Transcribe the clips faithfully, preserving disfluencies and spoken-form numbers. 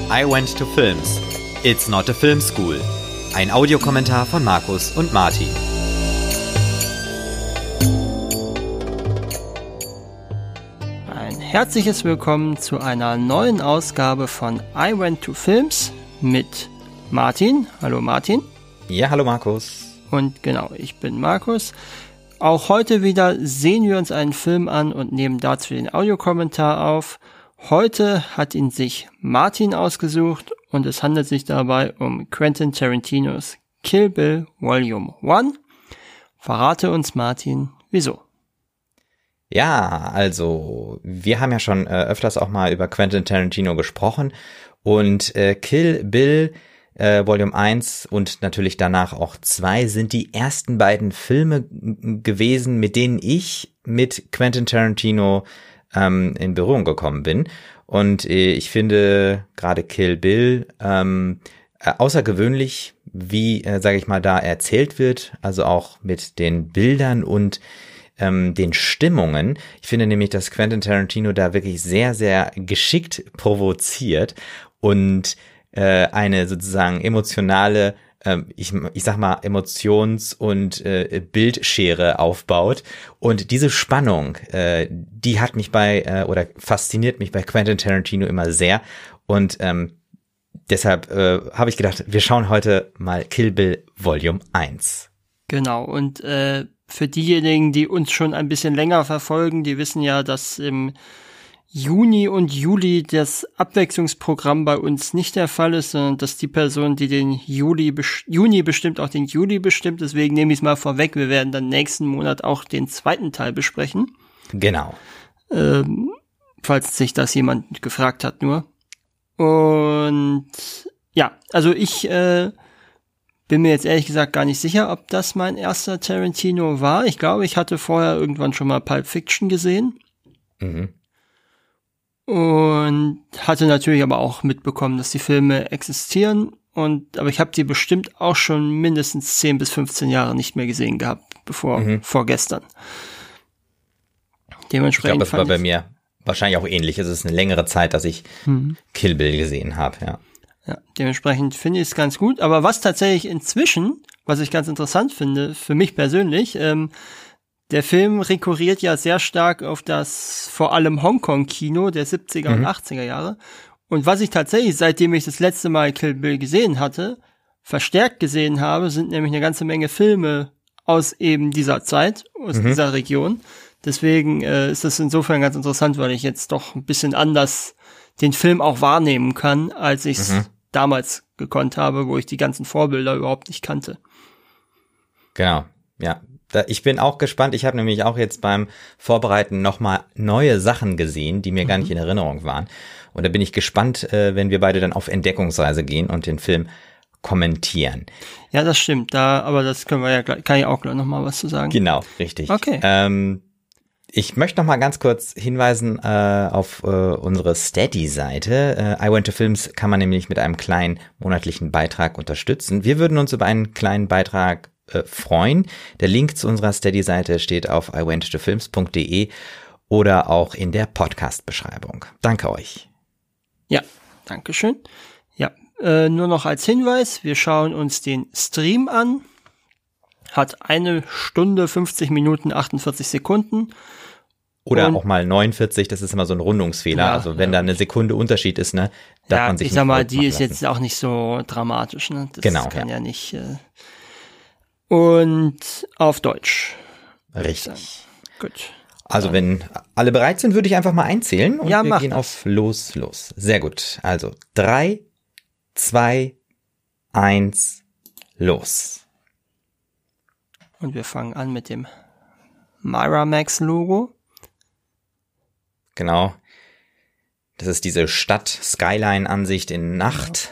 I Went to Films. It's not a film school. Ein Audiokommentar von Markus und Martin. Ein herzliches Willkommen zu einer neuen Ausgabe von I Went to Films mit Martin. Hallo Martin. Ja, hallo Markus. Und genau, ich bin Markus. Auch heute wieder sehen wir uns einen Film an und nehmen dazu den Audiokommentar auf. Heute hat ihn sich Martin ausgesucht und es handelt sich dabei um Quentin Tarantinos Kill Bill Volume eins. Verrate uns, Martin, wieso? Ja, also wir haben ja schon äh, öfters auch mal über Quentin Tarantino gesprochen und äh, Kill Bill äh, Volume eins und natürlich danach auch zwei sind die ersten beiden Filme g- gewesen, mit denen ich mit Quentin Tarantino ähm, in Berührung gekommen bin. Und äh, ich finde gerade Kill Bill ähm, äh, außergewöhnlich, wie, äh, sage ich mal, da erzählt wird, also auch mit den Bildern und ähm, den Stimmungen. Ich finde nämlich, dass Quentin Tarantino da wirklich sehr, sehr geschickt provoziert und äh, eine sozusagen emotionale, äh, ich, ich sag mal, Emotions- und äh, Bildschere aufbaut. Und diese Spannung, äh, die hat mich bei, äh, oder fasziniert mich bei Quentin Tarantino immer sehr. Und ähm, deshalb äh, habe ich gedacht, wir schauen heute mal Kill Bill Volume eins. Genau, und äh, für diejenigen, die uns schon ein bisschen länger verfolgen, die wissen ja, dass im Juni und Juli das Abwechslungsprogramm bei uns nicht der Fall ist, sondern dass die Person, die den Juli bes- Juni bestimmt, auch den Juli bestimmt. Deswegen nehme ich es mal vorweg, wir werden dann nächsten Monat auch den zweiten Teil besprechen. Genau. Ähm, falls sich das jemand gefragt hat nur. Und ja, also ich äh, bin mir jetzt ehrlich gesagt gar nicht sicher, ob das mein erster Tarantino war. Ich glaube, ich hatte vorher irgendwann schon mal Pulp Fiction gesehen. Mhm. Und hatte natürlich aber auch mitbekommen, dass die Filme existieren. Und aber ich habe die bestimmt auch schon mindestens zehn bis fünfzehn Jahre nicht mehr gesehen gehabt, bevor Mhm. vorgestern. Ich Dementsprechend glaube, das war fand bei ich- mir wahrscheinlich auch ähnlich. Es ist eine längere Zeit, dass ich Mhm. Kill Bill gesehen habe, ja. Ja, dementsprechend finde ich es ganz gut. Aber was tatsächlich inzwischen, was ich ganz interessant finde, für mich persönlich, ähm, der Film rekurriert ja sehr stark auf das vor allem Hongkong-Kino der siebziger Mhm. und achtziger Jahre. Und was ich tatsächlich, seitdem ich das letzte Mal Kill Bill gesehen hatte, verstärkt gesehen habe, sind nämlich eine ganze Menge Filme aus eben dieser Zeit, aus Mhm. dieser Region. Deswegen äh, ist das insofern ganz interessant, weil ich jetzt doch ein bisschen anders den Film auch wahrnehmen kann, als ich es Mhm. damals gekonnt habe, wo ich die ganzen Vorbilder überhaupt nicht kannte. Genau, ja. Da, ich bin auch gespannt. Ich habe nämlich auch jetzt beim Vorbereiten nochmal neue Sachen gesehen, die mir gar nicht in Erinnerung waren. Und da bin ich gespannt, äh, wenn wir beide dann auf Entdeckungsreise gehen und den Film kommentieren. Ja, das stimmt. Da, aber das können wir ja gleich, kann ich auch gleich noch mal was zu sagen. Genau, richtig. Okay. Ähm, ich möchte noch mal ganz kurz hinweisen äh, auf äh, unsere Steady-Seite. Äh, I Went to Films kann man nämlich mit einem kleinen monatlichen Beitrag unterstützen. Wir würden uns über einen kleinen Beitrag äh, freuen. Der Link zu unserer Steady-Seite steht auf i went to films punkt de oder auch in der Podcast-Beschreibung. Danke euch. Ja, dankeschön. Ja, äh, nur noch als Hinweis, wir schauen uns den Stream an. Hat eine Stunde, fünfzig Minuten, achtundvierzig Sekunden. Oder Und- auch mal neunundvierzig, das ist immer so ein Rundungsfehler. Ja, also wenn ja. da eine Sekunde Unterschied ist, ne, darf Ja, man sich ich nicht sag mal, verrückt die machen ist lassen. jetzt auch nicht so dramatisch, ne? Das Genau, kann ja, ja. nicht. Äh und auf Deutsch. Richtig. Gut. Also wenn alle bereit sind, würde ich einfach mal einzählen und Ja, wir mach gehen das. auf los, los. Sehr gut. Also drei, zwei, eins, los. Und wir fangen an mit dem Miramax-Logo. Genau. Das ist diese Stadt-Skyline-Ansicht in Nacht.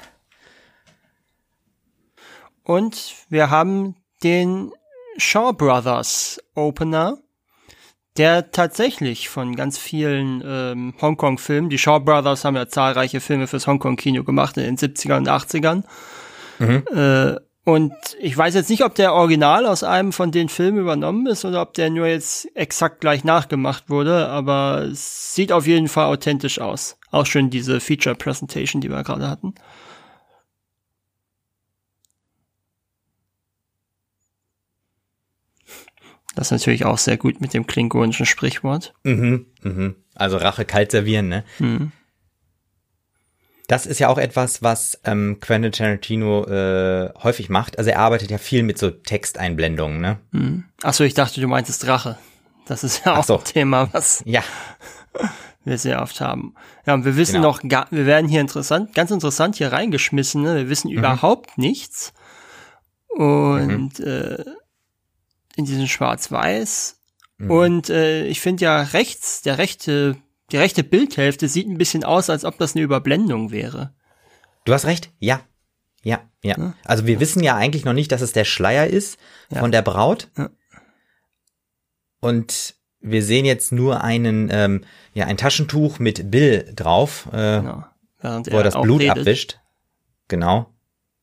Und wir haben den Shaw Brothers Opener, der tatsächlich von ganz vielen ähm, Hongkong-Filmen, die Shaw Brothers haben ja zahlreiche Filme fürs Hongkong-Kino gemacht in den siebzigern und achtzigern, Mhm. äh, Und ich weiß jetzt nicht, ob der Original aus einem von den Filmen übernommen ist oder ob der nur jetzt exakt gleich nachgemacht wurde, aber es sieht auf jeden Fall authentisch aus. Auch schön diese Feature Presentation, die wir gerade hatten. Das ist natürlich auch sehr gut mit dem klingonischen Sprichwort. Mhm, mhm. Also Rache kalt servieren, ne? Mhm. Das ist ja auch etwas, was ähm, Quentin Tarantino äh, häufig macht. Also er arbeitet ja viel mit so Texteinblendungen, ne? Mhm. Achso, ich dachte, du meintest Rache. Das ist ja auch so. ein Thema, was ja. wir sehr oft haben. Ja, und wir wissen Genau. noch, gar, wir werden hier interessant, ganz interessant hier reingeschmissen, ne? Wir wissen mhm. überhaupt nichts. Und mhm. äh, in diesem Schwarz-Weiß. Mhm. Und äh, ich finde ja rechts, der rechte, die rechte Bildhälfte sieht ein bisschen aus, als ob das eine Überblendung wäre. Du hast recht, ja. Ja, ja. ja. Also wir ja. wissen ja eigentlich noch nicht, dass es der Schleier ist ja. von der Braut. Ja. Und wir sehen jetzt nur einen, ähm, ja, ein Taschentuch mit Bill drauf, äh, genau. Während wo er das Blut redet. abwischt. Genau.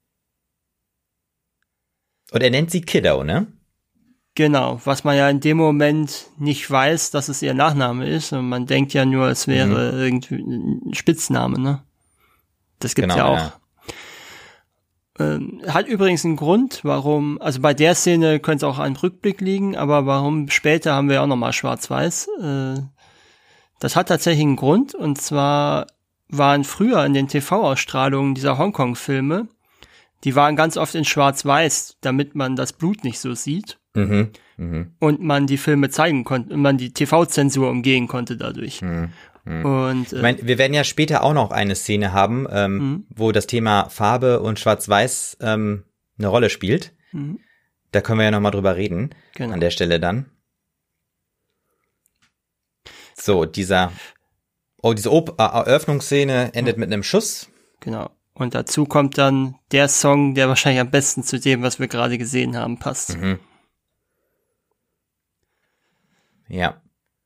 Und er nennt sie Kiddo, ne? Genau, was man ja in dem Moment nicht weiß, dass es ihr Nachname ist. Und man denkt ja nur, es wäre mhm. irgendwie ein Spitzname, ne? Das gibt's genau, ja auch. Ja. Ähm, hat übrigens einen Grund, warum, also bei der Szene könnte es auch an Rückblick liegen, aber warum später haben wir auch nochmal Schwarz-Weiß. Äh, das hat tatsächlich einen Grund, und zwar waren früher in den T V-Ausstrahlungen dieser Hongkong-Filme, die waren ganz oft in Schwarz-Weiß, damit man das Blut nicht so sieht. Mhm, mh. Und man die Filme zeigen konnte, und man die T V-Zensur umgehen konnte dadurch. Mhm, mh. Und, äh, ich meine, wir werden ja später auch noch eine Szene haben, ähm, mhm. wo das Thema Farbe und Schwarz-Weiß ähm, eine Rolle spielt. Mhm. Da können wir ja noch mal drüber reden, genau. An der Stelle dann. So, dieser, oh, diese Op- äh, Eröffnungsszene endet mhm. mit einem Schuss. Genau. Und dazu kommt dann der Song, der wahrscheinlich am besten zu dem, was wir gerade gesehen haben, passt. Mhm. Ja.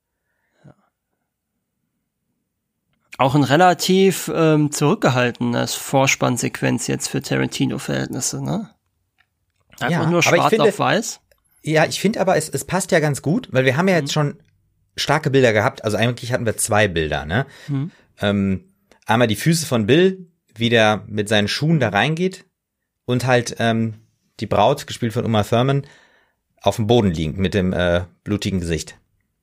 Auch ein relativ ähm, zurückgehaltenes Vorspannsequenz jetzt für Tarantino-Verhältnisse, ne? Einfach ja, nur schwarz finde, auf weiß. Ja, ich finde aber, es, es passt ja ganz gut, weil wir haben ja jetzt mhm. schon starke Bilder gehabt. Also eigentlich hatten wir zwei Bilder, ne? Mhm. Ähm, einmal die Füße von Bill, wie der mit seinen Schuhen da reingeht, und halt ähm, die Braut, gespielt von Uma Thurman, auf dem Boden liegend mit dem äh, blutigen Gesicht.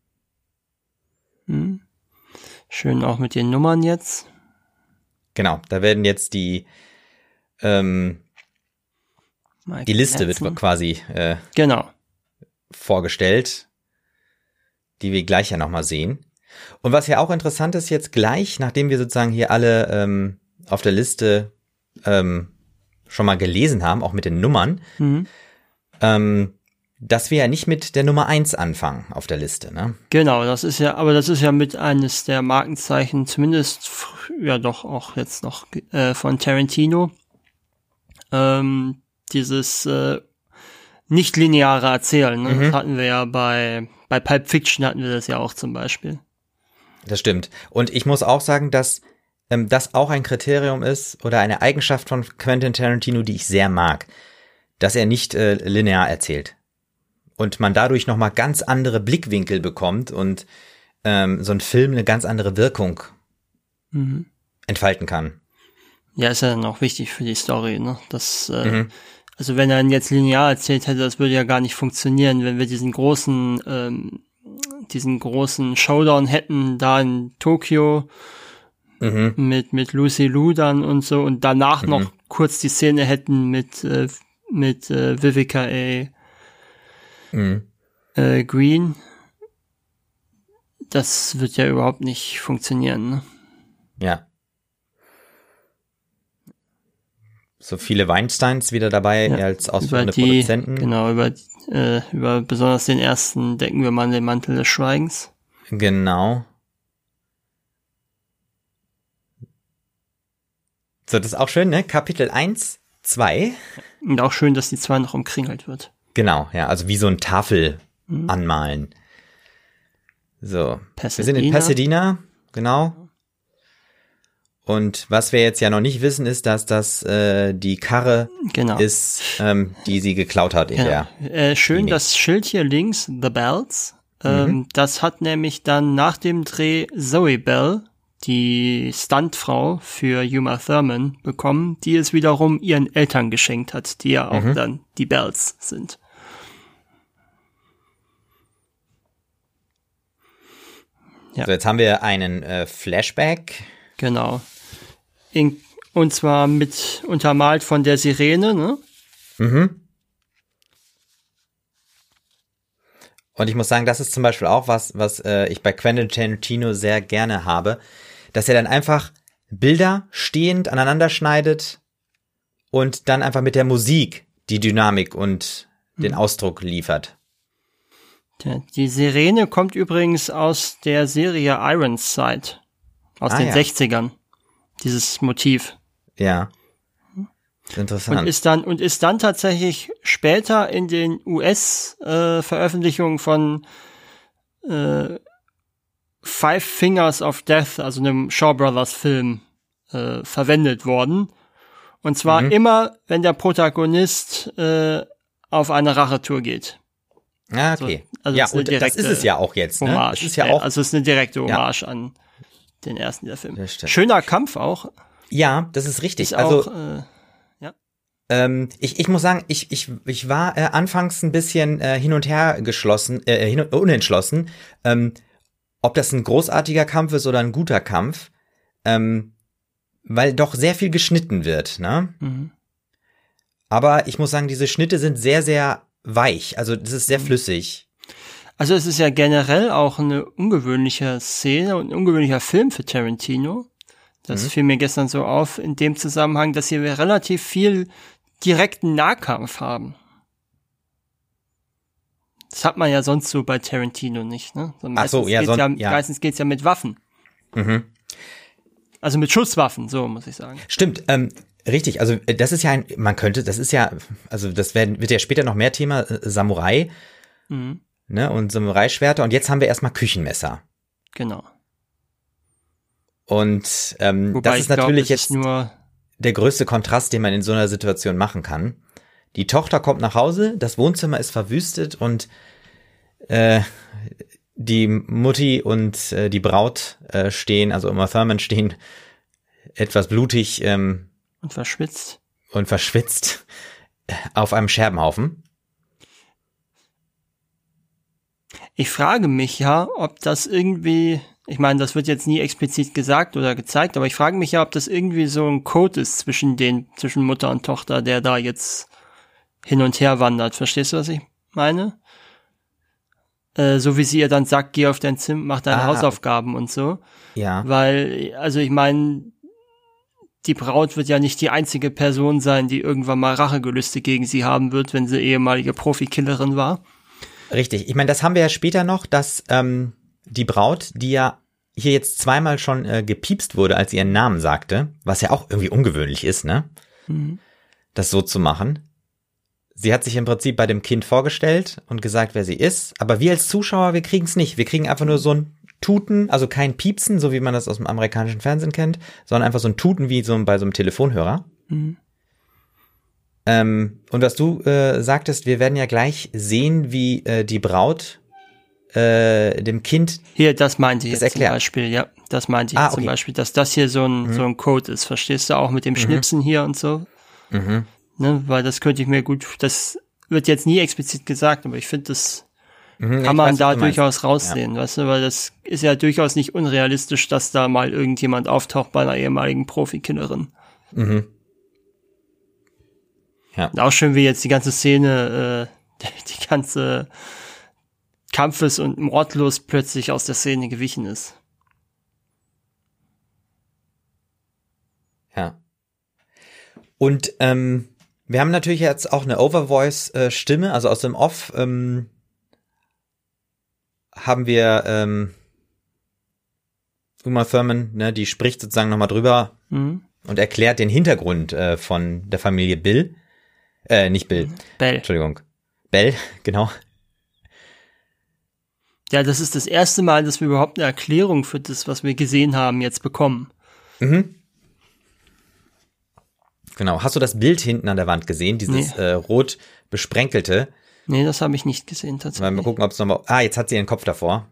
Hm. Schön auch mit den Nummern jetzt. Genau, da werden jetzt die ähm, die Liste Herzen. wird quasi äh, genau. vorgestellt, die wir gleich ja nochmal sehen. Und was ja auch interessant ist jetzt gleich, nachdem wir sozusagen hier alle ähm, auf der Liste ähm, schon mal gelesen haben, auch mit den Nummern, mhm. ähm, dass wir ja nicht mit der Nummer eins anfangen auf der Liste, ne? Genau, das ist ja, aber das ist ja mit eines der Markenzeichen, zumindest, ja doch auch jetzt noch äh, von Tarantino, ähm, dieses äh, nicht-lineare Erzählen, ne? Mhm. Das hatten wir ja bei, bei Pulp Fiction hatten wir das ja auch zum Beispiel. Das stimmt. Und ich muss auch sagen, dass ähm, das auch ein Kriterium ist oder eine Eigenschaft von Quentin Tarantino, die ich sehr mag, dass er nicht äh, linear erzählt. Und man dadurch nochmal ganz andere Blickwinkel bekommt und ähm, so ein Film eine ganz andere Wirkung mhm. entfalten kann. Ja, ist ja dann auch wichtig für die Story, ne? Das, äh, mhm. Also wenn er ihn jetzt linear erzählt hätte, das würde ja gar nicht funktionieren, wenn wir diesen großen, ähm, diesen großen Showdown hätten, da in Tokio mhm. mit mit Lucy Liu dann und so, und danach mhm. noch kurz die Szene hätten mit äh, mit äh, Vivica A. Mhm. Äh, Green. Das wird ja überhaupt nicht funktionieren, ne? Ja. So viele Weinsteins wieder dabei ja, als ausführende die, Produzenten. Genau, über, äh, über besonders den ersten decken wir mal den Mantel des Schweigens. Genau. So, das ist auch schön, ne? Kapitel eins, zwei. Und auch schön, dass die zwei noch umkringelt wird. Genau, ja, also wie so ein Tafel mhm. anmalen. So, Pasadena. Wir sind in Pasadena, genau. Und was wir jetzt ja noch nicht wissen, ist, dass das äh, die Karre genau. ist, ähm, die sie geklaut hat in genau. der äh, Schön, Klinik. Das Schild hier links, The Bells. Ähm, mhm. Das hat nämlich dann nach dem Dreh Zoe Bell, die Stuntfrau für Uma Thurman, bekommen, die es wiederum ihren Eltern geschenkt hat, die ja auch mhm. dann die Bells sind. Ja. So, jetzt haben wir einen äh, Flashback. Genau. In, und zwar mit untermalt von der Sirene, ne? Mhm. Und ich muss sagen, das ist zum Beispiel auch was, was äh, ich bei Quentin Tarantino sehr gerne habe, dass er dann einfach Bilder stehend aneinander schneidet und dann einfach mit der Musik die Dynamik und den mhm. Ausdruck liefert. Die Sirene kommt übrigens aus der Serie Ironside, aus ah, den ja. sechzigern, dieses Motiv. Ja, interessant. Und ist dann, und ist dann tatsächlich später in den U S-Veröffentlichungen äh, von äh, Five Fingers of Death, also einem Shaw Brothers Film, äh, verwendet worden. Und zwar mhm. immer, wenn der Protagonist äh, auf eine Rachetour geht. Ah, okay. Also, also ja, und das ist es ja auch jetzt, ne? Hommage. Das ist ja auch, also es ist eine direkte Hommage ja. an den ersten der Film. Das stimmt. Schöner Kampf auch. Ja, das ist richtig. Ist also auch, äh, ja. ähm, ich ich muss sagen, ich ich ich war äh, anfangs ein bisschen äh, hin und her geschlossen, äh, hin und, unentschlossen, ähm, ob das ein großartiger Kampf ist oder ein guter Kampf, ähm, weil doch sehr viel geschnitten wird, ne? Mhm. Aber ich muss sagen, diese Schnitte sind sehr sehr weich, also das ist sehr flüssig. Also es ist ja generell auch eine ungewöhnliche Szene und ein ungewöhnlicher Film für Tarantino. Das mhm. fiel mir gestern so auf in dem Zusammenhang, dass hier wir relativ viel direkten Nahkampf haben. Das hat man ja sonst so bei Tarantino nicht, ne? So, Ach so, ja, geht's son- ja, ja. Meistens geht's ja mit Waffen. Mhm. Also mit Schusswaffen, so muss ich sagen. Stimmt, ähm, richtig, also das ist ja ein, man könnte, das ist ja, also das werden, wird ja später noch mehr Thema äh, Samurai, mhm. ne, und Samurai-Schwerter und jetzt haben wir erstmal Küchenmesser. Genau. Und ähm, Wobei das ist glaub, natürlich das jetzt ist nur der größte Kontrast, den man in so einer Situation machen kann. Die Tochter kommt nach Hause, das Wohnzimmer ist verwüstet und äh, die Mutti und äh, die Braut äh, stehen, also Uma Thurman stehen etwas blutig ähm, und verschwitzt und verschwitzt auf einem Scherbenhaufen. Ich frage mich ja, ob das irgendwie, ich meine, das wird jetzt nie explizit gesagt oder gezeigt, aber ich frage mich ja, ob das irgendwie so ein Code ist zwischen den, zwischen Mutter und Tochter, der da jetzt hin und her wandert. Verstehst du, was ich meine? Äh, so wie sie ihr dann sagt, geh auf dein Zimmer, mach deine ah, Hausaufgaben und so. Ja. Weil, also ich meine, die Braut wird ja nicht die einzige Person sein, die irgendwann mal Rachegelüste gegen sie haben wird, wenn sie ehemalige Profikillerin war. Richtig. Ich meine, das haben wir ja später noch, dass ähm, die Braut, die ja hier jetzt zweimal schon äh, gepiepst wurde, als sie ihren Namen sagte, was ja auch irgendwie ungewöhnlich ist, ne? Mhm. Das so zu machen. Sie hat sich im Prinzip bei dem Kind vorgestellt und gesagt, wer sie ist. Aber wir als Zuschauer, wir kriegen es nicht. Wir kriegen einfach nur so ein Tuten, also kein Piepsen, so wie man das aus dem amerikanischen Fernsehen kennt, sondern einfach so ein Tuten wie so bei so einem Telefonhörer. Mhm. Ähm, und was du äh, sagtest, wir werden ja gleich sehen, wie äh, die Braut äh, dem Kind hier, das meinte ich das jetzt erklärt. Zum Beispiel, ja, das meinte ich ah, jetzt okay. zum Beispiel, dass das hier so ein, mhm. so ein Code ist, verstehst du, auch mit dem Schnipsen mhm. hier und so. Mhm. Ne, weil das könnte ich mir gut, das wird jetzt nie explizit gesagt, aber ich finde, das mhm, kann man weiß, da durchaus raussehen, ja. Weißt du, weil das ist ja durchaus nicht unrealistisch, dass da mal irgendjemand auftaucht bei einer ehemaligen Profikillerin. Mhm. Ja. Und auch schön, wie jetzt die ganze Szene, äh, die, die ganze Kampfes- und Mordlust plötzlich aus der Szene gewichen ist. Ja. Und ähm, wir haben natürlich jetzt auch eine Overvoice-Stimme, äh, also aus dem Off ähm, haben wir ähm, Uma Thurman, ne, die spricht sozusagen nochmal drüber mhm. und erklärt den Hintergrund äh, von der Familie Bill. Äh, nicht Bill. Bell. Entschuldigung. Bell, genau. Ja, das ist das erste Mal, dass wir überhaupt eine Erklärung für das, was wir gesehen haben, jetzt bekommen. Mhm. Genau. Hast du das Bild hinten an der Wand gesehen? Dieses nee. äh, rot besprenkelte? Nee, das habe ich nicht gesehen tatsächlich. Mal gucken, ob es nochmal... Ah, jetzt hat sie ihren Kopf davor.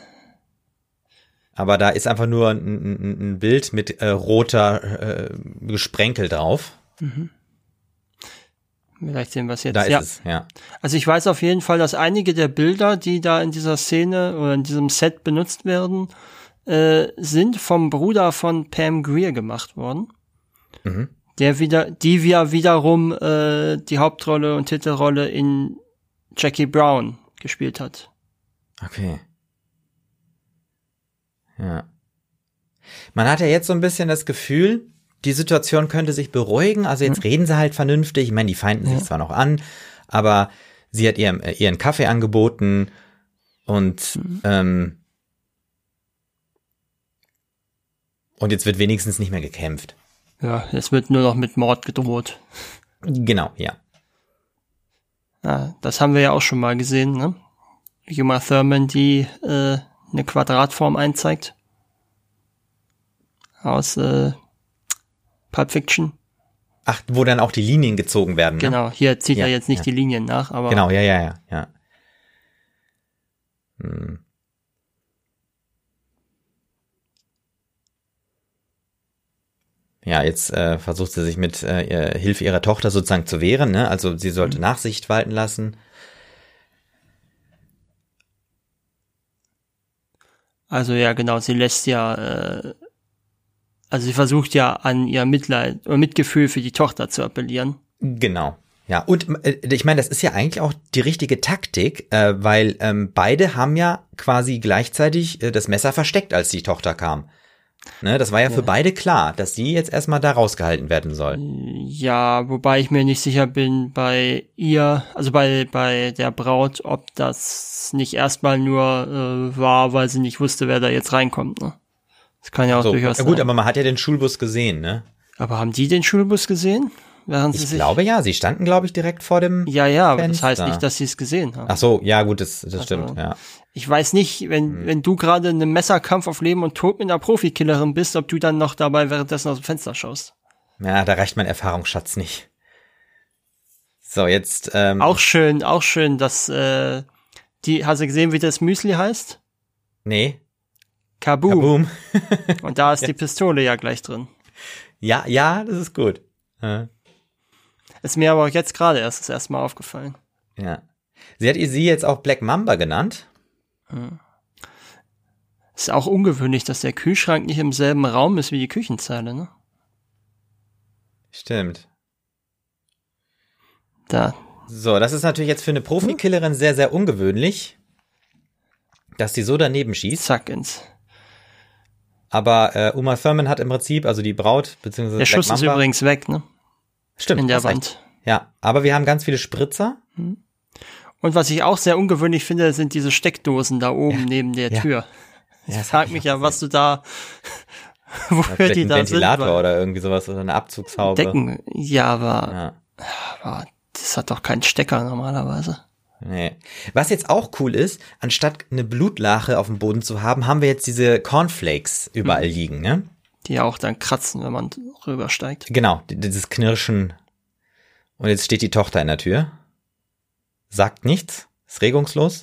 Aber da ist einfach nur ein, ein, ein Bild mit äh, roter äh, Gesprenkel drauf. Mhm. Vielleicht sehen wir es jetzt. Da ist ja. es, ja. Also ich weiß auf jeden Fall, dass einige der Bilder, die da in dieser Szene oder in diesem Set benutzt werden, äh, sind vom Bruder von Pam Grier gemacht worden. Mhm. Der wieder, die wir wiederum äh, die Hauptrolle und Titelrolle in Jackie Brown gespielt hat. Okay. Ja. Man hat ja jetzt so ein bisschen das Gefühl, die Situation könnte sich beruhigen. Also jetzt mhm. reden sie halt vernünftig. Ich meine, die feinden ja. sich zwar noch an, aber sie hat ihrem, äh, ihren Kaffee angeboten und mhm. ähm, und jetzt wird wenigstens nicht mehr gekämpft. Ja, es wird nur noch mit Mord gedroht. Genau, ja. Ja, das haben wir ja auch schon mal gesehen, ne? Uma Thurman, die äh, eine Quadratform einzeigt. Aus äh, Pulp Fiction. Ach, wo dann auch die Linien gezogen werden, ne? Genau, hier zieht ja, er jetzt nicht ja. die Linien nach, aber... Genau, ja, ja, ja, ja. Hm. Ja, jetzt äh, versucht sie sich mit äh, Hilfe ihrer Tochter sozusagen zu wehren, ne? Also sie sollte mhm. Nachsicht walten lassen. Also ja, genau, sie lässt ja, äh, also sie versucht ja an ihr Mitleid oder Mitgefühl für die Tochter zu appellieren. Genau, ja. Und äh, ich meine, das ist ja eigentlich auch die richtige Taktik, äh, weil ähm, beide haben ja quasi gleichzeitig äh, das Messer versteckt, als die Tochter kam. Ne, das war ja, ja für beide klar, dass sie jetzt erstmal da rausgehalten werden soll. Ja, wobei ich mir nicht sicher bin bei ihr, also bei bei der Braut, ob das nicht erstmal nur äh, war, weil sie nicht wusste, wer da jetzt reinkommt. Ne? Das kann ja auch so, durchaus sein. Ja gut, aber man hat ja den Schulbus gesehen, ne? Aber haben die den Schulbus gesehen? Während ich sie sich glaube ja, sie standen, glaube ich, direkt vor dem Ja, ja, aber Fenster. das heißt nicht, dass sie es gesehen haben. Ach so, ja gut, das, das also, stimmt, ja. Ich weiß nicht, wenn hm. wenn du gerade in einem Messerkampf auf Leben und Tod mit einer Profikillerin bist, ob du dann noch dabei währenddessen aus dem Fenster schaust. Ja, da reicht mein Erfahrungsschatz nicht. So, jetzt ähm, Auch schön, auch schön, dass äh, die, hast du gesehen, wie das Müsli heißt? Nee. Kaboom. Kaboom. Und da ist ja. die Pistole ja gleich drin. Ja, ja, das ist gut. Ja. Ist mir aber auch jetzt gerade erst das erste Mal aufgefallen. Ja. Sie hat sie jetzt auch Black Mamba genannt. Hm. Ist auch ungewöhnlich, dass der Kühlschrank nicht im selben Raum ist wie die Küchenzeile, ne? Stimmt. Da. So, das ist natürlich jetzt für eine Profikillerin sehr, sehr ungewöhnlich, dass die so daneben schießt. Zack ins. Aber äh, Uma Thurman hat im Prinzip, also die Braut, beziehungsweise Der Black Schuss Mamba, ist übrigens weg, ne? Stimmt. In der Wand. Recht. Ja, aber wir haben ganz viele Spritzer. Hm. Und was ich auch sehr ungewöhnlich finde, sind diese Steckdosen da oben ja. neben der ja. Tür. Ich ja, frag mich ja, was du da, wofür die da ein Ventilator sind. oder irgendwie sowas oder eine Abzugshaube. Decken, ja, aber, ja. aber das hat doch keinen Stecker normalerweise. Nee. Was jetzt auch cool ist, anstatt eine Blutlache auf dem Boden zu haben, haben wir jetzt diese Cornflakes überall hm. liegen, ne? Die ja auch dann kratzen, wenn man rübersteigt. Genau, dieses Knirschen. Und jetzt steht die Tochter in der Tür. Sagt nichts, ist regungslos.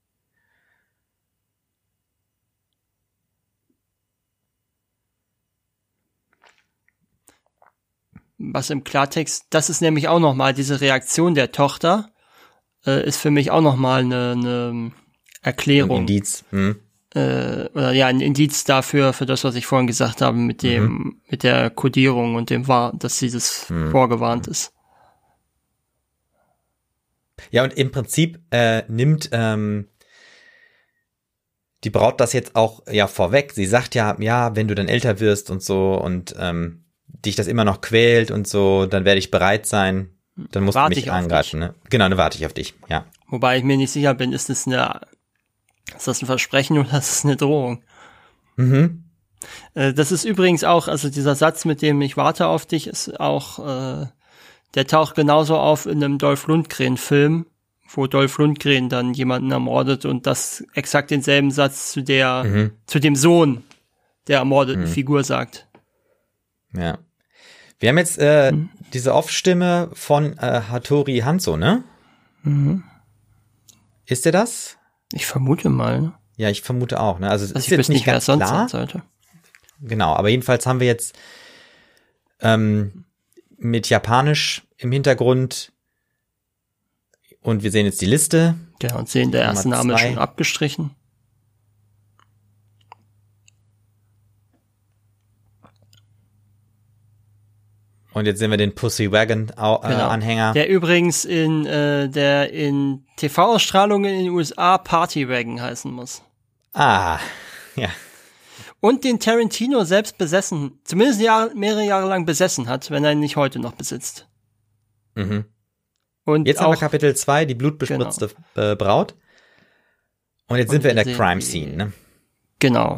Was im Klartext, das ist nämlich auch nochmal diese Reaktion der Tochter, äh, ist für mich auch nochmal eine, eine Erklärung. Ein Indiz. Hm. Äh, oder ja, ein Indiz dafür, für das, was ich vorhin gesagt habe, mit dem, mhm. mit der Kodierung und dem War, dass dieses mhm. vorgewarnt ist. Ja, und im Prinzip äh, nimmt ähm, die Braut das jetzt auch ja vorweg. Sie sagt ja, ja, wenn du dann älter wirst und so und ähm, dich das immer noch quält und so, dann werde ich bereit sein. Dann musst warte du mich angreifen. Ne? Genau, dann warte ich auf dich, ja. Wobei ich mir nicht sicher bin, ist das eine, ist das ein Versprechen oder ist das eine Drohung? Mhm. Äh, das ist übrigens auch, also dieser Satz, mit dem ich warte auf dich, ist auch äh, der taucht genauso auf in einem Dolph Lundgren-Film, wo Dolph Lundgren dann jemanden ermordet und das exakt denselben Satz zu der, mhm. zu dem Sohn der ermordeten mhm. Figur sagt. Ja. Wir haben jetzt äh, Mhm. diese Off-Stimme von äh, Hattori Hanzo, ne? Mhm. Ist der das? Ich vermute mal, ne? Ja, ich vermute auch, ne? Also es Also ist ich jetzt wüsste nicht nicht, wer ganz es sonst klar. sein sollte. Genau, aber jedenfalls haben wir jetzt ähm, mit Japanisch im Hintergrund und wir sehen jetzt die Liste. Genau, und sehen, der Nummer erste Name ist zwei. schon abgestrichen. Und jetzt sehen wir den Pussy Wagon Au- äh, Genau. Anhänger. Der übrigens in äh, der in T V-Ausstrahlungen in den U S A Partywagon heißen muss. Ah, ja. Und den Tarantino selbst besessen, zumindest Jahre, mehrere Jahre lang besessen hat, wenn er ihn nicht heute noch besitzt. Mhm. Und Jetzt haben wir auch, Kapitel zwei, die blutbespritzte äh, Braut. Und jetzt Und sind wir in wir der sehen Crime die- Scene, ne? genau.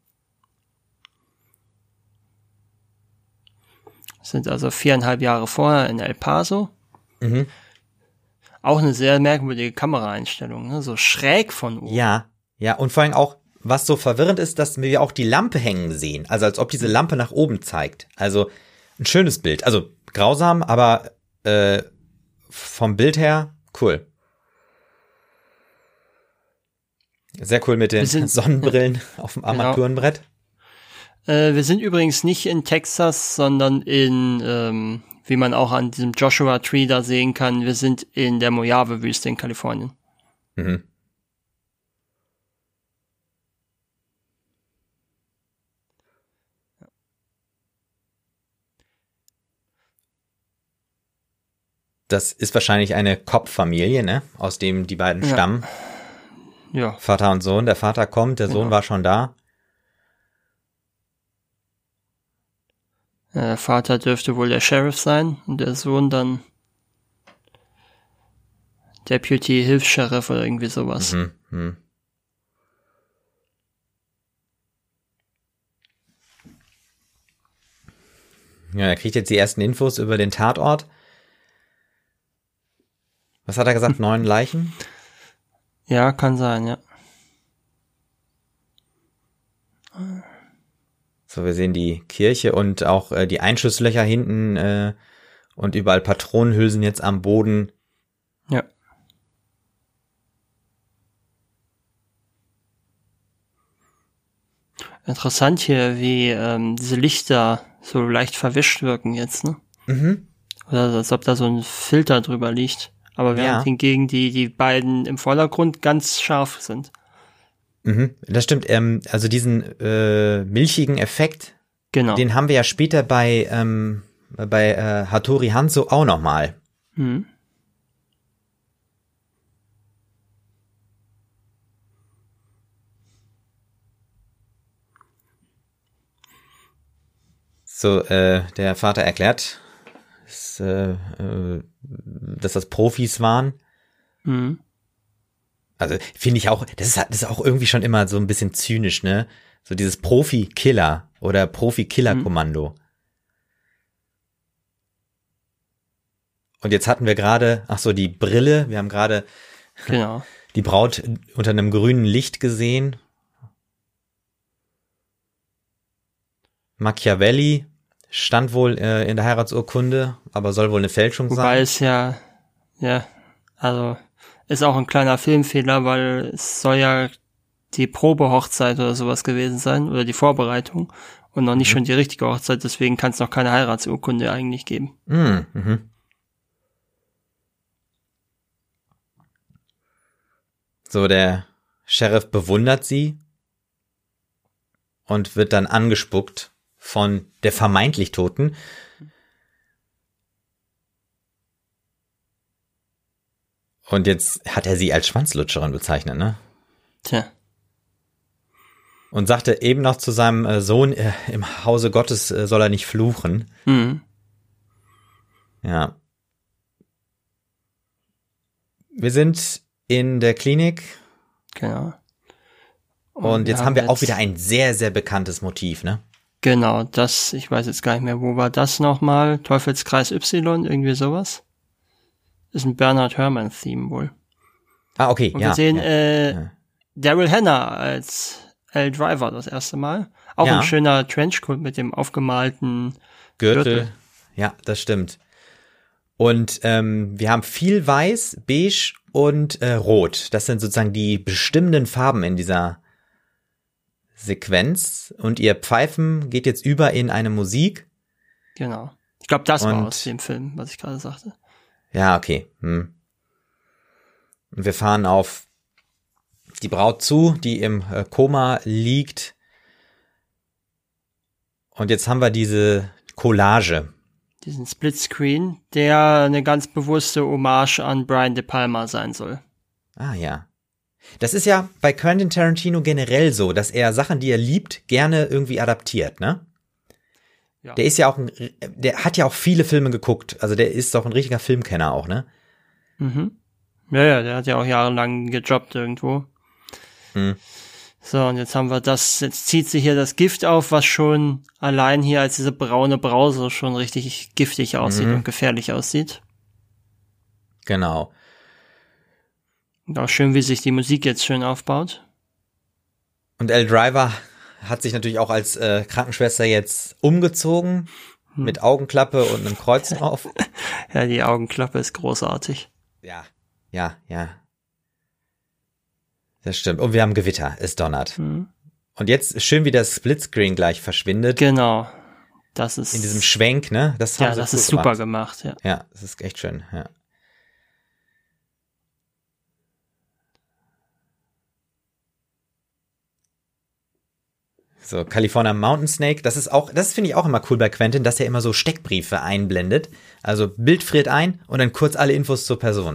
Sind also viereinhalb Jahre vorher in El Paso. Mhm. Auch eine sehr merkwürdige Kameraeinstellung, ne? So schräg von oben. Ja, ja, und vor allem auch, was so verwirrend ist, dass wir auch die Lampe hängen sehen. Also als ob diese Lampe nach oben zeigt. Also ein schönes Bild. Also grausam, aber äh, vom Bild her cool. Sehr cool mit den Wir sind- Sonnenbrillen auf dem Armaturenbrett. Äh, wir sind übrigens nicht in Texas, sondern in, ähm, wie man auch an diesem Joshua Tree da sehen kann, wir sind in der Mojave-Wüste in Kalifornien. Mhm. Das ist wahrscheinlich eine Cobb-Familie, ne? Aus dem die beiden Ja. stammen. Ja, Vater und Sohn. Der Vater kommt, der Sohn Genau. war schon da. äh, der Vater dürfte wohl der Sheriff sein und der Sohn dann Deputy Hilfs-Sheriff oder irgendwie sowas. Mhm. Mhm. Ja, er kriegt jetzt die ersten Infos über den Tatort. Was hat er gesagt? Neun Leichen? Ja, kann sein, ja. So, wir sehen die Kirche und auch äh, die Einschusslöcher hinten äh, und überall Patronenhülsen jetzt am Boden. Ja. Interessant hier, wie ähm, diese Lichter so leicht verwischt wirken jetzt, ne? Mhm. Oder als ob da so ein Filter drüber liegt. Aber während Ja. hingegen die, die beiden im Vordergrund ganz scharf sind. Mhm. Das stimmt. Ähm, also diesen äh, milchigen Effekt, Genau. den haben wir ja später bei ähm, bei äh, Hattori Hanzo auch nochmal. Mhm. So, äh, der Vater erklärt, dass, äh, äh, dass das Profis waren. Mhm. Also finde ich auch, das ist, das ist auch irgendwie schon immer so ein bisschen zynisch, ne? So dieses Profi-Killer oder Profi-Killer-Kommando. Und jetzt hatten wir gerade, ach so, die Brille, wir haben gerade Genau. die Braut unter einem grünen Licht gesehen. Machiavelli stand wohl äh, in der Heiratsurkunde, aber soll wohl eine Fälschung Wobei sein. es ja, ja, also ist auch ein kleiner Filmfehler, weil es soll ja die Probehochzeit oder sowas gewesen sein oder die Vorbereitung und noch nicht Mhm. schon die richtige Hochzeit, deswegen kann es noch keine Heiratsurkunde eigentlich geben. Mhm. Mhm. So, der Sheriff bewundert sie und wird dann angespuckt von der vermeintlich Toten. Und jetzt hat er sie als Schwanzlutscherin bezeichnet, ne? Tja, Und sagte eben noch zu seinem äh, Sohn, äh, im Hause Gottes äh, soll er nicht fluchen. mhm. Ja. Wir sind in der Klinik Genau. und, jetzt haben wir auch jetzt- wieder ein sehr, sehr bekanntes Motiv, ne? Genau, das, ich weiß jetzt gar nicht mehr, wo war das nochmal? Teufelskreis Y, irgendwie sowas? Ist ein Bernard Herrmann-Theme wohl. Ah, okay, Und ja. wir sehen ja. äh, ja. Daryl Hannah als L. Driver das erste Mal. Auch Ja. ein schöner Trenchcoat mit dem aufgemalten Gürtel. Gürtel. Ja, das stimmt. Und ähm, wir haben viel Weiß, Beige und äh, Rot. Das sind sozusagen die bestimmenden Farben in dieser Sequenz. Und ihr Pfeifen geht jetzt über in eine Musik. Genau. Ich glaube, das und, war aus dem Film, was ich gerade sagte. Ja, okay. Hm. Und wir fahren auf die Braut zu, die im äh, Koma liegt. Und jetzt haben wir diese Collage. Diesen Splitscreen, der eine ganz bewusste Hommage an Brian De Palma sein soll. Ah, ja. Das ist ja bei Quentin Tarantino generell so, dass er Sachen, die er liebt, gerne irgendwie adaptiert, ne? Ja. Der ist ja auch ein, der hat ja auch viele Filme geguckt. Also der ist doch ein richtiger Filmkenner auch, ne? Mhm. Ja, ja, der hat ja auch jahrelang gejobbt irgendwo. Hm. So, und jetzt haben wir das, jetzt zieht sich hier das Gift auf, was schon allein hier als diese braune Brause schon richtig giftig aussieht mhm. und gefährlich aussieht. Genau. Und auch schön, wie sich die Musik jetzt schön aufbaut. Und Elle Driver hat sich natürlich auch als äh, Krankenschwester jetzt umgezogen, hm. mit Augenklappe und einem Kreuz drauf. Ja, die Augenklappe ist großartig. Ja, ja, ja. Das stimmt. Und wir haben Gewitter, es donnert. Mhm. Und jetzt schön, wie das Splitscreen gleich verschwindet. Genau. Das ist. In diesem Schwenk, ne? Das haben ja, sie das cool ist super gemacht. gemacht, ja. Ja, das ist echt schön, ja. So, California Mountain Snake, das ist auch, das finde ich auch immer cool bei Quentin, dass er immer so Steckbriefe einblendet. Also Bild friert ein und dann kurz alle Infos zur Person.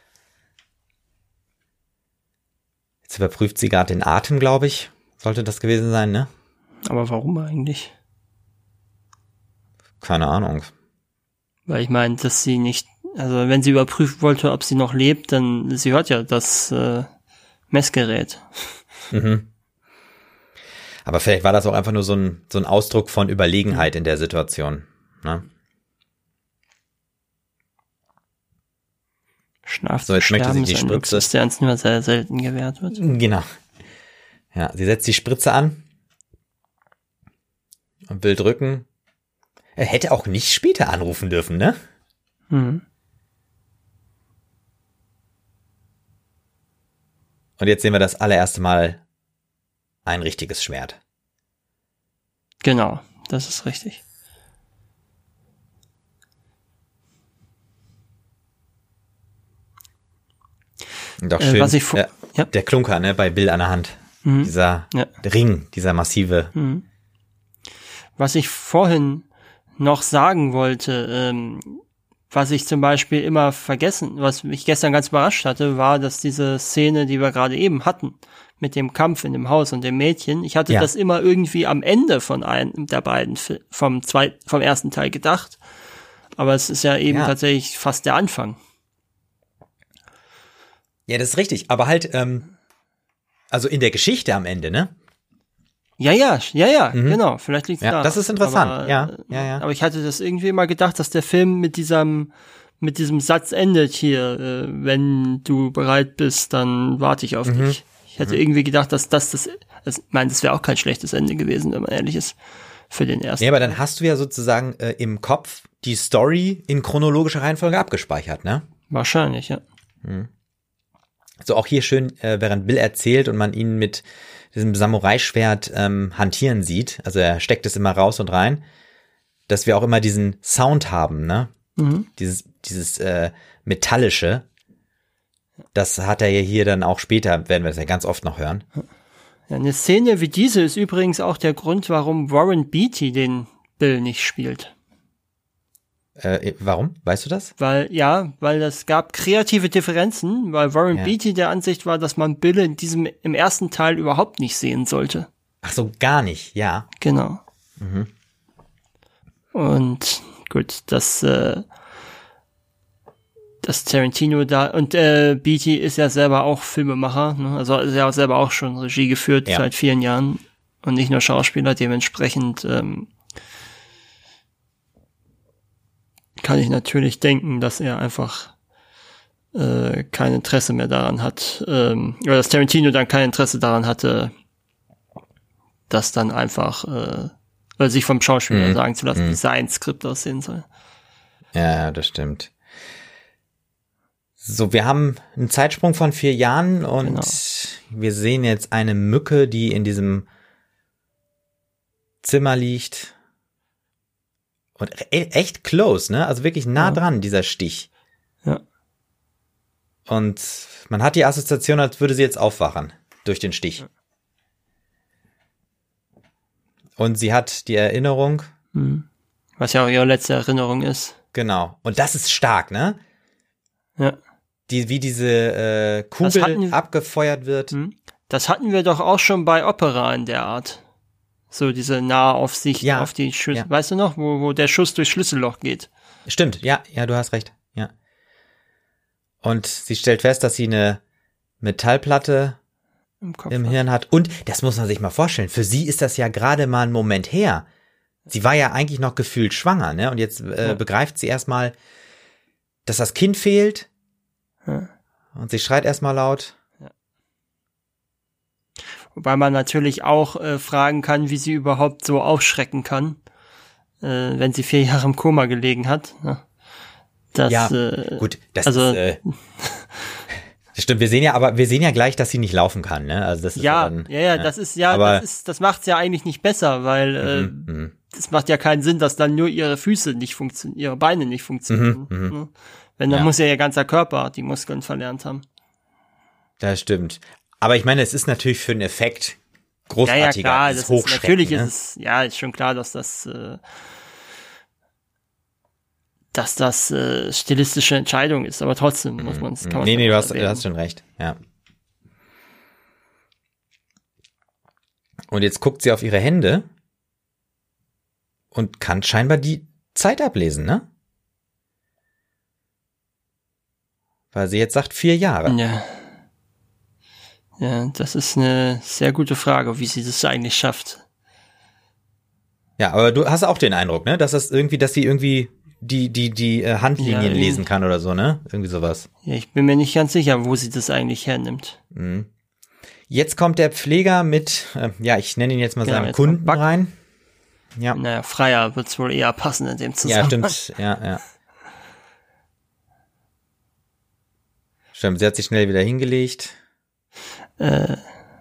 Jetzt überprüft sie gerade den Atem, glaube ich. Sollte das gewesen sein, ne? Aber warum eigentlich? Keine Ahnung. Weil ich meine, dass sie nicht, also wenn sie überprüfen wollte, ob sie noch lebt, dann, sie hört ja das äh, Messgerät. Mhm. Aber vielleicht war das auch einfach nur so ein, so ein Ausdruck von Überlegenheit in der Situation, ne? Schlaf so, jetzt möchte sie die Spritze, Luxus, der uns nur sehr selten gewährt wird. Genau. Ja, sie setzt die Spritze an und will drücken. Er hätte auch nicht später anrufen dürfen, ne? Mhm. Und jetzt sehen wir das allererste Mal ein richtiges Schwert. Genau, das ist richtig. Und auch schön, äh, was ich äh, ja. der Klunker, ne, bei Bill an der Hand. Mhm. Dieser ja. Ring, dieser massive. Mhm. Was ich vorhin noch sagen wollte, ähm, was ich zum Beispiel immer vergessen, was mich gestern ganz überrascht hatte, war, dass diese Szene, die wir gerade eben hatten, mit dem Kampf in dem Haus und dem Mädchen, ich hatte ja. das immer irgendwie am Ende von einem der beiden, vom zweiten, vom ersten Teil gedacht. Aber es ist ja eben ja. tatsächlich fast der Anfang. Ja, das ist richtig. Aber halt, ähm, also in der Geschichte am Ende, ne? Ja, ja, ja, ja, mhm. genau. Vielleicht liegt es ja, da. Das ist interessant, aber, ja, ja, ja. Aber ich hatte das irgendwie mal gedacht, dass der Film mit diesem, mit diesem Satz endet hier, äh, wenn du bereit bist, dann warte ich auf mhm. dich. Ich hätte mhm. irgendwie gedacht, dass das das, das ich meine, das wäre auch kein schlechtes Ende gewesen, wenn man ehrlich ist, für den ersten. Ja, aber dann hast du ja sozusagen äh, im Kopf die Story in chronologischer Reihenfolge abgespeichert, ne? Wahrscheinlich, ja. Mhm. So auch hier schön, äh, während Bill erzählt und man ihn mit diesem Samurai-Schwert ähm, hantieren sieht, also er steckt es immer raus und rein, dass wir auch immer diesen Sound haben, ne? Mhm. Dieses, dieses äh, metallische, das hat er ja hier dann auch später, werden wir das ja ganz oft noch hören. Ja, eine Szene wie diese ist übrigens auch der Grund, warum Warren Beatty den Bill nicht spielt. Äh, warum? Weißt du das? Weil, ja, weil es gab kreative Differenzen, weil Warren ja. Beatty der Ansicht war, dass man Bill in diesem, im ersten Teil überhaupt nicht sehen sollte. Ach so, gar nicht, ja. Genau. Mhm. Und gut, das, äh, das Tarantino da, und äh, Beatty ist ja selber auch Filmemacher, ne? Also ist ja selber auch schon Regie geführt ja. seit vielen Jahren und nicht nur Schauspieler, dementsprechend, ähm, kann ich natürlich denken, dass er einfach äh, kein Interesse mehr daran hat, ähm, oder dass Tarantino dann kein Interesse daran hatte, das dann einfach äh, Oder sich vom Schauspieler Mhm. sagen zu lassen, Mhm. wie sein Skript aussehen soll. Ja, das stimmt. So, wir haben einen Zeitsprung von vier Jahren und Genau. wir sehen jetzt eine Mücke, die in diesem Zimmer liegt. Und e- echt close, ne? Also wirklich nah Ja. dran, dieser Stich. Ja. Und man hat die Assoziation, als würde sie jetzt aufwachen durch den Stich. Und sie hat die Erinnerung, Mhm. Was ja auch ihre letzte Erinnerung ist. genau. Und das ist stark, ne? Ja. Die, wie diese äh, Das Kugel hatten- abgefeuert wird. Mhm. Das hatten wir doch auch schon bei Opera in der Art. So diese Nahaufsicht Ja. auf die Schüsse. Ja. Weißt du noch, wo, wo der Schuss durchs Schlüsselloch geht? Stimmt, ja, ja, du hast recht, ja. Und sie stellt fest, dass sie eine Metallplatte Im Kopf. im hat. Hirn hat. Und das muss man sich mal vorstellen. Für sie ist das ja gerade mal ein Moment her. Sie war ja eigentlich noch gefühlt schwanger, ne? Und jetzt äh, Ja. begreift sie erstmal, dass das Kind fehlt. Ja. Und sie schreit erstmal laut. Wobei man natürlich auch äh, fragen kann, wie sie überhaupt so aufschrecken kann, äh, wenn sie vier Jahre im Koma gelegen hat. Ne? Das, Ja, äh, gut, das also- ist, äh, das stimmt. Wir sehen ja, aber wir sehen ja gleich, dass sie nicht laufen kann, ne? Also das ist ja, dann, ja, ja, das ist ja, Aber- das ist, das macht's ja eigentlich nicht besser, weil äh, Mhm, mhm. es macht ja keinen Sinn, dass dann nur ihre Füße nicht funktionieren, ihre Beine nicht funktionieren. Mhm, mhm. Ne? Wenn, dann Ja. muss ja ihr ganzer Körper die Muskeln verlernt haben. Das stimmt. Aber ich meine, es ist natürlich für einen Effekt Ja, großartiger. ja, klar, als das ist, Hochschrecken, natürlich ne? ist es, ja, ist schon klar, dass das, äh, dass das äh, stilistische Entscheidung ist, aber trotzdem muss man es, kann man Nee, nee, du hast, erwähnen. du hast schon recht, ja. Und jetzt guckt sie auf ihre Hände und kann scheinbar die Zeit ablesen, ne? Weil sie jetzt sagt, vier Jahre. Ja. Ja, das ist eine sehr gute Frage, wie sie das eigentlich schafft. Ja, aber du hast auch den Eindruck, ne? Dass das irgendwie, dass sie irgendwie die, die, die äh, Handlinien Ja, irgendwie- lesen kann oder so, ne? Irgendwie sowas. Ja, ich bin mir nicht ganz sicher, wo sie das eigentlich hernimmt. Mhm. Jetzt kommt der Pfleger mit, äh, ja, ich nenne ihn jetzt mal Genau, seinen jetzt kommt Kunden Buck. rein. Ja, Naja, Freier wird's wohl eher passen in dem ja, Zusammenhang. stimmt, ja, ja. Stimmt, sie hat sich schnell wieder hingelegt. Äh,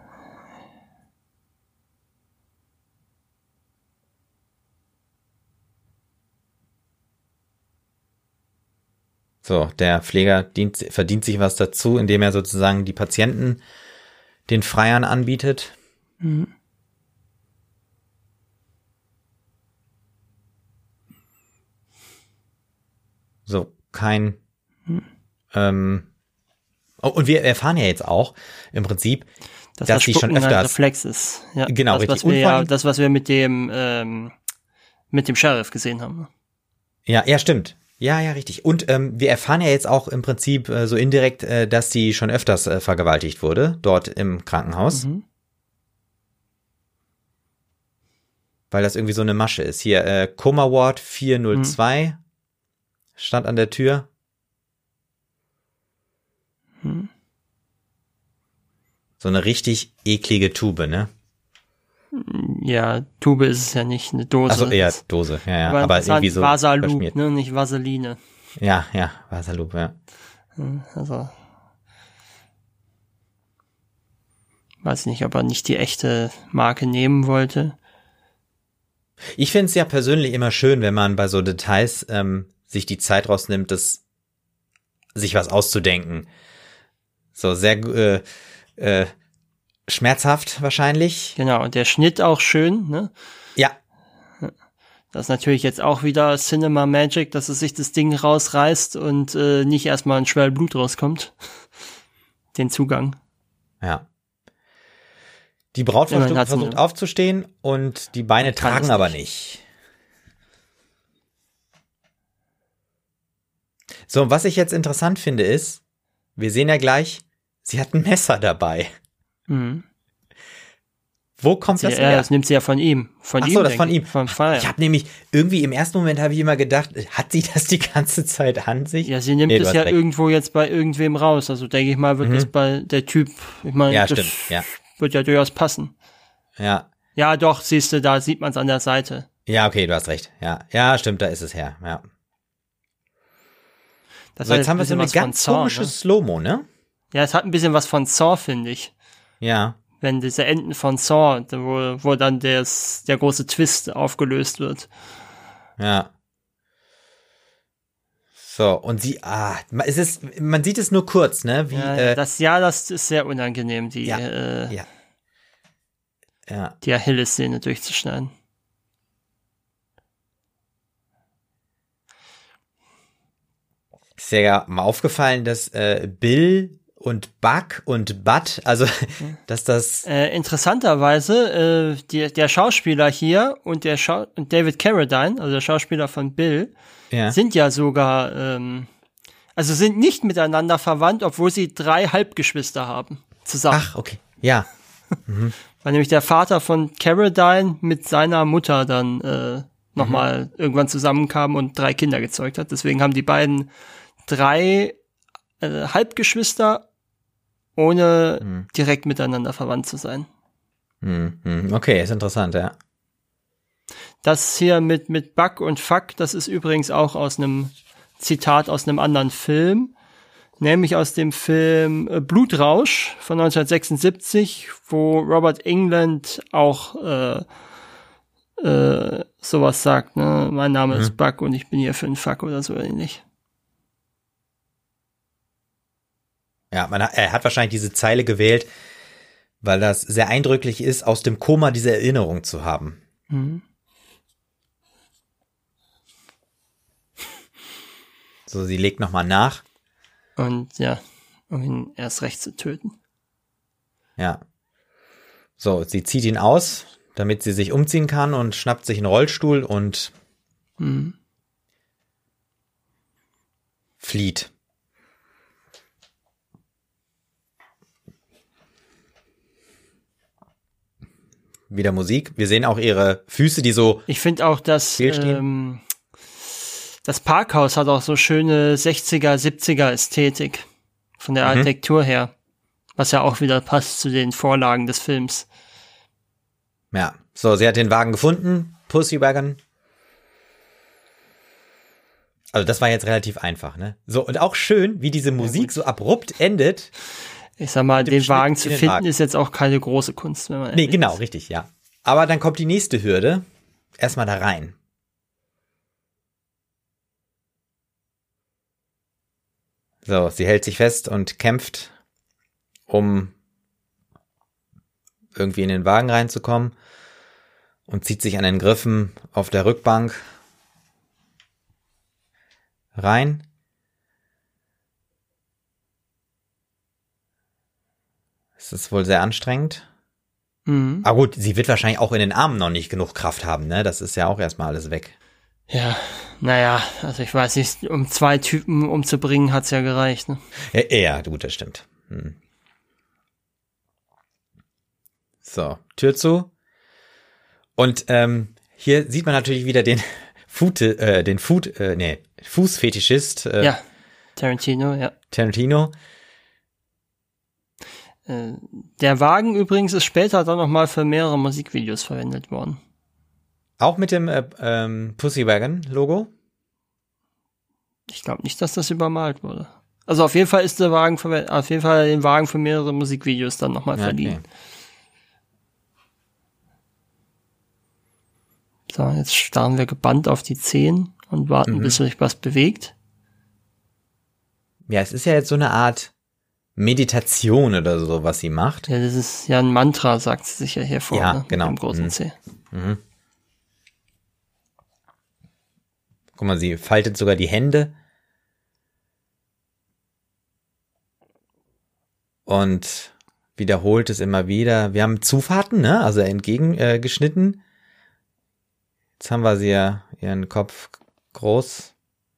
So, der Pfleger dient, verdient sich was dazu, indem er sozusagen die Patienten den Freiern anbietet. mhm. So, kein, ähm, oh, und wir erfahren ja jetzt auch im Prinzip, dass dass das sie schon Spucken ein öfters, Reflex ist. Ja, Genau, das, richtig. was wir, Und vor ja, allem- das, was wir mit dem, ähm, mit dem Sheriff gesehen haben. ja, ja, stimmt. Ja, ja, richtig. Und ähm, wir erfahren ja jetzt auch im Prinzip äh, so indirekt, äh, dass sie schon öfters äh, vergewaltigt wurde, dort im Krankenhaus. Mhm. Weil das irgendwie so eine Masche ist. Hier, äh, Coma Ward vier null zwei stand an der Tür. Mhm. So eine richtig eklige Tube, ne? Ja, Tube ist es ja nicht, eine Dose. Also eher Dose, ja, ja. aber, Aber interessant, irgendwie so Vasalub, verschmiert. ne, nicht Vaseline. Ja, ja, Vasalub, ja. Also, weiß nicht, ob er nicht die echte Marke nehmen wollte. Ich finde es ja persönlich immer schön, wenn man bei so Details ähm, sich die Zeit rausnimmt, das sich was auszudenken. So sehr äh, äh, schmerzhaft wahrscheinlich. Genau, und der Schnitt auch schön, ne? Ja, Das ist natürlich jetzt auch wieder Cinema Magic, dass es sich das Ding rausreißt und äh, nicht erstmal ein Schwall Blut rauskommt. Den Zugang. ja. Die Braut Immerhin versucht, hat's versucht eine- aufzustehen und die Beine kann tragen es aber nicht. nicht. So, und was ich jetzt interessant finde ist, wir sehen ja gleich, sie hat ein Messer dabei. Mhm. Wo kommt Sie, das ja, her? das nimmt sie ja von ihm. Von Ach ihm. so, das denke von ich. ihm. Vom Feier. Ich habe nämlich irgendwie im ersten Moment habe ich immer gedacht, hat sie das die ganze Zeit an sich? Ja, sie nimmt Nee, du es hast ja recht. irgendwo jetzt bei irgendwem raus. Also denke ich mal, wird Mhm. das bei der Typ, ich meine, Ja, das stimmt, ja. wird ja durchaus passen. Ja. Ja, doch, siehst du, da sieht man es an der Seite. Ja, okay, du hast recht. Ja, ja, stimmt, da ist es her. Ja. Das So, jetzt haben wir so eine was von ganz Saw, komische ne? Slow-Mo, ne? Ja, es hat ein bisschen was von Saw, finde ich. Ja. Wenn diese Enden von Saw, wo, wo dann des, der große Twist aufgelöst wird. Ja. So, und sie, ah, es ist, man sieht es nur kurz, ne? Wie, Ja, äh, das, ja, das ist sehr unangenehm, die, ja, äh, ja. Ja. die Achilles-Szene durchzuschneiden. Ist dir ja mal aufgefallen, dass äh, Bill und Buck und Bud, also dass das Äh, interessanterweise, äh, die, der Schauspieler hier und der Schau und David Carradine, also der Schauspieler von Bill, ja. sind ja sogar, ähm, also sind nicht miteinander verwandt, obwohl sie drei Halbgeschwister haben. Zusammen. Ach, okay. Ja. Mhm. Weil nämlich der Vater von Carradine mit seiner Mutter dann äh, nochmal mhm. irgendwann zusammenkam und drei Kinder gezeugt hat. Deswegen haben die beiden drei äh, Halbgeschwister, ohne hm. direkt miteinander verwandt zu sein. Hm, okay, ist interessant, ja. Das hier mit, mit Buck und Fuck, das ist übrigens auch aus einem Zitat aus einem anderen Film, nämlich aus dem Film Blutrausch von neunzehnhundertsechsundsiebzig, wo Robert Englund auch äh, äh, sowas sagt, ne? Mein Name hm. ist Buck und ich bin hier für einen Fuck oder so ähnlich. Ja, man, er hat wahrscheinlich diese Zeile gewählt, weil das sehr eindrücklich ist, aus dem Koma diese Erinnerung zu haben. Mhm. So, sie legt nochmal nach. Und ja, um ihn erst recht zu töten. Ja. So, sie zieht ihn aus, damit sie sich umziehen kann und schnappt sich einen Rollstuhl und mhm. flieht. Wieder Musik. Wir sehen auch ihre Füße, die so. Ich finde auch, dass ähm, das Parkhaus hat auch so schöne sechziger, siebziger Ästhetik von der mhm. Architektur her, was ja auch wieder passt zu den Vorlagen des Films. Ja, so, sie hat den Wagen gefunden, Pussy Wagon. Also das war jetzt relativ einfach, ne? So, und auch schön, wie diese Musik ja, so abrupt endet. Ich sag mal, den Wagen zu finden Wagen. Ist jetzt auch keine große Kunst, wenn man Nee, genau, ist. Richtig, ja. Aber dann kommt die nächste Hürde. Erstmal da rein. So, sie hält sich fest und kämpft, um irgendwie in den Wagen reinzukommen und zieht sich an den Griffen auf der Rückbank rein. Es ist wohl sehr anstrengend. Mhm. Aber gut, sie wird wahrscheinlich auch in den Armen noch nicht genug Kraft haben, ne? Das ist ja auch erstmal alles weg. Ja, naja, also ich weiß nicht, um zwei Typen umzubringen hat's ja gereicht, ne? Ja, ja gut, das stimmt. Hm. So, Tür zu. Und ähm, hier sieht man natürlich wieder den Food, äh, den Food, äh, nee, Fußfetischist. Äh, ja, Tarantino, ja. Tarantino. Der Wagen übrigens ist später dann nochmal für mehrere Musikvideos verwendet worden. Auch mit dem äh, ähm, Pussy Wagon Logo? Ich glaube nicht, dass das übermalt wurde. Also auf jeden Fall ist der Wagen verwendet, auf jeden Fall den Wagen für mehrere Musikvideos dann nochmal ja, verliehen. Okay. So, jetzt starren wir gebannt auf die Zehen und warten, mhm. bis sich was bewegt. Ja, es ist ja jetzt so eine Art Meditation oder so, was sie macht. Ja, das ist ja ein Mantra, sagt sie sich ja hier vorne. Ja, genau. Mit dem großen mhm. C. Mhm. Guck mal, sie faltet sogar die Hände. Und wiederholt es immer wieder. Wir haben Zufahrten, ne? Also entgegengeschnitten. Äh, Jetzt haben wir sie ja ihren Kopf groß.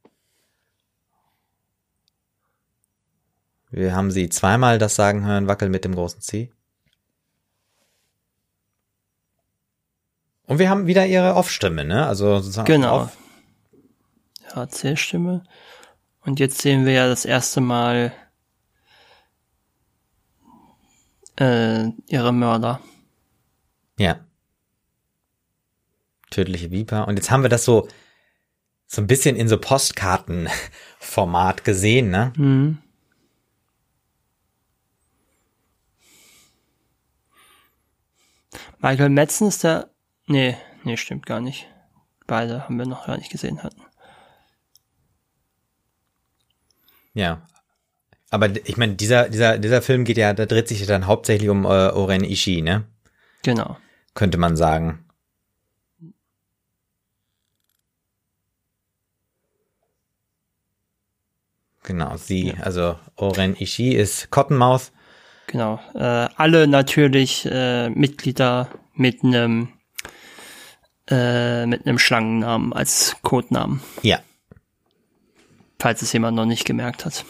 Wir haben sie zweimal das Sagen hören, wackel mit dem großen C. Und wir haben wieder ihre Off-Stimme, ne? Also sozusagen genau. Off. Ja, C-Stimme. Und jetzt sehen wir ja das erste Mal äh, ihre Mörder. Ja. Tödliche Viper. Und jetzt haben wir das so, so ein bisschen in so Postkartenformat gesehen, ne? Mhm. Michael Madsen ist der, nee, nee, stimmt gar nicht. Beide haben wir noch gar nicht gesehen hatten. Ja. Aber ich meine, dieser, dieser, dieser Film geht ja, da dreht sich ja dann hauptsächlich um äh, Oren Ishii, ne? Genau. Könnte man sagen. Genau, sie, ja. Also Oren Ishii ist Cottonmouth. Genau, äh, alle natürlich äh, Mitglieder mit einem äh, mit einem Schlangennamen als Codenamen. Ja. Falls es jemand noch nicht gemerkt hat.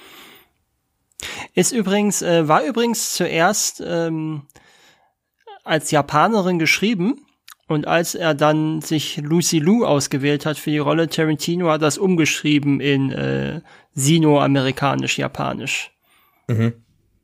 Ist übrigens, äh, war übrigens zuerst ähm, als Japanerin geschrieben und als er dann sich Lucy Liu ausgewählt hat für die Rolle, Tarantino hat das umgeschrieben in äh, Sino-Amerikanisch-Japanisch. Mhm.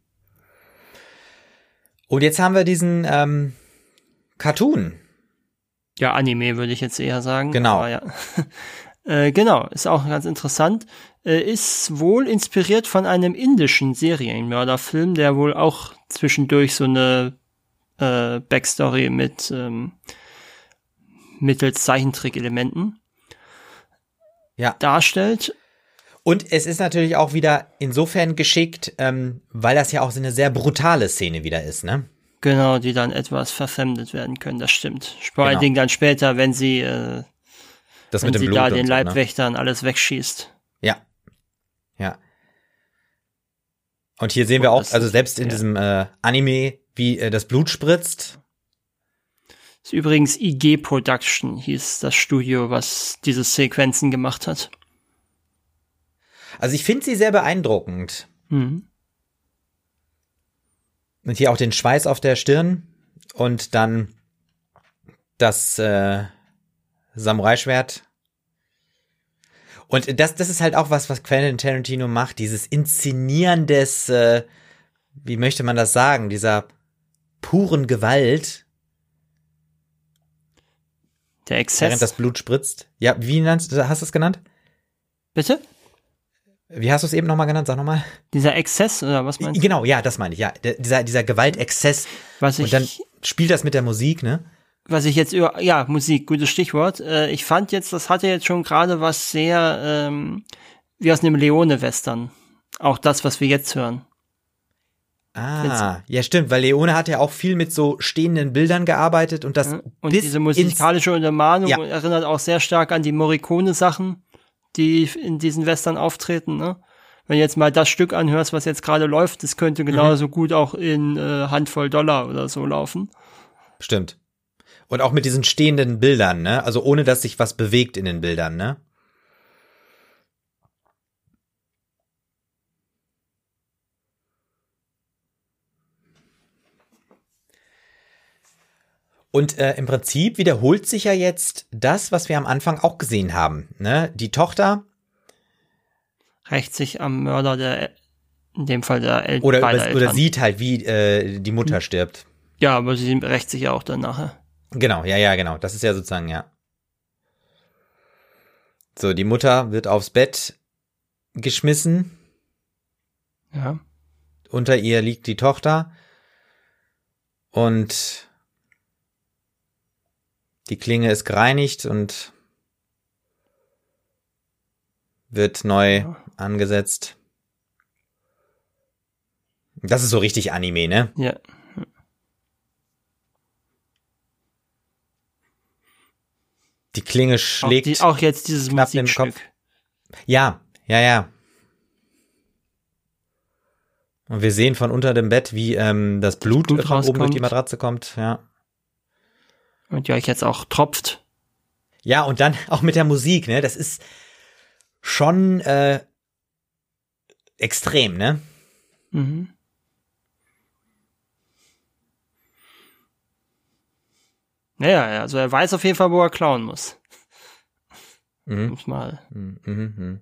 Und jetzt haben wir diesen ähm, Cartoon. Ja, Anime würde ich jetzt eher sagen. Genau. Aber ja. äh, genau, ist auch ganz interessant. Äh, ist wohl inspiriert von einem indischen Serienmörderfilm, der wohl auch zwischendurch so eine äh, Backstory mit ähm, mittels Zeichentrick-Elementen ja. darstellt. Und es ist natürlich auch wieder insofern geschickt, ähm, weil das ja auch so eine sehr brutale Szene wieder ist, ne? Genau, die dann etwas verfremdet werden können, das stimmt. Vor allen Genau. Dingen dann später, wenn sie, äh, das wenn mit dem sie Blut da und den so, ne? Leibwächtern alles wegschießt. Ja. Ja. Und hier sehen wir Und auch, das also ist- selbst in ja. diesem äh, Anime, wie äh, das Blut spritzt. Ist übrigens I G Production, hieß das Studio, was diese Sequenzen gemacht hat. Also ich finde sie sehr beeindruckend. Mhm. Und hier auch den Schweiß auf der Stirn und dann das äh, Samurai-Schwert. Und das, das ist halt auch was, was Quentin Tarantino macht, dieses Inszenieren des, äh, wie möchte man das sagen, dieser puren Gewalt, Der während Exzess. das Blut spritzt. Ja, wie nannst, hast du es genannt? Bitte? Wie hast du es eben nochmal genannt? Sag nochmal. Dieser Exzess, oder was meinst du? Genau, ja, das meine ich, ja. Der, dieser, dieser Gewaltexzess. Was Und ich, dann spielt das mit der Musik, ne? was ich jetzt über, ja, Musik, gutes Stichwort. Äh, ich fand jetzt, das hatte jetzt schon gerade was sehr, ähm, wie aus einem Leone-Western. Auch das, was wir jetzt hören. Ah, ja stimmt, weil Leone hat ja auch viel mit so stehenden Bildern gearbeitet und das Ja, und bis diese musikalische Untermalung Ja. erinnert auch sehr stark an die Morricone-Sachen, die in diesen Western auftreten, ne? Wenn du jetzt mal das Stück anhörst, was jetzt gerade läuft, das könnte genauso gut auch in äh, Handvoll Dollar oder so laufen. ins, stimmt. Und auch mit diesen stehenden Bildern, ne? Also ohne, dass sich was bewegt in den Bildern, ne? Und äh, im Prinzip wiederholt sich ja jetzt das, was wir am Anfang auch gesehen haben, ne? Die Tochter Rächt sich am Mörder der, in dem Fall der El oder, beider über, Eltern. oder sieht halt, wie äh, die Mutter stirbt. Ja, aber sie rächt sich ja auch dann nachher. Genau, ja, ja, genau. Das ist ja sozusagen, ja. So, die Mutter wird aufs Bett geschmissen. Ja. Unter ihr liegt die Tochter. Und die Klinge ist gereinigt und wird neu Ja. angesetzt. Das ist so richtig Anime, ne? Ja. Die Klinge Auch, schlägt. die, auch jetzt dieses knapp im Musikstück. Kopf. Ja, ja, ja. Und wir sehen von unter dem Bett, wie ähm, das Blut, Blut von oben durch die rauskommt. Matratze kommt. Ja. Und ja, ich jetzt auch tropft. Ja, und dann auch mit der Musik, ne? Das ist schon äh, extrem, ne? Mhm. Naja, ja, also er weiß auf jeden Fall, wo er klauen muss. Mhm. Muss mal. Mhm, mhm, mhm.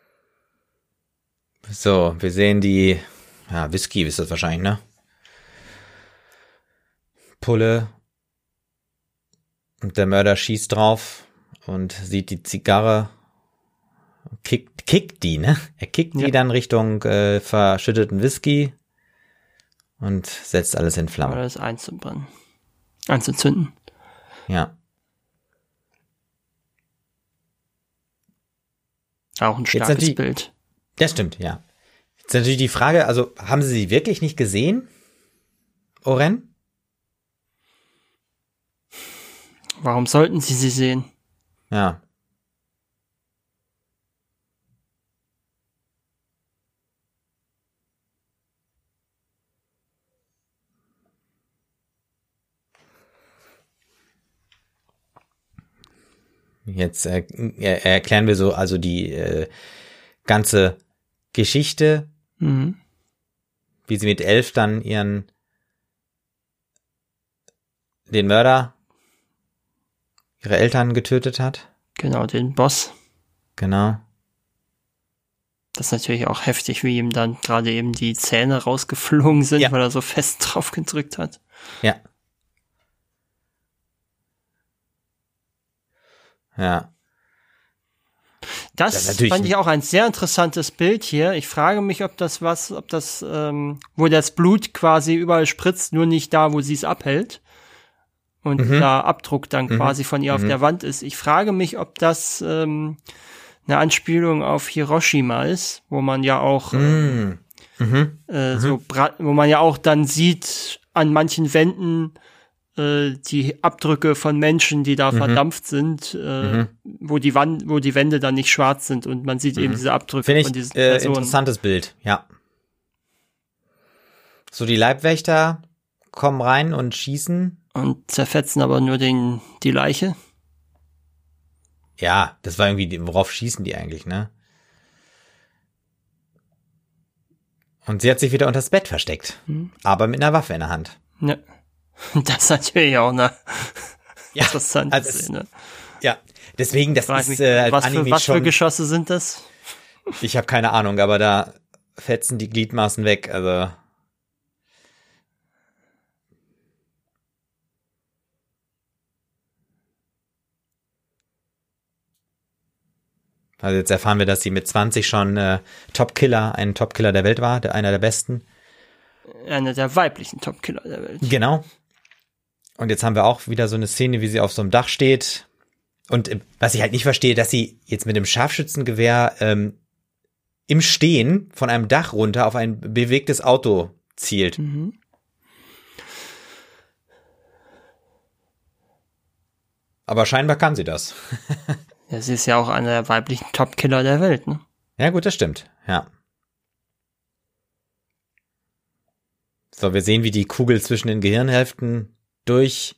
So, wir sehen die, ja, Whisky ist das wahrscheinlich, ne? Pulle. Und der Mörder schießt drauf und sieht die Zigarre, kickt, kickt die, ne? Er kickt ja. die dann Richtung äh, verschütteten Whisky und setzt alles in Flammen. Oder das einzubrennen. Einzuzünden. Ja. Auch ein starkes Bild. Das stimmt, ja. Jetzt natürlich die Frage, also haben Sie sie wirklich nicht gesehen, Oren? Warum sollten Sie sie sehen? Ja. Jetzt äh, erklären wir so also die äh, ganze Geschichte, mhm. wie sie mit elf dann ihren den Mörder, ihre Eltern getötet hat. Genau, den Boss. Genau. Das ist natürlich auch heftig, wie ihm dann gerade eben die Zähne rausgeflogen sind, ja. weil er so fest drauf gedrückt hat. Ja. Ja. Das, das fand ich auch ein sehr interessantes Bild hier. Ich frage mich, ob das was, ob das, ähm, wo das Blut quasi überall spritzt, nur nicht da, wo sie es abhält. Und mhm. da Abdruck dann mhm. quasi von ihr mhm. auf der Wand ist. Ich frage mich, ob das ähm, eine Anspielung auf Hiroshima ist, wo man ja auch mhm. Mhm. Äh, so, bra- wo man ja auch dann sieht an manchen Wänden die Abdrücke von Menschen, die da mhm. verdampft sind, äh, mhm. wo die Wand, wo die Wände dann nicht schwarz sind und man sieht mhm. eben diese Abdrücke Finde ich, von diesen äh, Personen. Interessantes Bild, ja. So, die Leibwächter kommen rein und schießen. Und zerfetzen aber nur den, die Leiche. Ja, das war irgendwie, worauf schießen die eigentlich, ne? Und sie hat sich wieder unter das Bett versteckt. Mhm. Aber mit einer Waffe in der Hand. Ja. Das ist natürlich auch eine ja, interessante also Szene. Ja, deswegen, das ist mich, äh, was, Anime für, was schon, für Geschosse sind das? Ich habe keine Ahnung, aber da fetzen die Gliedmaßen weg, also. Also jetzt erfahren wir, dass sie mit zwanzig schon äh, Top-Killer, ein Top-Killer der Welt war, der, einer der besten. Einer der weiblichen Top-Killer der Welt. Genau. Und jetzt haben wir auch wieder so eine Szene, wie sie auf so einem Dach steht. Und äh, was ich halt nicht verstehe, dass sie jetzt mit dem Scharfschützengewehr ähm, im Stehen von einem Dach runter auf ein bewegtes Auto zielt. Mhm. Aber scheinbar kann sie das. Ja, sie ist ja auch einer der weiblichen Top-Killer der Welt, ne? Ja gut, das stimmt, ja. So, wir sehen, wie die Kugel zwischen den Gehirnhälften durchgeht.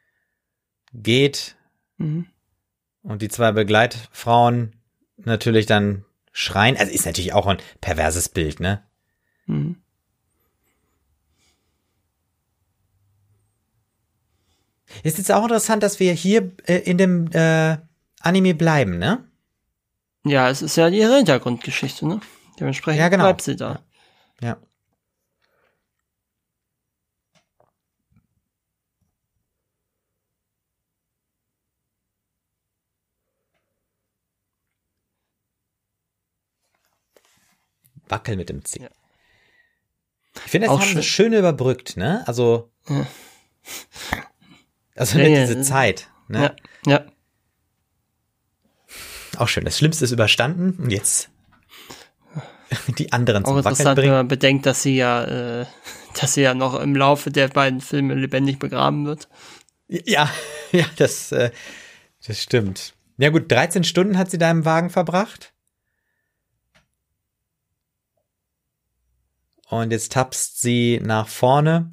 Mhm. Und die zwei Begleitfrauen natürlich dann schreien. Also ist natürlich auch ein perverses Bild, ne? Mhm. Ist jetzt auch interessant, dass wir hier äh, in dem äh, Anime bleiben, ne? Ja, es ist ja ihre Hintergrundgeschichte, ne? Dementsprechend ja, genau. bleibt sie da. Ja. Wackel mit dem C. Ja. Ich finde, das auch haben schön. sie schön überbrückt, ne? Also, ja. also ja, nicht ja, diese Zeit, ne? Ja, ja. Auch schön. Das Schlimmste ist überstanden und jetzt die anderen zum auch Wackeln interessant, bringen. wenn man bedenkt, dass sie ja, äh, dass sie ja noch im Laufe der beiden Filme lebendig begraben wird. Ja, ja, das, äh, das stimmt. Ja gut, dreizehn Stunden hat sie da im Wagen verbracht. Und jetzt tapst sie nach vorne.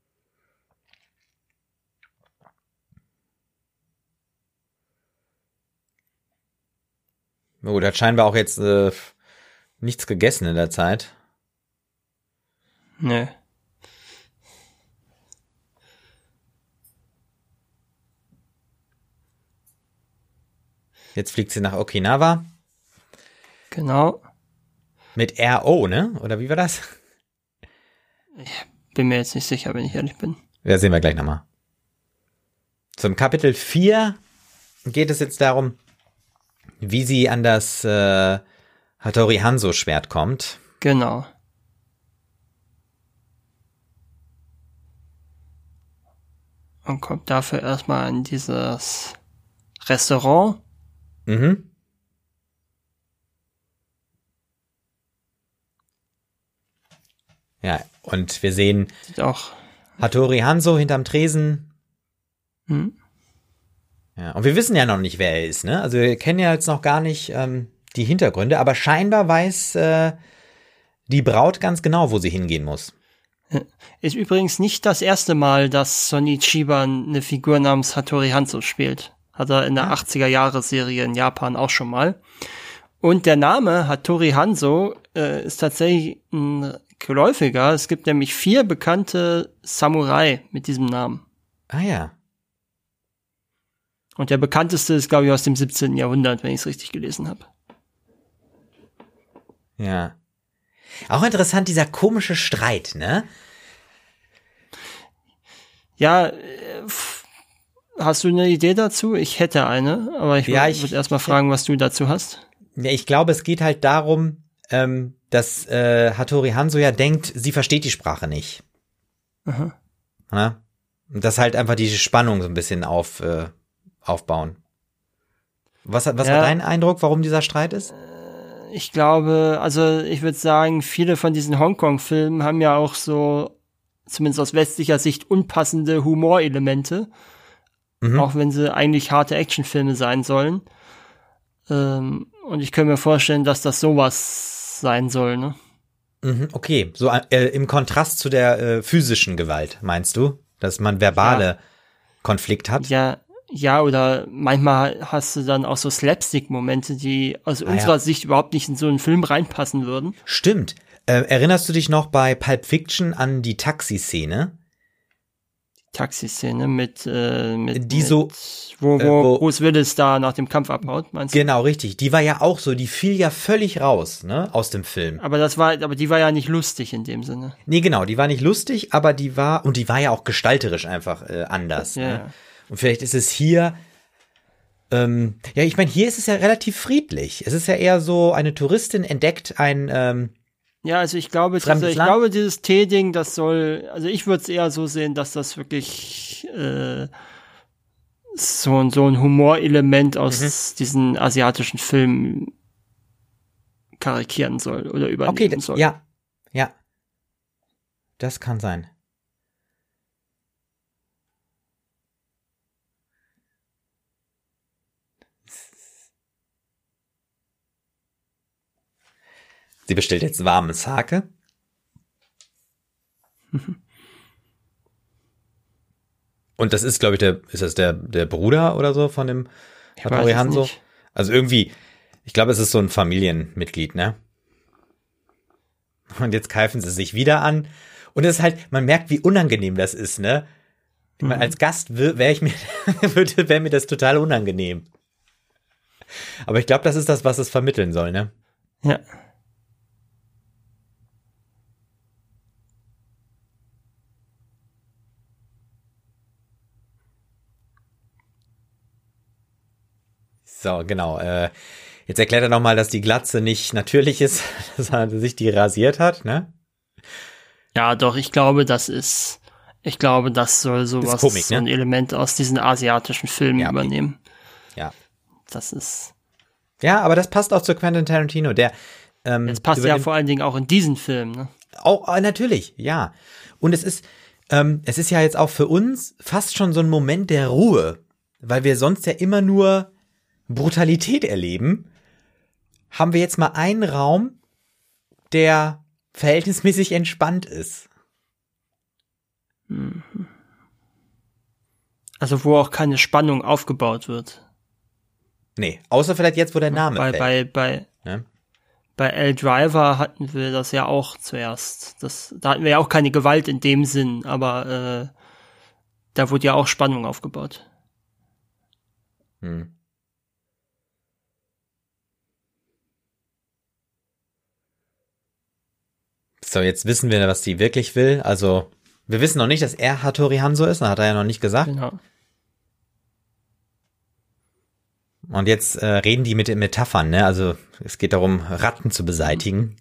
Oh, da hat scheinbar auch jetzt äh, nichts gegessen in der Zeit. Nö. Jetzt fliegt sie nach Okinawa. Genau. Mit R O, ne? Oder wie war das? Ich bin mir jetzt nicht sicher, wenn ich ehrlich bin. Ja, sehen wir gleich nochmal. Zum Kapitel vier geht es jetzt darum, wie sie an das äh, Hattori Hanzo Schwert kommt. Genau. Und kommt dafür erstmal in dieses Restaurant. Mhm. Ja, und wir sehen Sieht auch. Hattori Hanzo hinterm Tresen. Hm. Ja, und wir wissen ja noch nicht, wer er ist, ne? Also wir kennen ja jetzt noch gar nicht ähm, die Hintergründe, aber scheinbar weiß äh, die Braut ganz genau, wo sie hingehen muss. Ist übrigens nicht das erste Mal, dass Sonny Chiba eine Figur namens Hattori Hanzo spielt. Hat er in der achtziger-Jahre-Serie in Japan auch schon mal. Und der Name Hattori Hanzo äh, ist tatsächlich ein geläufiger. Es gibt nämlich vier bekannte Samurai mit diesem Namen. Ah ja. Und der bekannteste ist, glaube ich, aus dem siebzehnten Jahrhundert, wenn ich es richtig gelesen habe. Ja. Auch interessant, dieser komische Streit, ne? Ja, äh, hast du eine Idee dazu? Ich hätte eine, aber ich Ja, würde ich- würd erst mal fragen, was du dazu hast. Ja, ich glaube, es geht halt darum, ähm, dass äh, Hattori Hanzo ja denkt, sie versteht die Sprache nicht. Aha. Ne? Und das halt einfach die Spannung so ein bisschen auf, äh, aufbauen. Was, was Ja. war dein Eindruck, warum dieser Streit ist? Ich glaube, also ich würde sagen, viele von diesen Hongkong-Filmen haben ja auch so, zumindest aus westlicher Sicht, unpassende Humorelemente. Mhm. Auch wenn sie eigentlich harte Actionfilme sein sollen. Ähm, und ich könnte mir vorstellen, dass das sowas sein soll, ne? Mhm, okay, so äh, im Kontrast zu der äh, physischen Gewalt, meinst du? Dass man verbale Ja. Konflikt hat? Ja, ja, oder manchmal hast du dann auch so Slapstick-Momente, die aus Ah, unserer ja. Sicht überhaupt nicht in so einen Film reinpassen würden. Stimmt. Äh, erinnerst du dich noch bei Pulp Fiction an die Taxiszene? Taxiszene mit, äh, mit, Die mit so, wo, äh, wo, wo- Bruce Willis da nach dem Kampf abhaut, meinst du? Genau, richtig. Die war ja auch so, die fiel ja völlig raus, ne, aus dem Film. Aber das war, aber die war ja nicht lustig in dem Sinne. Nee, genau, die war nicht lustig, aber die war, und die war ja auch gestalterisch einfach äh, anders. Ja, Ne? ja. Und vielleicht ist es hier, ähm, ja, ich meine, hier ist es ja relativ friedlich. Es ist ja eher so, eine Touristin entdeckt ein, ähm, Ja, also ich glaube, diese, Fremdes ich Land? glaube, dieses T-Ding, das soll, also ich würde es eher so sehen, dass das wirklich äh, so, ein- so ein Humorelement aus Mhm. diesen asiatischen Filmen karikieren soll oder übernehmen okay, d- soll. ja, ja. Das kann sein. Sie bestellt jetzt warmen Sake. Und das ist, glaube ich, der, ist das der, der Bruder oder so von dem Ich Hattori weiß es Hanzo? nicht. Also irgendwie, ich glaube, es ist so ein Familienmitglied, ne? Und jetzt greifen sie sich wieder an. Und es ist halt, man merkt, wie unangenehm das ist, ne? Ich meine, als Gast wäre ich mir, würde, wäre mir das total unangenehm. Aber ich glaube, das ist das, was es vermitteln soll, ne? Ja. So, genau. Äh, jetzt erklärt er nochmal, dass die Glatze nicht natürlich ist, dass er sich die rasiert hat, ne? Ja, doch, ich glaube, das ist, ich glaube, das soll sowas, Komik, so ein ne? Element aus diesen asiatischen Filmen Ja, okay. übernehmen. Ja. Das ist, Ja, aber das passt auch zu Quentin Tarantino, der ähm, das passt ja übernimmt- vor allen Dingen auch in diesen Film, ne? Auch, äh, natürlich, ja. Und es ist, ähm, es ist ja jetzt auch für uns fast schon so ein Moment der Ruhe, weil wir sonst ja immer nur Brutalität erleben. Haben wir jetzt mal einen Raum, der verhältnismäßig entspannt ist. Also wo auch keine Spannung aufgebaut wird. Nee, außer vielleicht jetzt, wo der Name Bei, fällt. bei, bei, Ne? bei L Driver hatten wir das ja auch zuerst. Das, da hatten wir ja auch keine Gewalt in dem Sinn, aber äh, da wurde ja auch Spannung aufgebaut. Hm. So, jetzt wissen wir, was die wirklich will. Also, wir wissen noch nicht, dass er Hattori Hanzo ist, das hat er ja noch nicht gesagt. Genau. Und jetzt äh, reden die mit den Metaphern, ne? Also es geht darum, Ratten zu beseitigen.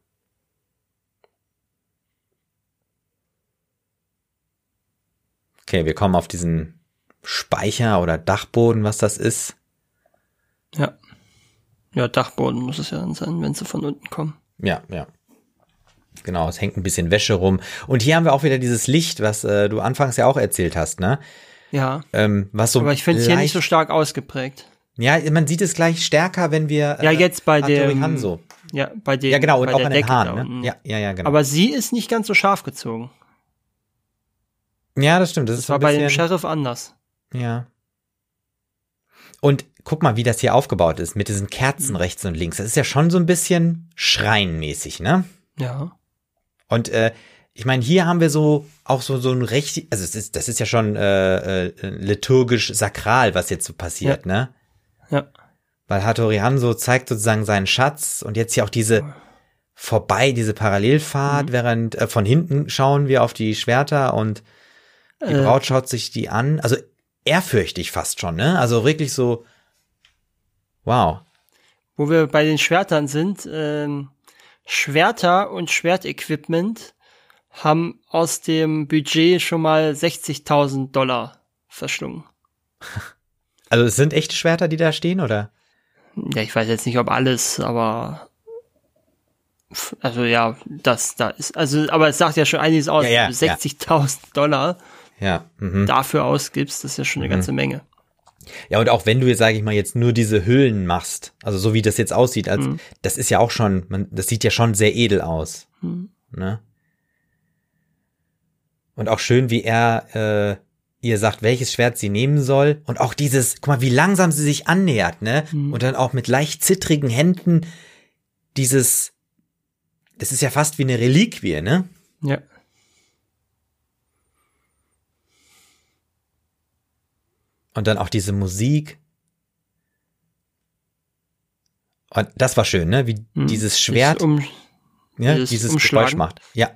Okay, wir kommen auf diesen Speicher oder Dachboden, was das ist. Ja. Ja, Dachboden muss es ja dann sein, wenn sie von unten kommen. Ja, ja. Genau, es hängt ein bisschen Wäsche rum. Und hier haben wir auch wieder dieses Licht, was äh, du anfangs ja auch erzählt hast, ne? Ja. Ähm, was so aber ich finde es hier nicht so stark ausgeprägt. Ja, man sieht es gleich stärker, wenn wir äh, Ja, jetzt bei Hattori dem Hanzo. Ja, bei dem Ja, genau, und bei auch der an den Decke Haaren, ne? Ja, ja, ja, genau. Aber sie ist nicht ganz so scharf gezogen. Ja, das stimmt, das, das ist so war ein bei bisschen, dem Sheriff anders. Ja. Und guck mal, wie das hier aufgebaut ist, mit diesen Kerzen mhm. rechts und links. Das ist ja schon so ein bisschen schreinmäßig, ne? Ja. Und äh, ich meine, hier haben wir so auch so so ein richtig, also es ist, das ist ja schon äh, äh, liturgisch sakral, was jetzt so passiert, ja. ne? Ja. Weil Hattori Hanzo zeigt sozusagen seinen Schatz und jetzt hier auch diese vorbei, diese Parallelfahrt, mhm. während äh, von hinten schauen wir auf die Schwerter und die äh. Braut schaut sich die an, also ehrfürchtig fast schon, ne? Also wirklich so, wow. Wo wir bei den Schwertern sind, ähm, Schwerter und Schwertequipment haben aus dem Budget schon mal sechzigtausend Dollar verschlungen. Also es sind echte Schwerter, die da stehen, oder? Ja, ich weiß jetzt nicht, ob alles, aber also ja, das da ist, also aber es sagt ja schon einiges aus, ja, ja, wenn du sechzigtausend ja. Dollar ja, mhm. dafür ausgibst, das ist ja schon eine mhm. ganze Menge. Ja, und auch wenn du jetzt, sage ich mal, jetzt nur diese Hüllen machst, also so wie das jetzt aussieht, als mhm. das ist ja auch schon, man, das sieht ja schon sehr edel aus, mhm. ne? Und auch schön, wie er äh, ihr sagt, welches Schwert sie nehmen soll. Und auch dieses, guck mal, wie langsam sie sich annähert, ne? Mhm. Und dann auch mit leicht zittrigen Händen dieses, das ist ja fast wie eine Reliquie, ne? Ja. Und dann auch diese Musik. Und das war schön, ne? Wie mhm. dieses Schwert, um, ja, dieses, dieses Geräusch macht. Ja.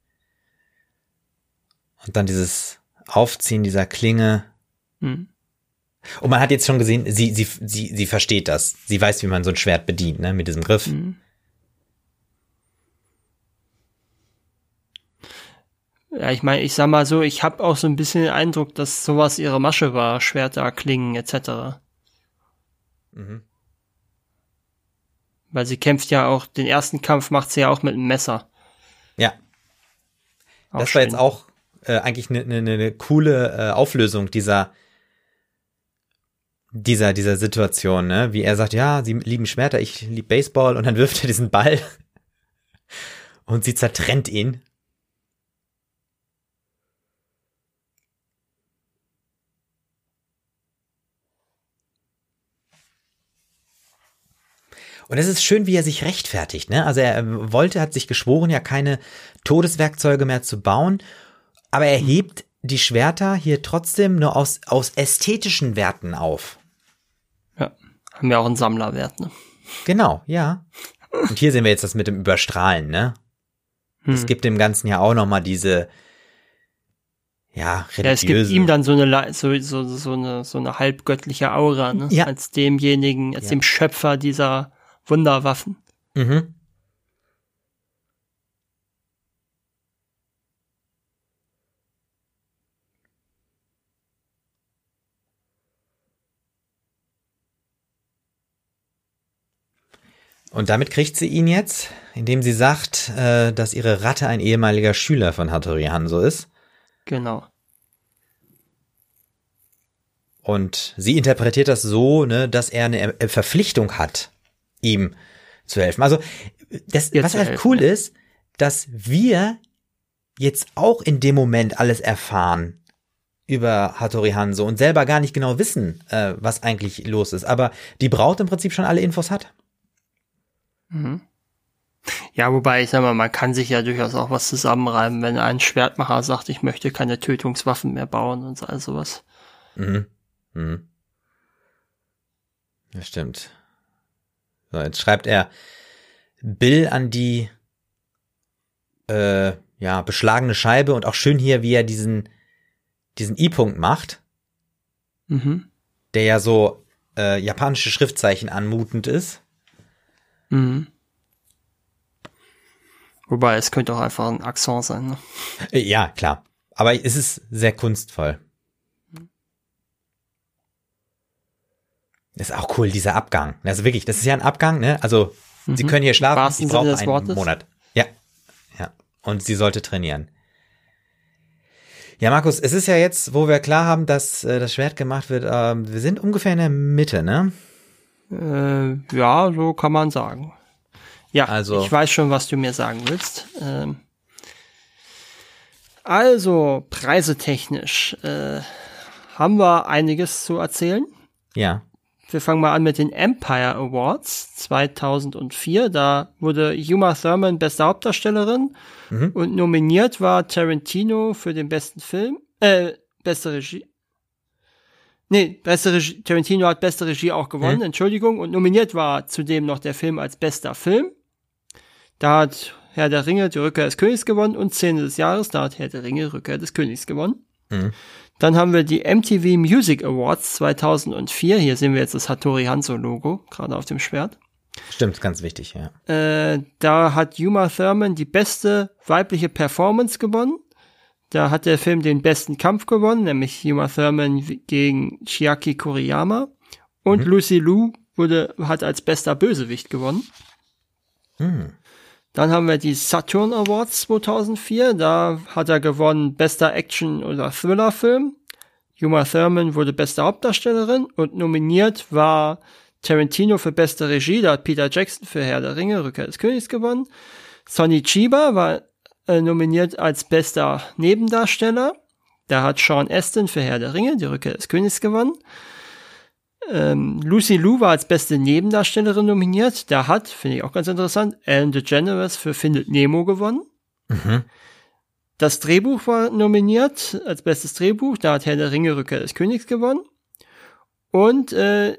Und dann dieses Aufziehen dieser Klinge. Mhm. Und man hat jetzt schon gesehen, sie, sie, sie, sie versteht das. Sie weiß, wie man so ein Schwert bedient, ne, mit diesem Griff. Mhm. Ja, ich meine, ich sag mal so, ich habe auch so ein bisschen den Eindruck, dass sowas ihre Masche war, Schwerter, Klingen et cetera. Mhm. Weil sie kämpft ja auch, den ersten Kampf macht sie ja auch mit einem Messer. Ja. Auch das schön. War jetzt auch äh, eigentlich eine ne, ne coole äh, Auflösung dieser dieser dieser Situation, ne? Wie er sagt, ja, sie lieben Schwerter, ich liebe Baseball, und dann wirft er diesen Ball und sie zertrennt ihn. Und es ist schön, wie er sich rechtfertigt, ne? Also er wollte, hat sich geschworen, ja keine Todeswerkzeuge mehr zu bauen, aber er hebt die Schwerter hier trotzdem nur aus, aus ästhetischen Werten auf. Ja, haben ja auch einen Sammlerwert, ne? Genau, ja. Und hier sehen wir jetzt das mit dem Überstrahlen, ne? Das hm. gibt dem Ganzen ja auch nochmal diese, ja, religiöse. Ja, es gibt ihm dann so eine, so, so, so eine, so eine halbgöttliche Aura, ne? Ja. Als demjenigen, als ja. dem Schöpfer dieser Wunderwaffen. Mhm. Und damit kriegt sie ihn jetzt, indem sie sagt, äh, dass ihre Ratte ein ehemaliger Schüler von Hattori Hanzo ist. Genau. Und sie interpretiert das so, ne, dass er eine Verpflichtung hat, ihm zu helfen. Also, das, was halt helfen, cool ja. ist, dass wir jetzt auch in dem Moment alles erfahren über Hattori Hanzo und selber gar nicht genau wissen, äh, was eigentlich los ist. Aber die Braut im Prinzip schon alle Infos hat. Mhm. Ja, wobei, ich sag mal, man kann sich ja durchaus auch was zusammenreiben, wenn ein Schwertmacher sagt, ich möchte keine Tötungswaffen mehr bauen und all sowas. Mhm. Mhm. Das stimmt. So, jetzt schreibt er Bill an die äh, ja, beschlagene Scheibe und auch schön hier, wie er diesen diesen I-Punkt macht, mhm. der ja so äh, japanische Schriftzeichen anmutend ist. Mhm. Wobei, es könnte auch einfach ein Akzent sein, ne? Äh, ja, klar. Aber es ist sehr kunstvoll. Das ist auch cool, dieser Abgang. Also wirklich, das ist ja ein Abgang, ne? Also, mhm. sie können hier schlafen, sie brauchen einen Wortes. Monat. Ja, ja. Und sie sollte trainieren. Ja, Markus, es ist ja jetzt, wo wir klar haben, dass äh, das Schwert gemacht wird, äh, wir sind ungefähr in der Mitte, ne? Äh, ja, so kann man sagen. Ja, also, ich weiß schon, was du mir sagen willst. Ähm, also, preisetechnisch äh, haben wir einiges zu erzählen. Ja. Wir fangen mal an mit den Empire Awards zweitausendvier. Da wurde Uma Thurman beste Hauptdarstellerin mhm. und nominiert war Tarantino für den besten Film, äh, beste Regie. Nee, beste Regie, Tarantino hat beste Regie auch gewonnen, mhm. Entschuldigung. Und nominiert war zudem noch der Film als bester Film. Da hat Herr der Ringe, die Rückkehr des Königs gewonnen und Szene des Jahres, da hat Herr der Ringe, Rückkehr des Königs gewonnen. Mhm. Dann haben wir die M T V Music Awards zweitausendvier. Hier sehen wir jetzt das Hattori Hanzo Logo, gerade auf dem Schwert. Stimmt, ganz wichtig, ja. Äh, da hat Uma Thurman die beste weibliche Performance gewonnen. Da hat der Film den besten Kampf gewonnen, nämlich Uma Thurman gegen Chiaki Kuriyama. Und mhm. Lucy Liu wurde, hat als bester Bösewicht gewonnen. Mhm. Dann haben wir die Saturn Awards zweitausendvier. Da hat er gewonnen bester Action- oder Thriller-Film. Uma Thurman wurde beste Hauptdarstellerin und nominiert war Tarantino für beste Regie. Da hat Peter Jackson für Herr der Ringe, Rückkehr des Königs gewonnen. Sonny Chiba war äh, nominiert als bester Nebendarsteller. Da hat Sean Astin für Herr der Ringe, die Rückkehr des Königs gewonnen. Ähm, Lucy Liu war als beste Nebendarstellerin nominiert. Da hat, finde ich auch ganz interessant, Ellen DeGeneres für Findet Nemo gewonnen. Mhm. Das Drehbuch war nominiert als bestes Drehbuch. Da hat Herr der Ringe, Rückkehr des Königs gewonnen. Und äh,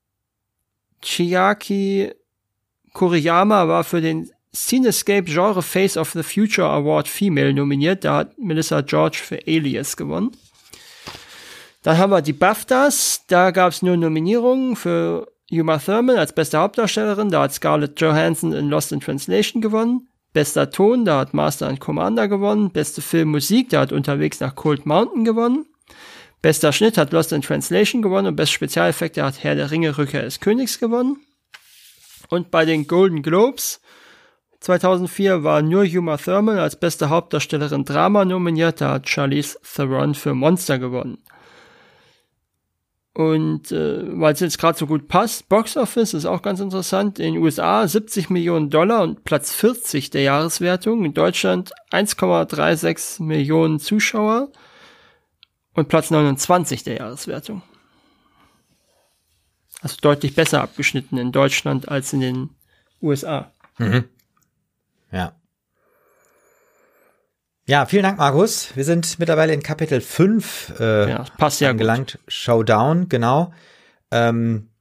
Chiaki Kuriyama war für den Cinescape Genre Face of the Future Award Female nominiert. Da hat Melissa George für Alias gewonnen. Dann haben wir die BAFTAs, da gab es nur Nominierungen für Uma Thurman als beste Hauptdarstellerin, da hat Scarlett Johansson in Lost in Translation gewonnen. Bester Ton, da hat Master and Commander gewonnen. Beste Filmmusik, da hat Unterwegs nach Cold Mountain gewonnen. Bester Schnitt hat Lost in Translation gewonnen und beste Spezialeffekte hat Herr der Ringe, Rückkehr des Königs gewonnen. Und bei den Golden Globes zweitausendvier war nur Uma Thurman als beste Hauptdarstellerin Drama nominiert, da hat Charlize Theron für Monster gewonnen. Und äh, weil es jetzt gerade so gut passt, Box Office ist auch ganz interessant. In den U S A siebzig Millionen Dollar und Platz vierzig der Jahreswertung. In Deutschland eins Komma sechsunddreißig Millionen Zuschauer und Platz neunundzwanzig der Jahreswertung. Also deutlich besser abgeschnitten in Deutschland als in den U S A. Mhm. Ja. Ja, vielen Dank, Markus. Wir sind mittlerweile in Kapitel fünf äh, ja, passt ja angelangt. Gut. Showdown, genau. Ähm,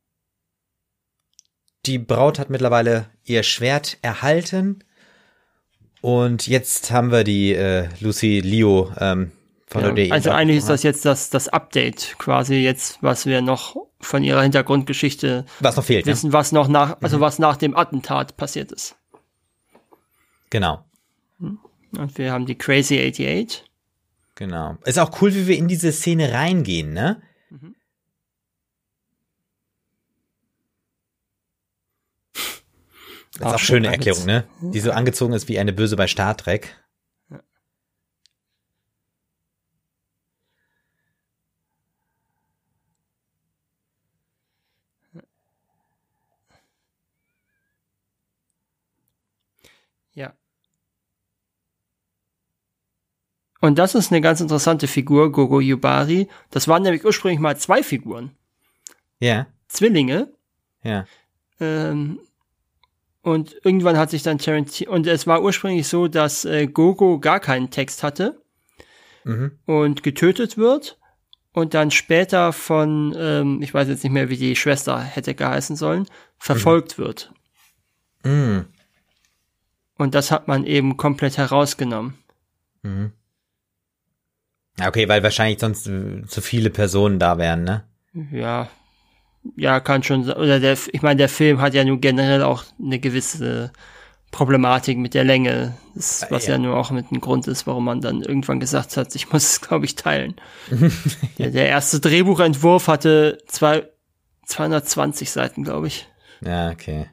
die Braut hat mittlerweile ihr Schwert erhalten. Und jetzt haben wir die äh, Lucy Liu ähm, von ja, der Also eigentlich ist das jetzt das, das Update quasi jetzt, was wir noch von ihrer Hintergrundgeschichte was noch fehlt, wissen, ja? was noch nach, also mhm. was nach dem Attentat passiert ist. Genau. Und wir haben die Crazy achtundachtzig. Genau. Ist auch cool, wie wir in diese Szene reingehen, ne? Mhm. Das ist auch, auch schöne Erklärung, ne? Die so angezogen ist wie eine Böse bei Star Trek. Ja. Ja. Und das ist eine ganz interessante Figur, Gogo Yubari. Das waren nämlich ursprünglich mal zwei Figuren. Ja. Zwillinge. Ja. Ähm, und irgendwann hat sich dann Tarantino, und es war ursprünglich so, dass äh, Gogo gar keinen Text hatte mhm. und getötet wird und dann später von, ähm, ich weiß jetzt nicht mehr, wie die Schwester hätte geheißen sollen, verfolgt mhm. wird. Mhm. Und das hat man eben komplett herausgenommen. Mhm. Ja, okay, weil wahrscheinlich sonst äh, zu viele Personen da wären, ne? Ja. ja, kann schon, oder der, ich meine, der Film hat ja nun generell auch eine gewisse Problematik mit der Länge, das, was ja. ja nur auch mit ein Grund ist, warum man dann irgendwann gesagt hat, ich muss es, glaube ich, teilen. ja, der erste Drehbuchentwurf hatte zwei, zweihundertzwanzig Seiten, glaube ich. Ja, okay.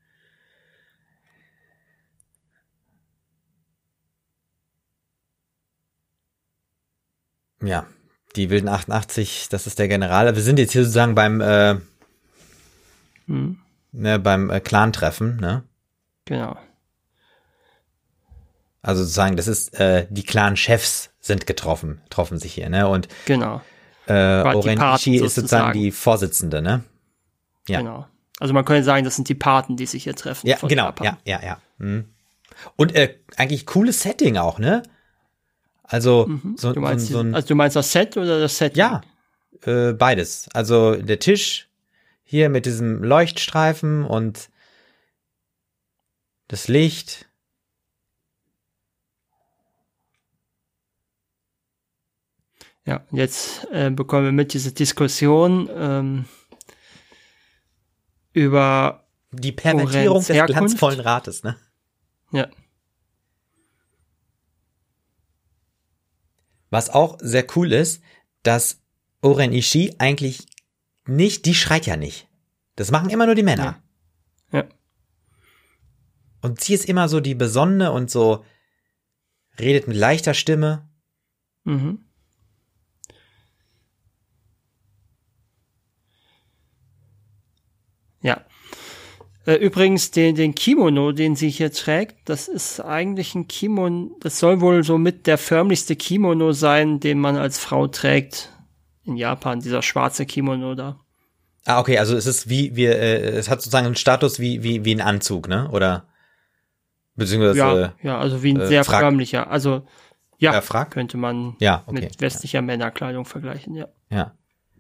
Ja, die wilden achtundachtzig, das ist der General. Wir sind jetzt hier sozusagen beim äh, hm. ne, beim äh, Clan-Treffen, ne? Genau. Also sozusagen, das ist, äh, die Clan-Chefs sind getroffen, troffen sich hier, ne? Und genau. äh, Oren-Ishii ist sozusagen die Vorsitzende, ne? Ja. Genau. Also man könnte sagen, das sind die Paten, die sich hier treffen. Ja, genau, Japan. ja, ja, ja. Mhm. Und äh, eigentlich cooles Setting auch, ne? Also, mhm. so, du meinst, so, so ein, also du meinst das Set oder das Setting? Ja, äh, beides. Also der Tisch hier mit diesem Leuchtstreifen und das Licht. Ja, jetzt äh, bekommen wir mit diese Diskussion ähm, über die Pervertierung des glanzvollen Rates, ne? Ja. Was auch sehr cool ist, dass Oren-Ishii eigentlich nicht, die schreit ja nicht. Das machen immer nur die Männer. Ja. ja. Und sie ist immer so die Besonnene und so redet mit leichter Stimme. Mhm. Ja. Übrigens, den, den Kimono, den sie hier trägt, das ist eigentlich ein Kimono, das soll wohl so mit der förmlichste Kimono sein, den man als Frau trägt in Japan, dieser schwarze Kimono da. Ah, okay, also es ist wie, wie äh, es hat sozusagen einen Status wie, wie, wie ein Anzug, ne? Oder, beziehungsweise, ja, äh, ja, also wie ein sehr Frack. förmlicher, also, ja, ja, Frack? könnte man ja, okay. mit westlicher ja. Männerkleidung vergleichen, ja. Ja.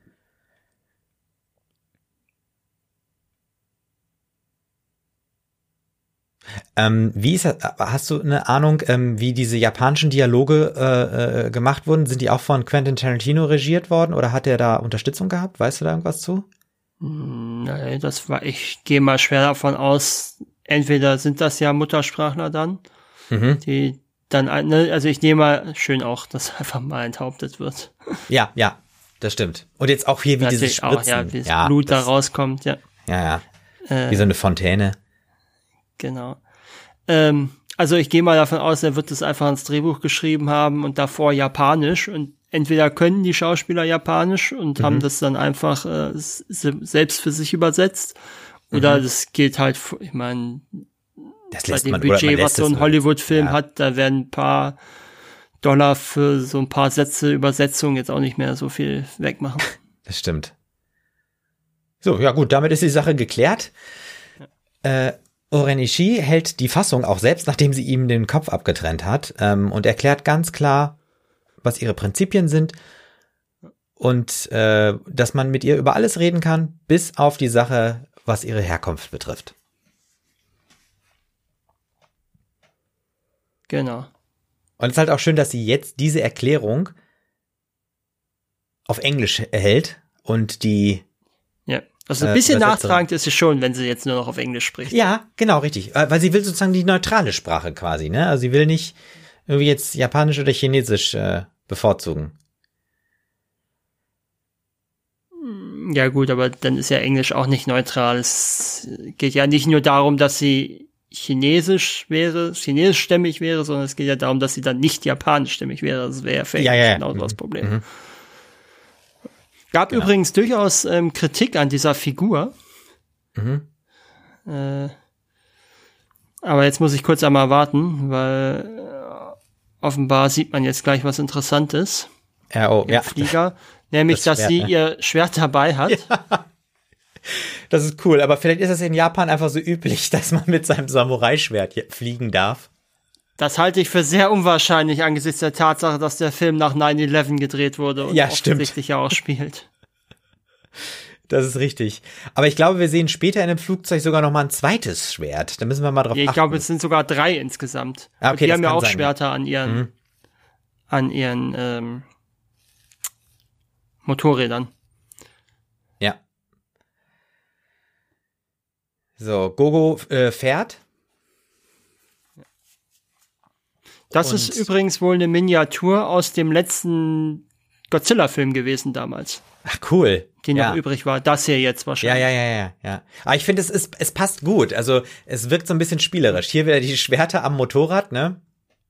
Ähm, wie ist das, hast du eine Ahnung, ähm, wie diese japanischen Dialoge äh, äh, gemacht wurden? Sind die auch von Quentin Tarantino regiert worden oder hat er da Unterstützung gehabt? Weißt du da irgendwas zu? Nein, das war, ich gehe mal schwer davon aus, entweder sind das ja Muttersprachler dann, mhm. die dann, ne, also ich nehme mal schön auch, dass einfach mal enthauptet wird. Ja, ja, das stimmt. Und jetzt auch hier wie Natürlich dieses Spritzen. Auch, ja, wie das ja, Blut das, da rauskommt, ja. Ja, ja, äh, wie so eine Fontäne. Genau. Ähm, also ich gehe mal davon aus, er wird es einfach ins Drehbuch geschrieben haben und davor Japanisch und entweder können die Schauspieler Japanisch und mhm. haben das dann einfach äh, selbst für sich übersetzt oder mhm. das geht halt, ich meine, bei dem man, Budget, was so ein Hollywood-Film ja. hat, da werden ein paar Dollar für so ein paar Sätze Übersetzung jetzt auch nicht mehr so viel wegmachen. Das stimmt. So, ja gut, damit ist die Sache geklärt. Ja. Äh, Oren-Ishii hält die Fassung auch selbst, nachdem sie ihm den Kopf abgetrennt hat, ähm, und erklärt ganz klar, was ihre Prinzipien sind und äh, dass man mit ihr über alles reden kann, bis auf die Sache, was ihre Herkunft betrifft. Genau. Und es ist halt auch schön, dass sie jetzt diese Erklärung auf Englisch erhält und die ja. Also ein bisschen äh, nachtragend ist sie schon, wenn sie jetzt nur noch auf Englisch spricht. Ja, genau, richtig. Weil sie will sozusagen die neutrale Sprache quasi, ne? Also sie will nicht irgendwie jetzt Japanisch oder Chinesisch äh, bevorzugen. Ja gut, aber dann ist ja Englisch auch nicht neutral. Es geht ja nicht nur darum, dass sie Chinesisch wäre, chinesischstämmig wäre, sondern es geht ja darum, dass sie dann nicht japanischstämmig wäre. Das wäre ja für ja, ja, ja. genau mhm. das Problem. Mhm. Gab genau. übrigens durchaus ähm, Kritik an dieser Figur. Mhm. Äh, aber jetzt muss ich kurz einmal warten, weil äh, offenbar sieht man jetzt gleich was Interessantes. Ja, oh, im ja. Flieger. Nämlich, das dass Schwert, sie ne? ihr Schwert dabei hat. Ja. Das ist cool, aber vielleicht ist es in Japan einfach so üblich, dass man mit seinem Samurai-Schwert hier fliegen darf. Das halte ich für sehr unwahrscheinlich angesichts der Tatsache, dass der Film nach nine eleven gedreht wurde und ja, offensichtlich ja auch spielt. Das ist richtig. Aber ich glaube, wir sehen später in dem Flugzeug sogar noch mal ein zweites Schwert. Da müssen wir mal drauf ja, ich achten. Ich glaube, es sind sogar drei insgesamt. Ah, okay, die haben ja auch sein, Schwerter ja. an ihren, mhm. an ihren ähm, Motorrädern. Ja. So, Gogo äh, fährt. Das Und- ist übrigens wohl eine Miniatur aus dem letzten Godzilla-Film gewesen damals, Ach, cool. die noch ja. übrig war. Das hier jetzt Ja, wahrscheinlich. ja, ja, ja, ja. Aber ich finde, es ist, es passt gut. Also, es wirkt so ein bisschen spielerisch. Hier wieder die Schwerter am Motorrad, ne?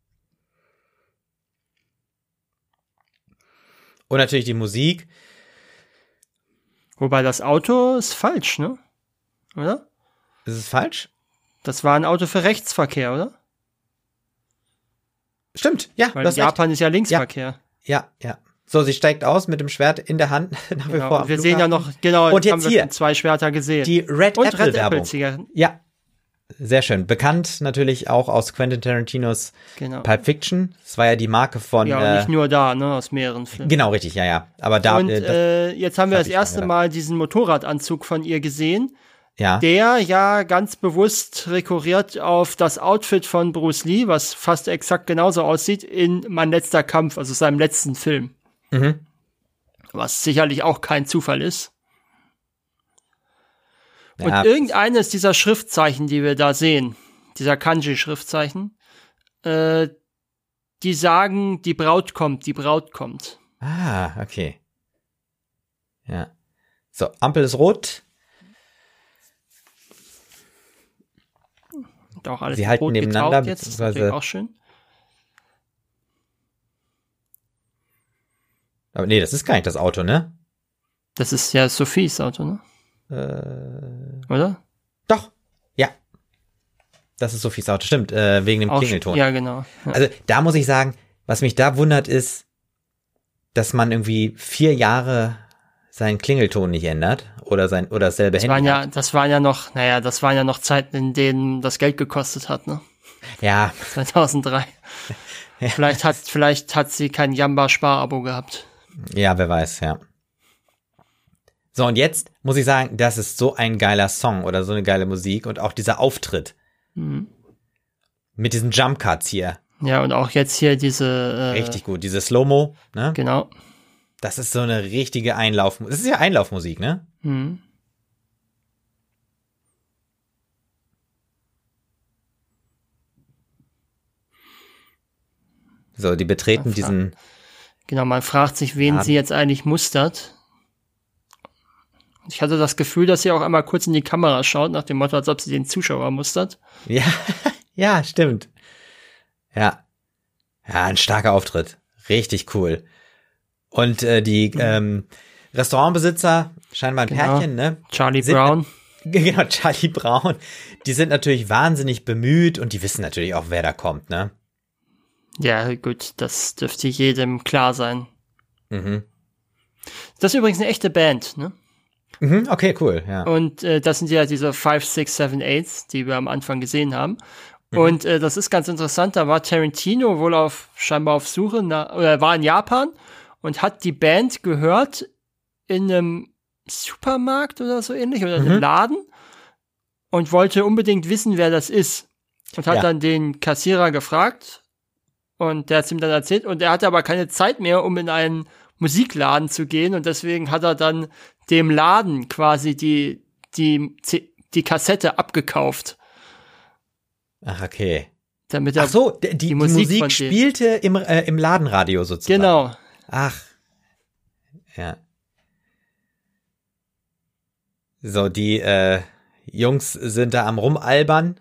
Und natürlich die Musik. Wobei das Auto ist falsch, ne? Oder? Ist es falsch? Das war ein Auto für Rechtsverkehr, oder? Stimmt, ja, Weil du hast Japan recht. ist ja Linksverkehr. Ja, ja. So, sie steigt aus mit dem Schwert in der Hand. Nach wie Genau. vor Und am wir sehen ja Flughafen. noch, genau, Und jetzt haben wir hier. schon zwei Schwerter gesehen. Die Red Und Apple Red Werbung. Apple Zigaretten. Ja. Sehr schön. Bekannt natürlich auch aus Quentin Tarantinos Genau. Pulp Fiction. Das war ja die Marke von. Ja, und äh, nicht nur da, ne, aus mehreren Filmen. Genau, richtig, ja, ja. Aber da. Und äh, das, äh, jetzt haben wir hab das ich erste dran Mal diesen Motorradanzug von ihr gesehen, ja. der ja ganz bewusst rekurriert auf das Outfit von Bruce Lee, was fast exakt genauso aussieht, in Mein letzter Kampf, also seinem letzten Film. Mhm. Was sicherlich auch kein Zufall ist. Und Ja. irgendeines dieser Schriftzeichen, die wir da sehen, dieser Kanji-Schriftzeichen, äh, die sagen, die Braut kommt, die Braut kommt. Ah, okay. Ja. So, Ampel ist rot. Und auch alles Sie mit halten Rot nebeneinander, getaucht jetzt, das ist natürlich beziehungsweise- auch schön. Aber nee, das ist gar nicht das Auto, ne? Das ist ja Sophies Auto, ne? Äh, Oder? doch. Ja. Das ist Sophies Auto, stimmt, äh, wegen dem Auch, Klingelton. ja, genau. Ja. Also da muss ich sagen, was mich da wundert ist, dass man irgendwie vier Jahre seinen Klingelton nicht ändert oder sein oder dasselbe das Handy waren ja, hat. das waren ja noch, naja, das waren ja noch Zeiten, in denen das Geld gekostet hat, ne? Ja, zweitausenddrei. Ja. Vielleicht hat, vielleicht hat sie kein Jamba-Spar-Abo gehabt. ja, wer weiß, ja. So, und jetzt muss ich sagen, das ist so ein geiler Song oder so eine geile Musik und auch dieser Auftritt Mhm. mit diesen Jump Cuts hier. Ja, und auch jetzt hier diese, äh, Richtig gut, diese Slow-Mo, ne? genau. Das ist so eine richtige Einlaufmusik. Das ist ja Einlaufmusik, ne? Mhm. So, die betreten Einfach. diesen, Genau, man fragt sich, wen Ja. sie jetzt eigentlich mustert. Ich hatte das Gefühl, dass sie auch einmal kurz in die Kamera schaut, nach dem Motto, als ob sie den Zuschauer mustert. ja, ja, stimmt. Ja. Ja, ein starker Auftritt. Richtig cool. Und äh, die ähm, Restaurantbesitzer, scheinbar ein Genau. Pärchen, ne? Charlie Sind- Brown. Genau, Charlie Brown. Die sind natürlich wahnsinnig bemüht und die wissen natürlich auch, wer da kommt, ne? Ja, gut, das dürfte jedem klar sein. Mhm. Das ist übrigens eine echte Band, ne? Mhm, okay, cool, ja. Und äh, das sind ja diese five, six, seven, eight, die wir am Anfang gesehen haben. Mhm. Und äh, das ist ganz interessant, da war Tarantino wohl auf scheinbar auf Suche nach, oder war in Japan und hat die Band gehört in einem Supermarkt oder so ähnlich oder in einem Mhm. Laden und wollte unbedingt wissen, wer das ist. Und hat Ja. dann den Kassierer gefragt und der hat ihm dann erzählt und er hatte aber keine Zeit mehr, um in einen Musikladen zu gehen und deswegen hat er dann dem Laden quasi die, die, die Kassette abgekauft, Ach, okay. damit er, Ach so, die, die, die Musik Musik, von dem- spielte im, äh, im Ladenradio sozusagen. genau, Ach. Ja. So, die äh, Jungs sind da am Rumalbern.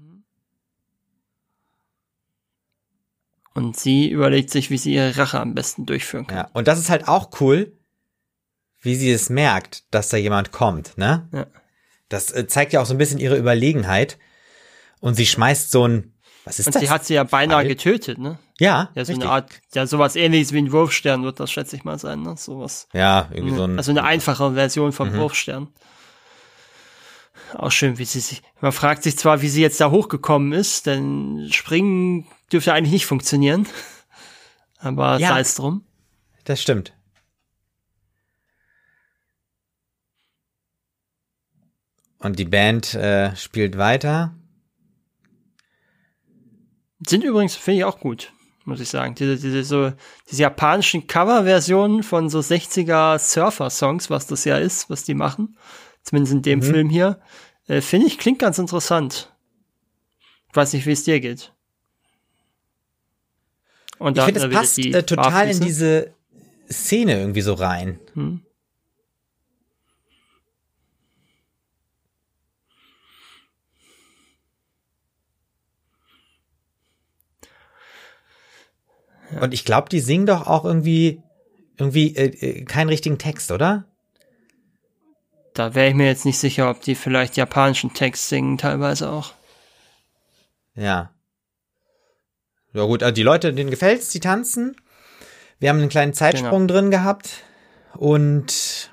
und sie überlegt sich, wie sie ihre Rache am besten durchführen kann. Ja. Und das ist halt auch cool, wie sie es merkt, dass da jemand kommt, ne? Ja. Das äh, zeigt ja auch so ein bisschen ihre Überlegenheit. Und sie schmeißt so ein, was ist Und das? sie hat sie ja beinahe Pfeil? getötet, ne? ja, Ja, so richtig. eine Art, ja, sowas ähnliches wie ein Wurfstern wird das, schätze ich mal, sein, ne? Sowas. Ja, irgendwie so ein, Also eine einfache Version vom Mhm. Wurfstern. Auch schön, wie sie sich, man fragt sich zwar, wie sie jetzt da hochgekommen ist, denn springen dürfte eigentlich nicht funktionieren. Aber Ja. sei es drum. das stimmt. Und die Band äh, spielt weiter. Sind übrigens, finde ich auch gut, muss ich sagen. Diese, diese, so, diese japanischen Coverversionen von so sechziger Surfer-Songs, was das ja ist, was die machen, zumindest in dem Mhm. Film hier, Äh, Finde ich, klingt ganz interessant. Ich weiß nicht, wie es dir geht. Und ich dann, finde, es äh, passt die äh, total in Barfüße. diese Szene irgendwie so rein. Hm. Ja. Und ich glaube, die singen doch auch irgendwie irgendwie äh, keinen richtigen Text, oder? Da wäre ich mir jetzt nicht sicher, ob die vielleicht japanischen Text singen, teilweise auch. Ja. Ja gut, also die Leute, denen gefällt's, die tanzen. Wir haben einen kleinen Zeitsprung Genau. drin gehabt. Und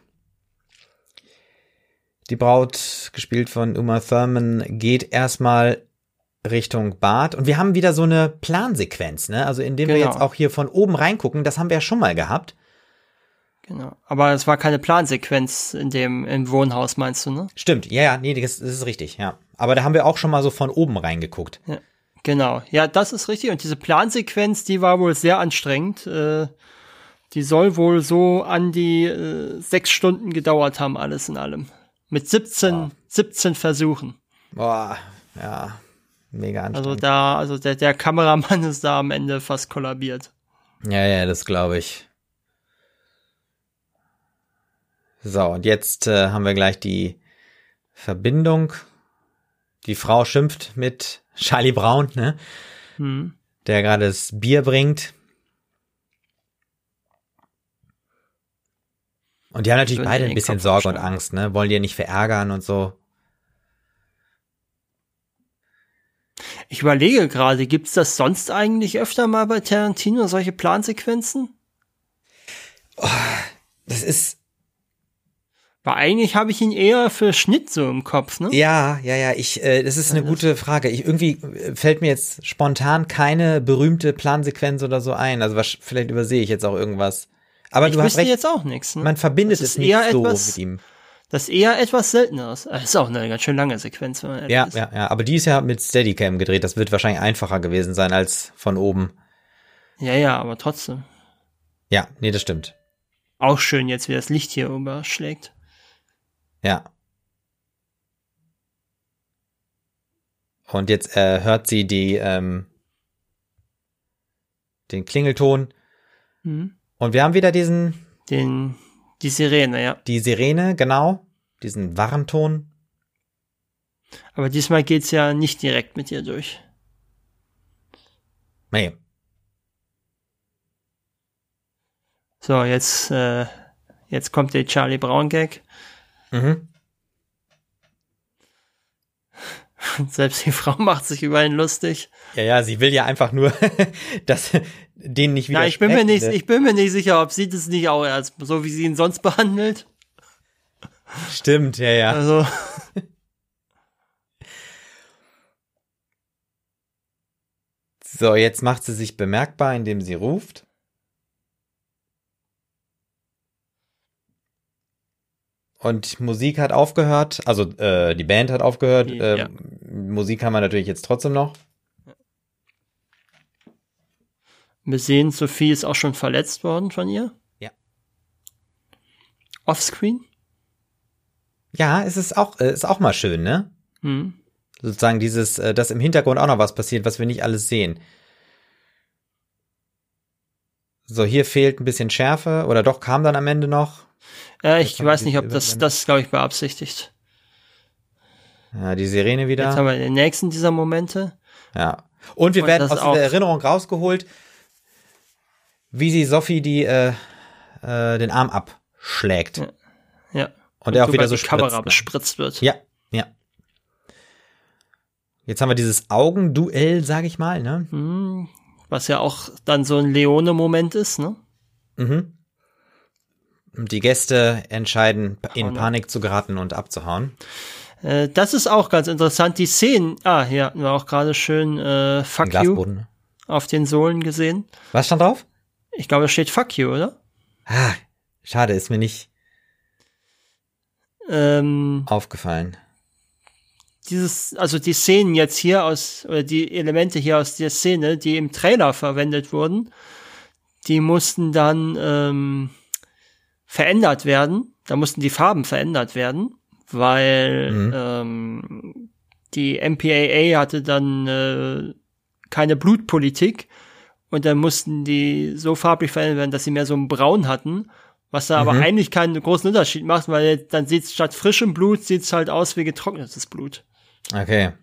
die Braut, gespielt von Uma Thurman, geht erstmal Richtung Bad. Und wir haben wieder so eine Plansequenz, ne? Also indem wir Genau. jetzt auch hier von oben reingucken, das haben wir ja schon mal gehabt. Genau. Aber es war keine Plansequenz in dem, im Wohnhaus, meinst du, ne? Stimmt, ja, ja, nee, das, das ist richtig, ja. Aber da haben wir auch schon mal so von oben reingeguckt. Ja. Genau. Ja, das ist richtig. Und diese Plansequenz, die war wohl sehr anstrengend. Äh, die soll wohl so an die äh, sechs Stunden gedauert haben, alles in allem. Mit siebzehn, Wow. siebzehn Versuchen. Boah, ja, mega anstrengend. Also da, also der, der Kameramann ist da am Ende fast kollabiert. Ja, ja, das glaube ich. So, und jetzt äh, haben wir gleich die Verbindung. Die Frau schimpft mit Charlie Brown, ne? Hm. Der gerade das Bier bringt. Und die haben natürlich Würden beide ihr ein den bisschen Kopf Sorge und abschlagen. Angst, ne? Wollen die ja nicht verärgern und so. Ich überlege gerade, gibt's das sonst eigentlich öfter mal bei Tarantino, solche Plansequenzen? Das ist, Weil eigentlich habe ich ihn eher für Schnitt so im Kopf, ne? ja, ja, ja, ich, äh, das ist eine Ja, das- gute Frage. Ich, irgendwie äh, fällt mir jetzt spontan keine berühmte Plansequenz oder so ein. Also was, vielleicht übersehe ich jetzt auch irgendwas. Aber ich du hast wüsste recht, jetzt auch nichts. Ne? man verbindet Das ist es nicht eher so etwas- mit ihm. Das ist eher etwas Selteneres. Das ist auch eine ganz schön lange Sequenz, wenn man ehrlich Ja, ist. ja, ja, aber die ist ja mit Steadicam gedreht. Das wird wahrscheinlich einfacher gewesen sein als von oben. Ja, ja, aber trotzdem. Ja, nee, das stimmt. Auch schön jetzt, wie das Licht hier überschlägt. Ja. Und jetzt äh, hört sie die ähm, den Klingelton. Mhm. Und wir haben wieder diesen, Den, die Sirene, ja. die Sirene, genau, diesen Warnton. Aber diesmal geht's ja nicht direkt mit ihr durch. Nee. So, jetzt, äh, jetzt kommt der Charlie Brown Gag. Mhm. Selbst die Frau macht sich über ihn lustig. Ja, ja, sie will ja einfach nur, dass denen nicht Ja, widersprechen. ich bin mir nicht, ne? ich bin mir nicht sicher, ob sie das nicht auch erst so, wie sie ihn sonst behandelt. Stimmt, ja, ja. Also, So, jetzt macht sie sich bemerkbar, indem sie ruft. Und Musik hat aufgehört, also äh, die Band hat aufgehört. Die- äh, ja. Musik haben wir natürlich jetzt trotzdem noch. wir sehen, Sophie ist auch schon verletzt worden von ihr. Ja. Offscreen. Ja, es ist auch, äh, ist auch mal schön, ne? Hm. Sozusagen dieses, äh, dass im Hintergrund auch noch was passiert, was wir nicht alles sehen. So, hier fehlt ein bisschen Schärfe, oder doch, kam dann am Ende noch. Äh, Jetzt ich haben wir weiß die nicht, ob das, Überblendung. das ist, glaube ich, beabsichtigt. Ja, die Sirene wieder. Jetzt haben wir den nächsten dieser Momente. Ja. Und wir Und werden das aus auch- der Erinnerung rausgeholt, wie sie Sophie die, äh, äh, den Arm abschlägt. Ja. Ja. Und er auch sogar wieder so die Kamera spritzt, ne? bespritzt wird. Ja, ja. Jetzt haben wir dieses Augenduell, sag ich mal, ne? Hm. Was ja auch dann so ein Leone-Moment ist, ne? Mhm. Und die Gäste entscheiden, in Vorne. Panik zu geraten und abzuhauen. Äh, das ist auch ganz interessant. Die Szenen, ah, hier hatten wir auch gerade schön äh, Fuck Den you Glasboden. Ne? auf den Sohlen gesehen. Was stand drauf? Ich glaube, da steht Fuck you, oder? Ah, schade, ist mir nicht Ähm, aufgefallen. dieses, also die Szenen jetzt hier aus, oder die Elemente hier aus der Szene, die im Trailer verwendet wurden, die mussten dann ähm, verändert werden. Da mussten die Farben verändert werden, weil Mhm. ähm, die M P A A hatte dann äh, keine Blutpolitik und dann mussten die so farblich verändert werden, dass sie mehr so ein Braun hatten, was da aber Mhm. eigentlich keinen großen Unterschied macht, weil dann sieht's statt frischem Blut sieht's halt aus wie getrocknetes Blut. Okay.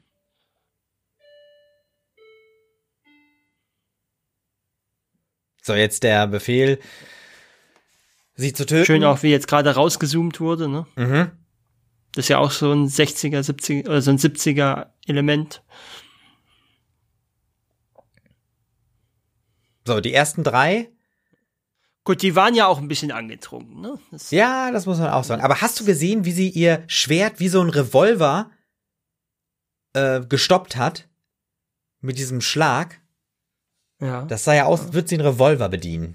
So, jetzt der Befehl, sie zu töten. Schön auch, wie jetzt gerade rausgezoomt wurde, ne? Mhm. Das ist ja auch so ein sechziger, siebziger, oder so ein siebziger Element. So, die ersten drei. Gut, die waren ja auch ein bisschen angetrunken, ne? Das, Ja, das muss man auch sagen. Aber hast du gesehen, wie sie ihr Schwert wie so ein Revolver äh, gestoppt hat? Mit diesem Schlag? ja. Das sah ja aus, als würde sie einen Revolver bedienen.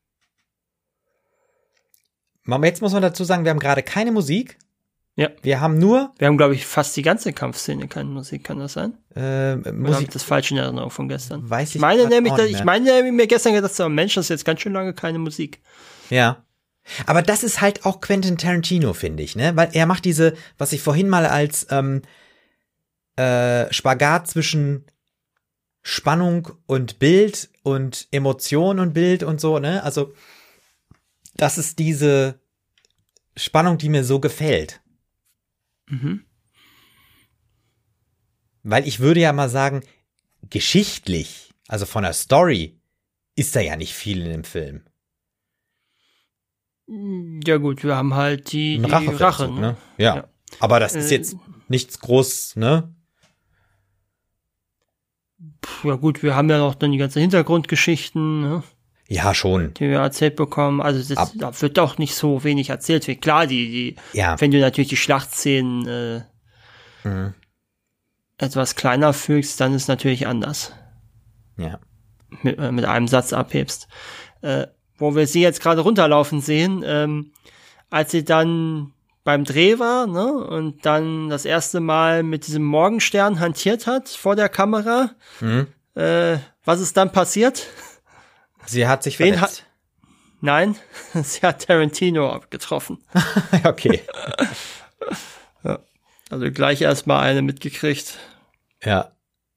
Mama, jetzt muss man dazu sagen, wir haben gerade keine Musik. Ja. Wir haben nur Wir haben, glaube ich, fast die ganze Kampfszene keine Musik, kann das sein? äh, Oder habe ich Musik. das falsch in Erinnerung von gestern? Weiß ich Ich meine grad nämlich, auch dass, nicht ich mehr. meine nämlich mir gestern gedacht, so, Mensch, das ist jetzt ganz schön lange keine Musik. Ja. Aber das ist halt auch Quentin Tarantino, finde ich, ne? Weil er macht diese, was ich vorhin mal als ähm, äh, Spagat zwischen Spannung und Bild und Emotion und Bild und so, ne? Also das ist diese Spannung, die mir so gefällt. Mhm. Weil ich würde ja mal sagen, geschichtlich, also von der Story, ist da ja nicht viel in dem Film. Ja gut, wir haben halt die, Ein die Rachefeldzug, Rache, ne? ne? Ja. Ja. Aber das ist Äh, jetzt nichts groß, ne? Puh, ja gut, wir haben ja noch dann die ganzen Hintergrundgeschichten, ne? Ja, schon. Die wir erzählt bekommen. Also das, Ab- da wird doch nicht so wenig erzählt. Wie klar, die, die, Ja. wenn du natürlich die Schlachtszenen äh, Mhm. etwas kleiner fügst, dann ist natürlich anders. Ja. Mit, äh, mit einem Satz abhebst. Äh, wo wir sie jetzt gerade runterlaufen sehen, ähm, als sie dann beim Dreh war, ne, und dann das erste Mal mit diesem Morgenstern hantiert hat vor der Kamera, Mhm. äh, was ist dann passiert? Sie hat sich Wen verletzt. Nein, sie hat Tarantino getroffen. Okay. Also gleich erstmal eine mitgekriegt. Ja.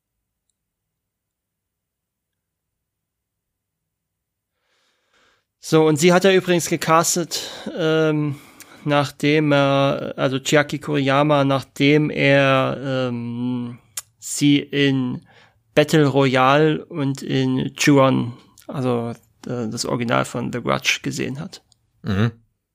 So, und sie hat er übrigens gecastet, ähm, nachdem er, also Chiaki Kuriyama, nachdem er ähm, sie in Battle Royale und in Ju-On, also äh, das Original von The Grudge, gesehen hat. Mhm.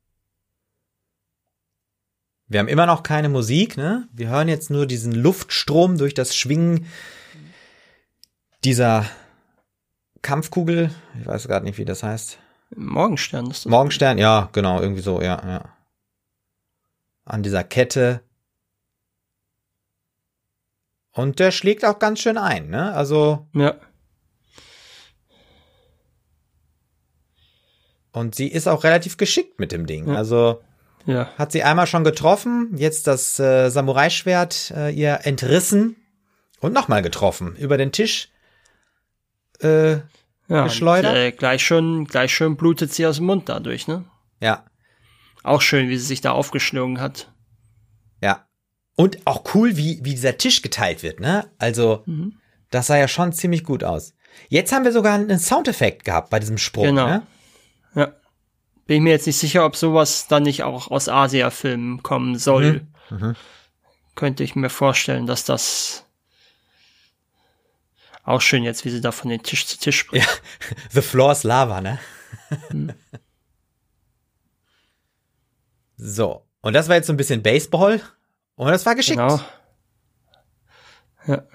Wir haben immer noch keine Musik, ne? Wir hören jetzt nur diesen Luftstrom durch das Schwingen dieser Kampfkugel. Ich weiß gerade nicht, wie das heißt. Morgenstern ist das. Morgenstern, ja, genau, irgendwie so, ja, ja. An dieser Kette. Und der schlägt auch ganz schön ein, ne? Also, Ja. und sie ist auch relativ geschickt mit dem Ding. Ja. Also, Ja. hat sie einmal schon getroffen, jetzt das äh, Samurai-Schwert äh, ihr entrissen und nochmal getroffen. Über den Tisch äh, ja geschleudert. Und, äh, gleich schon, gleich schon blutet sie aus dem Mund dadurch, ne? Ja, Auch schön, wie sie sich da aufgeschlungen hat. ja. Und auch cool, wie, wie dieser Tisch geteilt wird, ne? Also, Mhm. das sah ja schon ziemlich gut aus. Jetzt haben wir sogar einen Soundeffekt gehabt bei diesem Sprung, Genau. ne? Ja. Bin ich mir jetzt nicht sicher, ob sowas dann nicht auch aus Asia-Filmen kommen soll. Mhm. Mhm. Könnte ich mir vorstellen, dass das auch schön jetzt, wie sie da von den Tisch zu Tisch springt. Ja, the floor is lava, ne? Mhm. So, und das war jetzt so ein bisschen Baseball und das war geschickt. Genau. Ja.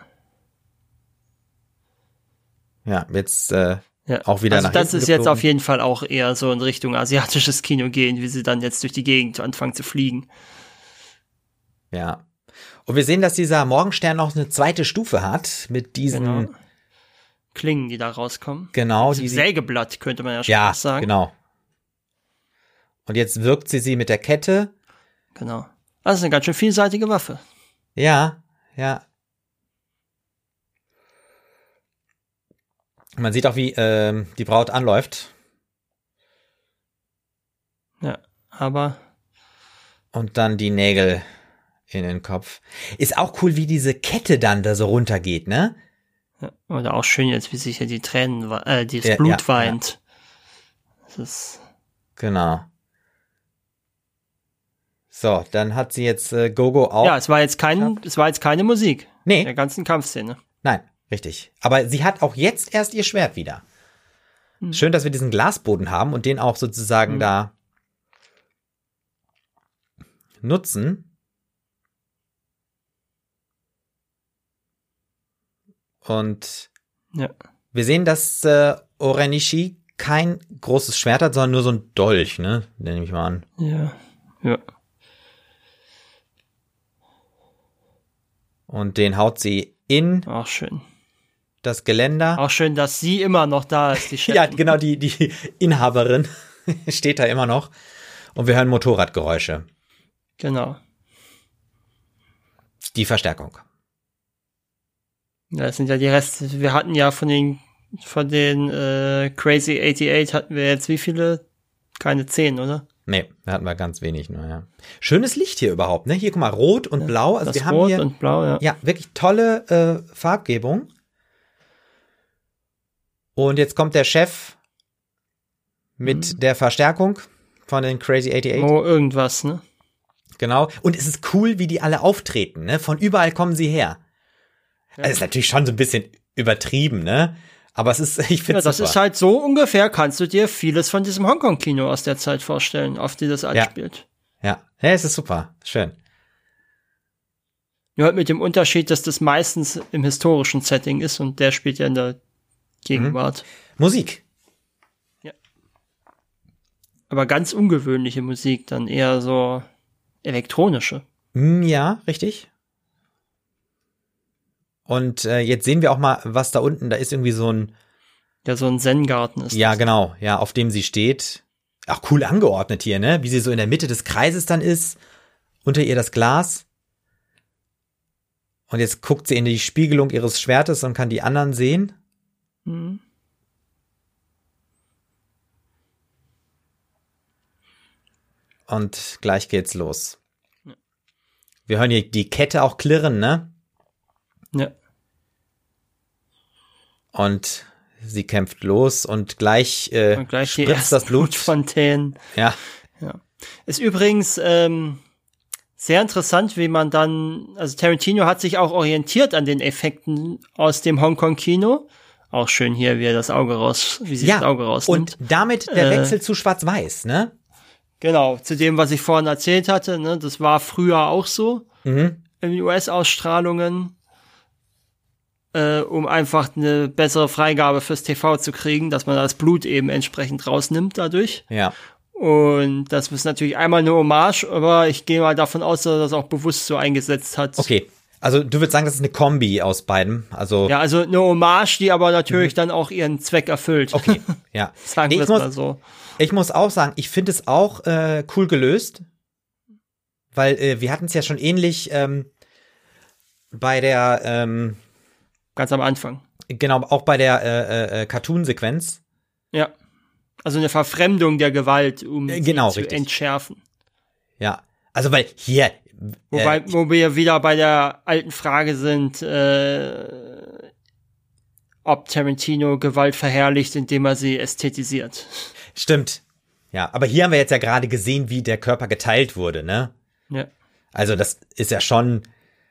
Ja, jetzt äh, Ja. auch wieder also nach das hinten ist jetzt geflogen. auf jeden Fall auch eher so in Richtung asiatisches Kino gehen, wie sie dann jetzt durch die Gegend anfangen zu fliegen. Ja. Und wir sehen, dass dieser Morgenstern noch eine zweite Stufe hat mit diesen, Genau. genau, Klingen, die da rauskommen. genau Also die sie, Sägeblatt, könnte man ja schon ja, fast sagen. genau. Und jetzt wirkt sie sie mit der Kette. Genau. Das ist eine ganz schön vielseitige Waffe. Ja, ja. Man sieht auch, wie ähm, die Braut anläuft. Ja, aber Und dann die Nägel in den Kopf. Ist auch cool, wie diese Kette dann da so runtergeht, ne? Ja, oder auch schön jetzt, wie sich hier die Tränen, äh, das Ja, Blut ja, weint. ja. Das ist, Genau. So, dann hat sie jetzt äh, Gogo auch. ja, es war jetzt kein, es war jetzt keine Musik. Nee. Der ganzen Kampfszene. Nein, richtig. Aber sie hat auch jetzt erst ihr Schwert wieder. Hm. Schön, dass wir diesen Glasboden haben und den auch sozusagen Hm. da nutzen. Und Ja. wir sehen, dass äh, Orenishi kein großes Schwert hat, sondern nur so ein Dolch, ne? Den nehme ich mal an. Ja. Ja. Und den haut sie in Auch schön. das Geländer. Auch schön, dass sie immer noch da ist, die Chefin. Ja, genau, die, die Inhaberin steht da immer noch. Und wir hören Motorradgeräusche. Genau. Die Verstärkung. Ja, das sind ja die Reste. Wir hatten ja von den, von den äh, Crazy achtundachtzig hatten wir jetzt wie viele? Keine zehn, oder? Nee, da hatten wir ganz wenig nur, ja. Schönes Licht hier überhaupt, ne? Hier, guck mal, rot und Ja, blau. Also das wir haben Rot hier und Blau, ja. ja wirklich tolle äh, Farbgebung. Und jetzt kommt der Chef mit Mhm. der Verstärkung von den Crazy achtundachtzig. Oh, irgendwas, ne? Genau. Und es ist cool, wie die alle auftreten, ne? Von überall kommen sie her. Ja. Also ist natürlich schon so ein bisschen übertrieben, ne? Aber es ist, ich finde Ja, das super. ist halt so ungefähr, kannst du dir vieles von diesem Hongkong-Kino aus der Zeit vorstellen, auf die das anspielt. Ja, ja, es ist super. Schön. Nur halt mit dem Unterschied, dass das meistens im historischen Setting ist und der spielt ja in der Gegenwart. Musik. Aber ganz ungewöhnliche Musik, dann eher so elektronische. Hm, ja, richtig. Und äh, jetzt sehen wir auch mal, was da unten, da ist irgendwie so ein, Ja, so ein Zen-Garten ist ja, das. genau, ja, auf dem sie steht. Auch cool angeordnet hier, ne? Wie sie so in der Mitte des Kreises dann ist. Unter ihr das Glas. Und jetzt guckt sie in die Spiegelung ihres Schwertes und kann die anderen sehen. Mhm. Und gleich geht's los. Wir hören hier die Kette auch klirren, ne? Ja. Und sie kämpft los und gleich, äh, Und gleich die spritzt das ersten Blut. Blutfontänen. Ja, Ist übrigens ähm, sehr interessant, wie man dann, also Tarantino hat sich auch orientiert an den Effekten aus dem Hongkong-Kino. Auch schön hier, wie er das Auge raus, wie sie ja. das Auge rausnimmt. Und damit der Äh, Wechsel zu Schwarz-Weiß, ne? Genau, zu dem, was ich vorhin erzählt hatte, ne, das war früher auch so Mhm. in U S-Ausstrahlungen, äh, um einfach eine bessere Freigabe fürs T V zu kriegen, dass man das Blut eben entsprechend rausnimmt dadurch. Ja. Und das ist natürlich einmal eine Hommage, aber ich gehe mal davon aus, dass er das auch bewusst so eingesetzt hat. Okay. Also du würdest sagen, das ist eine Kombi aus beidem. Also Ja, also eine Hommage, die aber natürlich dann auch ihren Zweck erfüllt. okay, ja. Sagen Nee, wir ich es mal muss, so. ich muss auch sagen, ich finde es auch äh, cool gelöst, weil äh, wir hatten es ja schon ähnlich ähm, bei der, ähm, Ganz am Anfang. genau, auch bei der äh, äh, Cartoon-Sequenz. Ja. Also eine Verfremdung der Gewalt, um Äh, genau, sie zu richtig. entschärfen. Ja, also weil hier, Wobei, äh, wo wir wieder bei der alten Frage sind, äh, ob Tarantino Gewalt verherrlicht, indem er sie ästhetisiert. stimmt. Ja, aber hier haben wir jetzt ja gerade gesehen, wie der Körper geteilt wurde, ne? Ja. Also das ist ja schon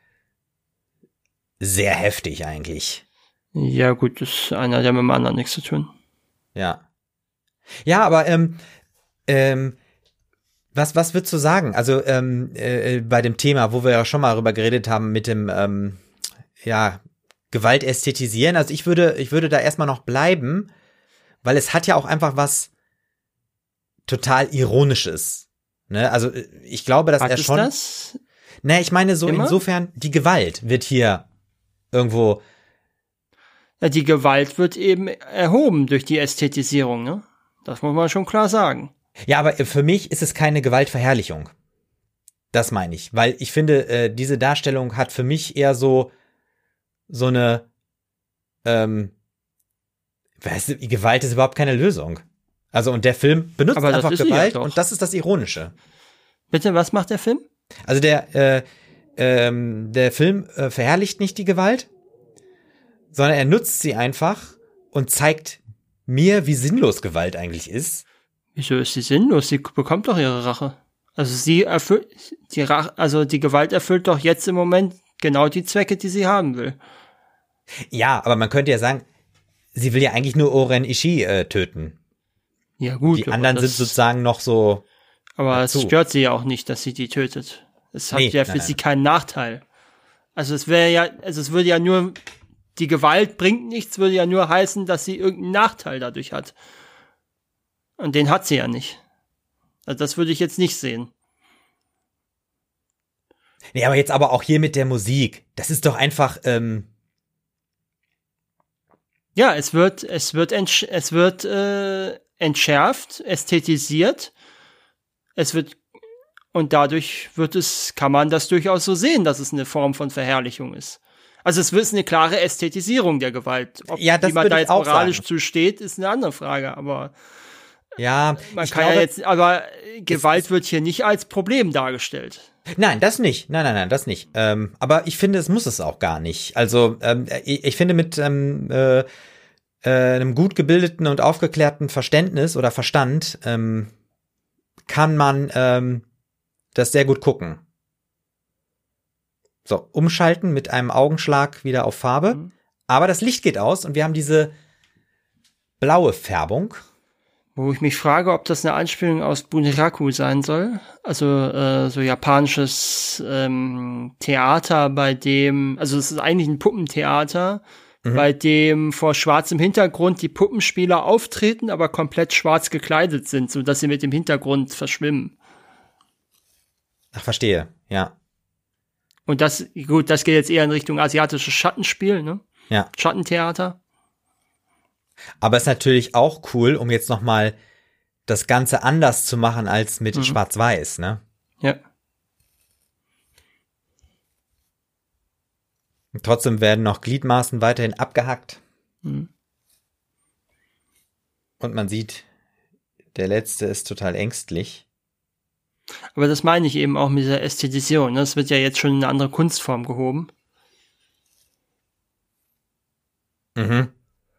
sehr heftig eigentlich. Ja, gut, das ist einer, der mit dem anderen nichts zu tun. Ja. Ja, aber ähm, ähm, was, was würdest du sagen? Also ähm, äh, bei dem Thema, wo wir ja schon mal darüber geredet haben, mit dem ähm, ja, Gewalt ästhetisieren. Also ich würde, ich würde da erstmal noch bleiben, weil es hat ja auch einfach was total Ironisches. Ne? Also ich glaube, dass Hat er es schon. das? Ne, ich meine so Immer? insofern, die Gewalt wird hier irgendwo. Ja, die Gewalt wird eben erhoben durch die Ästhetisierung, ne? Das muss man schon klar sagen. Ja, aber für mich ist es keine Gewaltverherrlichung. Das meine ich, weil ich finde, äh, diese Darstellung hat für mich eher so so eine ähm, weißt du, Gewalt ist überhaupt keine Lösung. Also und der Film benutzt Aber das einfach ist sie ja Gewalt doch. und das ist das Ironische. Bitte, was macht der Film? Also der äh, ähm, der Film äh, verherrlicht nicht die Gewalt, sondern er nutzt sie einfach und zeigt mir, wie sinnlos Gewalt eigentlich ist. Wieso ist sie sinnlos? Sie bekommt doch ihre Rache. Also sie erfüllt, die Rache, also die Gewalt erfüllt doch jetzt im Moment genau die Zwecke, die sie haben will. Ja, aber man könnte ja sagen, sie will ja eigentlich nur Oren Ishii äh, töten. Ja gut. Die anderen das, sind sozusagen noch so. Aber dazu. es stört sie ja auch nicht, dass sie die tötet. Es hat Nee, ja für nein, sie nein. keinen Nachteil. Also es wäre ja, also es würde ja nur, die Gewalt bringt nichts, würde ja nur heißen, dass sie irgendeinen Nachteil dadurch hat. Und den hat sie ja nicht. Also das würde ich jetzt nicht sehen. Nee, aber jetzt aber auch hier mit der Musik. Das ist doch einfach, ähm, Ja, es wird, es wird, entsch es wird äh, entschärft, ästhetisiert. Es wird und dadurch wird es, kann man das durchaus so sehen, dass es eine Form von Verherrlichung ist. Also es wird eine klare Ästhetisierung der Gewalt. Ob Ja, das jemand würde da ich jetzt auch moralisch sagen. zu steht, ist eine andere Frage. Aber ja, man ich kann glaube, ja jetzt, aber Gewalt wird hier nicht als Problem dargestellt. Nein, das nicht. Nein, nein, nein, das nicht. Ähm, aber ich finde, es muss es auch gar nicht. Also ähm, ich, ich finde, mit ähm, äh, äh, einem gut gebildeten und aufgeklärten Verständnis oder Verstand ähm, kann man ähm, das sehr gut gucken. So, umschalten mit einem Augenschlag wieder auf Farbe. Mhm. Aber das Licht geht aus und wir haben diese blaue Färbung. Wo ich mich frage, ob das eine Anspielung aus Bunraku sein soll. Also äh, so japanisches ähm, Theater, bei dem, also es ist eigentlich ein Puppentheater, mhm. bei dem vor schwarzem Hintergrund die Puppenspieler auftreten, aber komplett schwarz gekleidet sind, sodass sie mit dem Hintergrund verschwimmen. Ach, verstehe, ja. Und das, gut, das geht jetzt eher in Richtung asiatisches Schattenspiel, ne? Ja. Schattentheater. Aber es ist natürlich auch cool, um jetzt noch mal das Ganze anders zu machen als mit Mhm. Schwarz-Weiß, ne? Ja. Und trotzdem werden noch Gliedmaßen weiterhin abgehackt. Mhm. Und man sieht, der Letzte ist total ängstlich. Aber das meine ich eben auch mit dieser Ästhetisierung. Ne? Das wird ja jetzt schon in eine andere Kunstform gehoben. Mhm.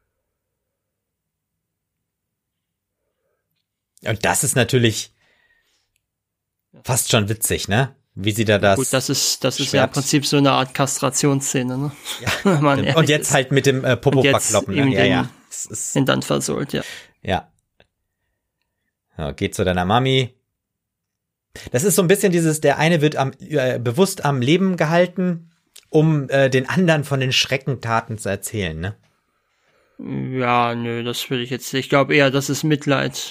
Und das ist natürlich fast schon witzig, ne? Wie sie da das. Gut, das ist, das ist ja im Schwert- Prinzip so eine Art Kastrationsszene, ne? Wenn man Und ehrlich jetzt ist. halt mit dem äh, Popo Und jetzt verkloppen, eben ne? Ja, den- ja. Es ist, Hintern versohlt, ja. ja. Ja, geht zu deiner Mami. Das ist so ein bisschen dieses, der eine wird am, äh, bewusst am Leben gehalten, um äh, den anderen von den Schreckentaten zu erzählen, ne? Ja, nö, das würde ich jetzt, ich glaube eher, das ist Mitleid.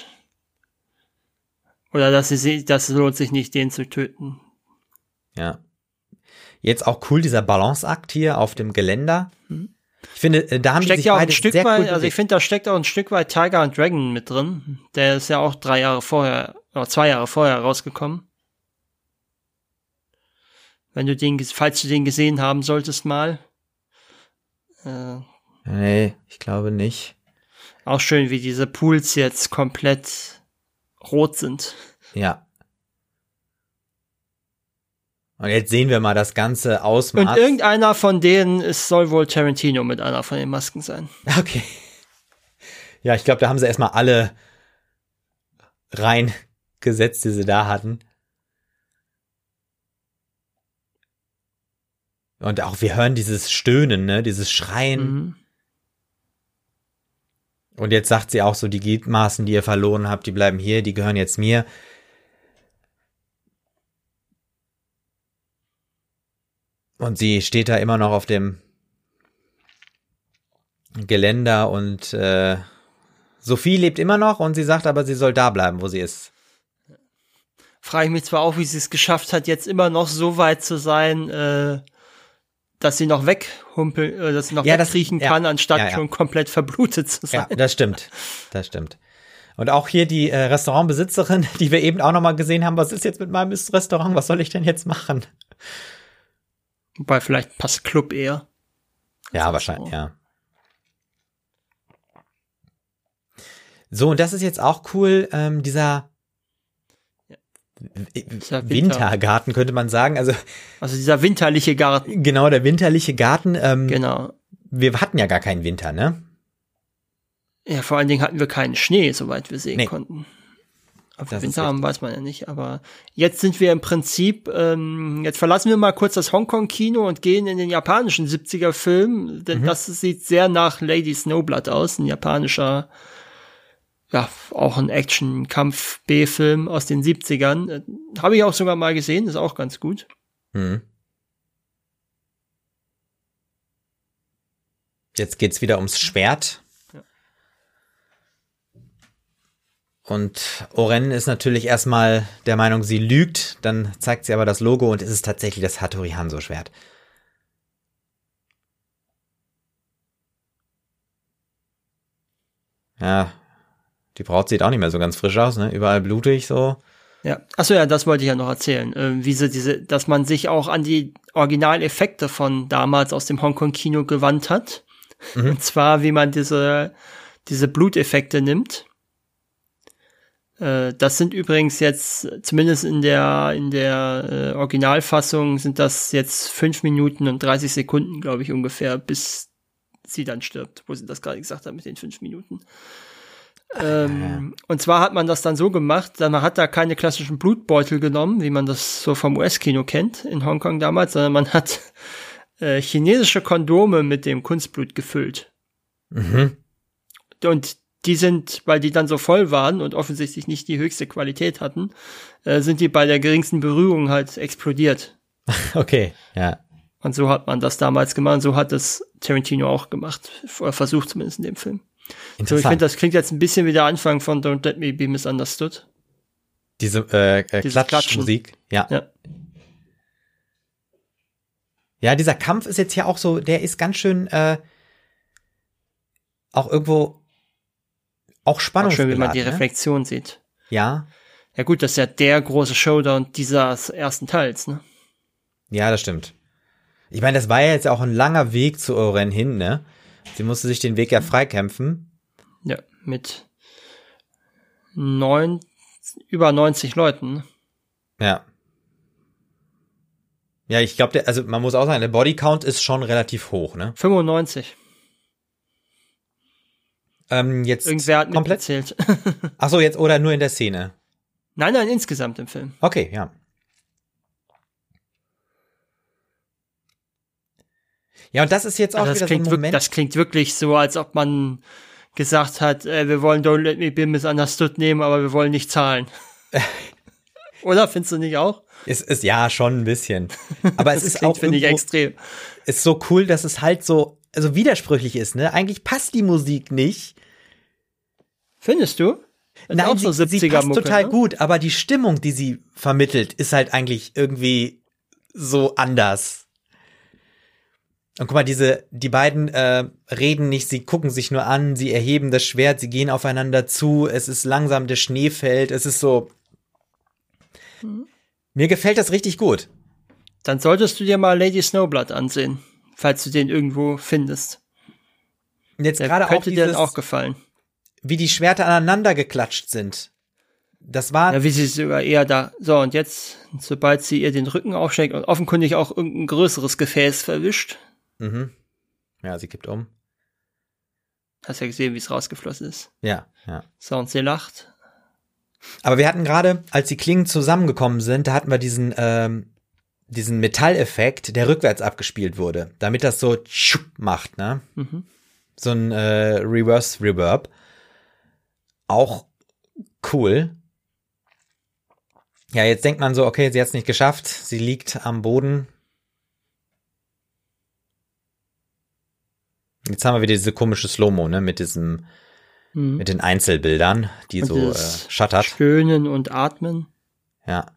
Oder dass sie, sie- das lohnt sich nicht, den zu töten. Ja. Jetzt auch cool, dieser Balanceakt hier auf dem Geländer. Ich finde, äh, da haben die Steckt sich ja auch ein beide Stück sehr weit, cool also ich bewegt. finde, da steckt auch ein Stück weit Tiger and Dragon mit drin. Der ist ja auch drei Jahre vorher, oder zwei Jahre vorher rausgekommen. Wenn du den, falls du den gesehen haben solltest mal. Äh, Nee, ich glaube nicht. auch schön, wie diese Pools jetzt komplett rot sind. Ja. Und jetzt sehen wir mal das ganze Und Ausmaß. irgendeiner von denen, es soll wohl Tarantino mit einer von den Masken sein. Okay. Ja, ich glaube, da haben sie erstmal alle reingesetzt, die sie da hatten. Und auch wir hören dieses Stöhnen, ne, dieses Schreien. Mhm. Und jetzt sagt sie auch so, die Gliedmaßen, die ihr verloren habt, die bleiben hier, die gehören jetzt mir. Und sie steht da immer noch auf dem Geländer und äh, Sophie lebt immer noch und sie sagt aber, sie soll da bleiben, wo sie ist. Frage ich mich zwar auch, wie sie es geschafft hat, jetzt immer noch so weit zu sein, äh, dass sie noch weghumpeln, äh, dass sie noch Ja, das- wegkriechen ja, kann, anstatt ja, ja. schon komplett verblutet zu sein. Ja, das stimmt. Das stimmt. Und auch hier die äh, Restaurantbesitzerin, die wir eben auch noch mal gesehen haben, was ist jetzt mit meinem Restaurant, was soll ich denn jetzt machen? Wobei vielleicht passt Club eher. Ja, wahrscheinlich, ja. So, und das ist jetzt auch cool, ähm, dieser Winter. Wintergarten, könnte man sagen. Also, also dieser winterliche Garten. Genau, der winterliche Garten. Ähm, genau. Wir hatten ja gar keinen Winter, ne? Ja, vor allen Dingen hatten wir keinen Schnee, soweit wir sehen nee. konnten. Ob wir Das Winter haben, weiß man ja nicht. Aber jetzt sind wir im Prinzip, ähm, jetzt verlassen wir mal kurz das Hongkong-Kino und gehen in den japanischen siebziger-Film. Denn mhm. das sieht sehr nach Lady Snowblood aus, ein japanischer, ja, auch ein Action-Kampf-B-Film aus den siebzigern. Äh, Habe ich auch sogar mal gesehen, ist auch ganz gut. Mhm. Jetzt geht's wieder ums Schwert. Ja. Und Oren ist natürlich erstmal der Meinung, sie lügt. Dann zeigt sie aber das Logo und es ist tatsächlich das Hattori Hanzo-Schwert. Ja, die Braut sieht auch nicht mehr so ganz frisch aus, ne? Überall blutig so. Ja, achso, ja, das wollte ich ja noch erzählen. Äh, wie sie diese, dass man sich auch an die Originaleffekte von damals aus dem Hongkong-Kino gewandt hat. Mhm. Und zwar, wie man diese, diese Bluteffekte nimmt. Äh, das sind übrigens jetzt, zumindest in der, in der äh, Originalfassung, sind das jetzt fünf Minuten und dreißig Sekunden, glaube ich, ungefähr, bis sie dann stirbt, wo sie das gerade gesagt hat mit den fünf Minuten. Ähm, und zwar hat man das dann so gemacht, man hat da keine klassischen Blutbeutel genommen, wie man das so vom U S-Kino kennt, in Hongkong damals, sondern man hat äh, chinesische Kondome mit dem Kunstblut gefüllt. Mhm. Und die sind, weil die dann so voll waren und offensichtlich nicht die höchste Qualität hatten, äh, sind die bei der geringsten Berührung halt explodiert. Okay, ja. Und so hat man das damals gemacht, und so hat es Tarantino auch gemacht, oder versucht zumindest in dem Film. So, ich finde, das klingt jetzt ein bisschen wie der Anfang von Don't Let Me Be Misunderstood. Diese äh, äh, Diese Klatschmusik, ja. ja. Ja, dieser Kampf ist jetzt hier auch so, der ist ganz schön äh, auch irgendwo auch spannungsgeladen. Auch schön, wie man die ne? Reflexion sieht. Ja. Ja gut, das ist ja der große Showdown dieses ersten Teils, ne? Ja, das stimmt. Ich meine, das war ja jetzt auch ein langer Weg zu Oren hin, ne? Sie musste sich den Weg ja freikämpfen. Ja, mit neun, über neunzig Leuten. Ja. Ja, ich glaube, also man muss auch sagen, der Bodycount ist schon relativ hoch, ne? fünfundneunzig. Ähm, jetzt Irgendwer hat komplett mitgezählt. Ach so, jetzt oder nur in der Szene? Nein, nein, insgesamt im Film. Okay, ja. Ja, und das ist jetzt auch also das wieder so ein klingt Moment. Wirk- das klingt wirklich so, als ob man gesagt hat, äh, wir wollen Don't Let Me Be Misunderstood nehmen, aber wir wollen nicht zahlen. Oder, findest du nicht auch? Es ist ja schon ein bisschen. Aber es das ist klingt, auch finde ich, extrem. Ist so cool, dass es halt so also widersprüchlich ist, ne? Eigentlich passt die Musik nicht. Findest du? Nein, auch so sie, sie passt Mucke, total ne? gut, aber die Stimmung, die sie vermittelt, ist halt eigentlich irgendwie so anders. Und guck mal, diese, die beiden äh, reden nicht, sie gucken sich nur an, sie erheben das Schwert, sie gehen aufeinander zu, es ist langsam, der Schnee fällt, es ist so. Mhm. Mir gefällt das richtig gut. Dann solltest du dir mal Lady Snowblood ansehen, falls du den irgendwo findest. Und jetzt gerade auch könnte dir dieses, dann auch gefallen. Wie die Schwerter aneinander geklatscht sind. Das war. Ja, wie sie sogar eher da. So, und jetzt, sobald sie ihr den Rücken aufschlägt und offenkundig auch irgendein größeres Gefäß verwischt. Mhm. Ja, sie kippt um. Hast ja gesehen, wie es rausgeflossen ist. Ja, ja. So, und sie lacht. Aber wir hatten gerade, als die Klingen zusammengekommen sind, da hatten wir diesen, ähm, diesen Metalleffekt, der rückwärts abgespielt wurde, damit das so tschupp macht, ne? Mhm. So ein äh, Reverse Reverb. Auch cool. Ja, jetzt denkt man so, okay, sie hat es nicht geschafft, sie liegt am Boden. Jetzt haben wir wieder diese komische Slow-Mo, ne, mit diesem, mhm. mit den Einzelbildern, die und so äh, schattert. Stöhnen und Atmen. Ja.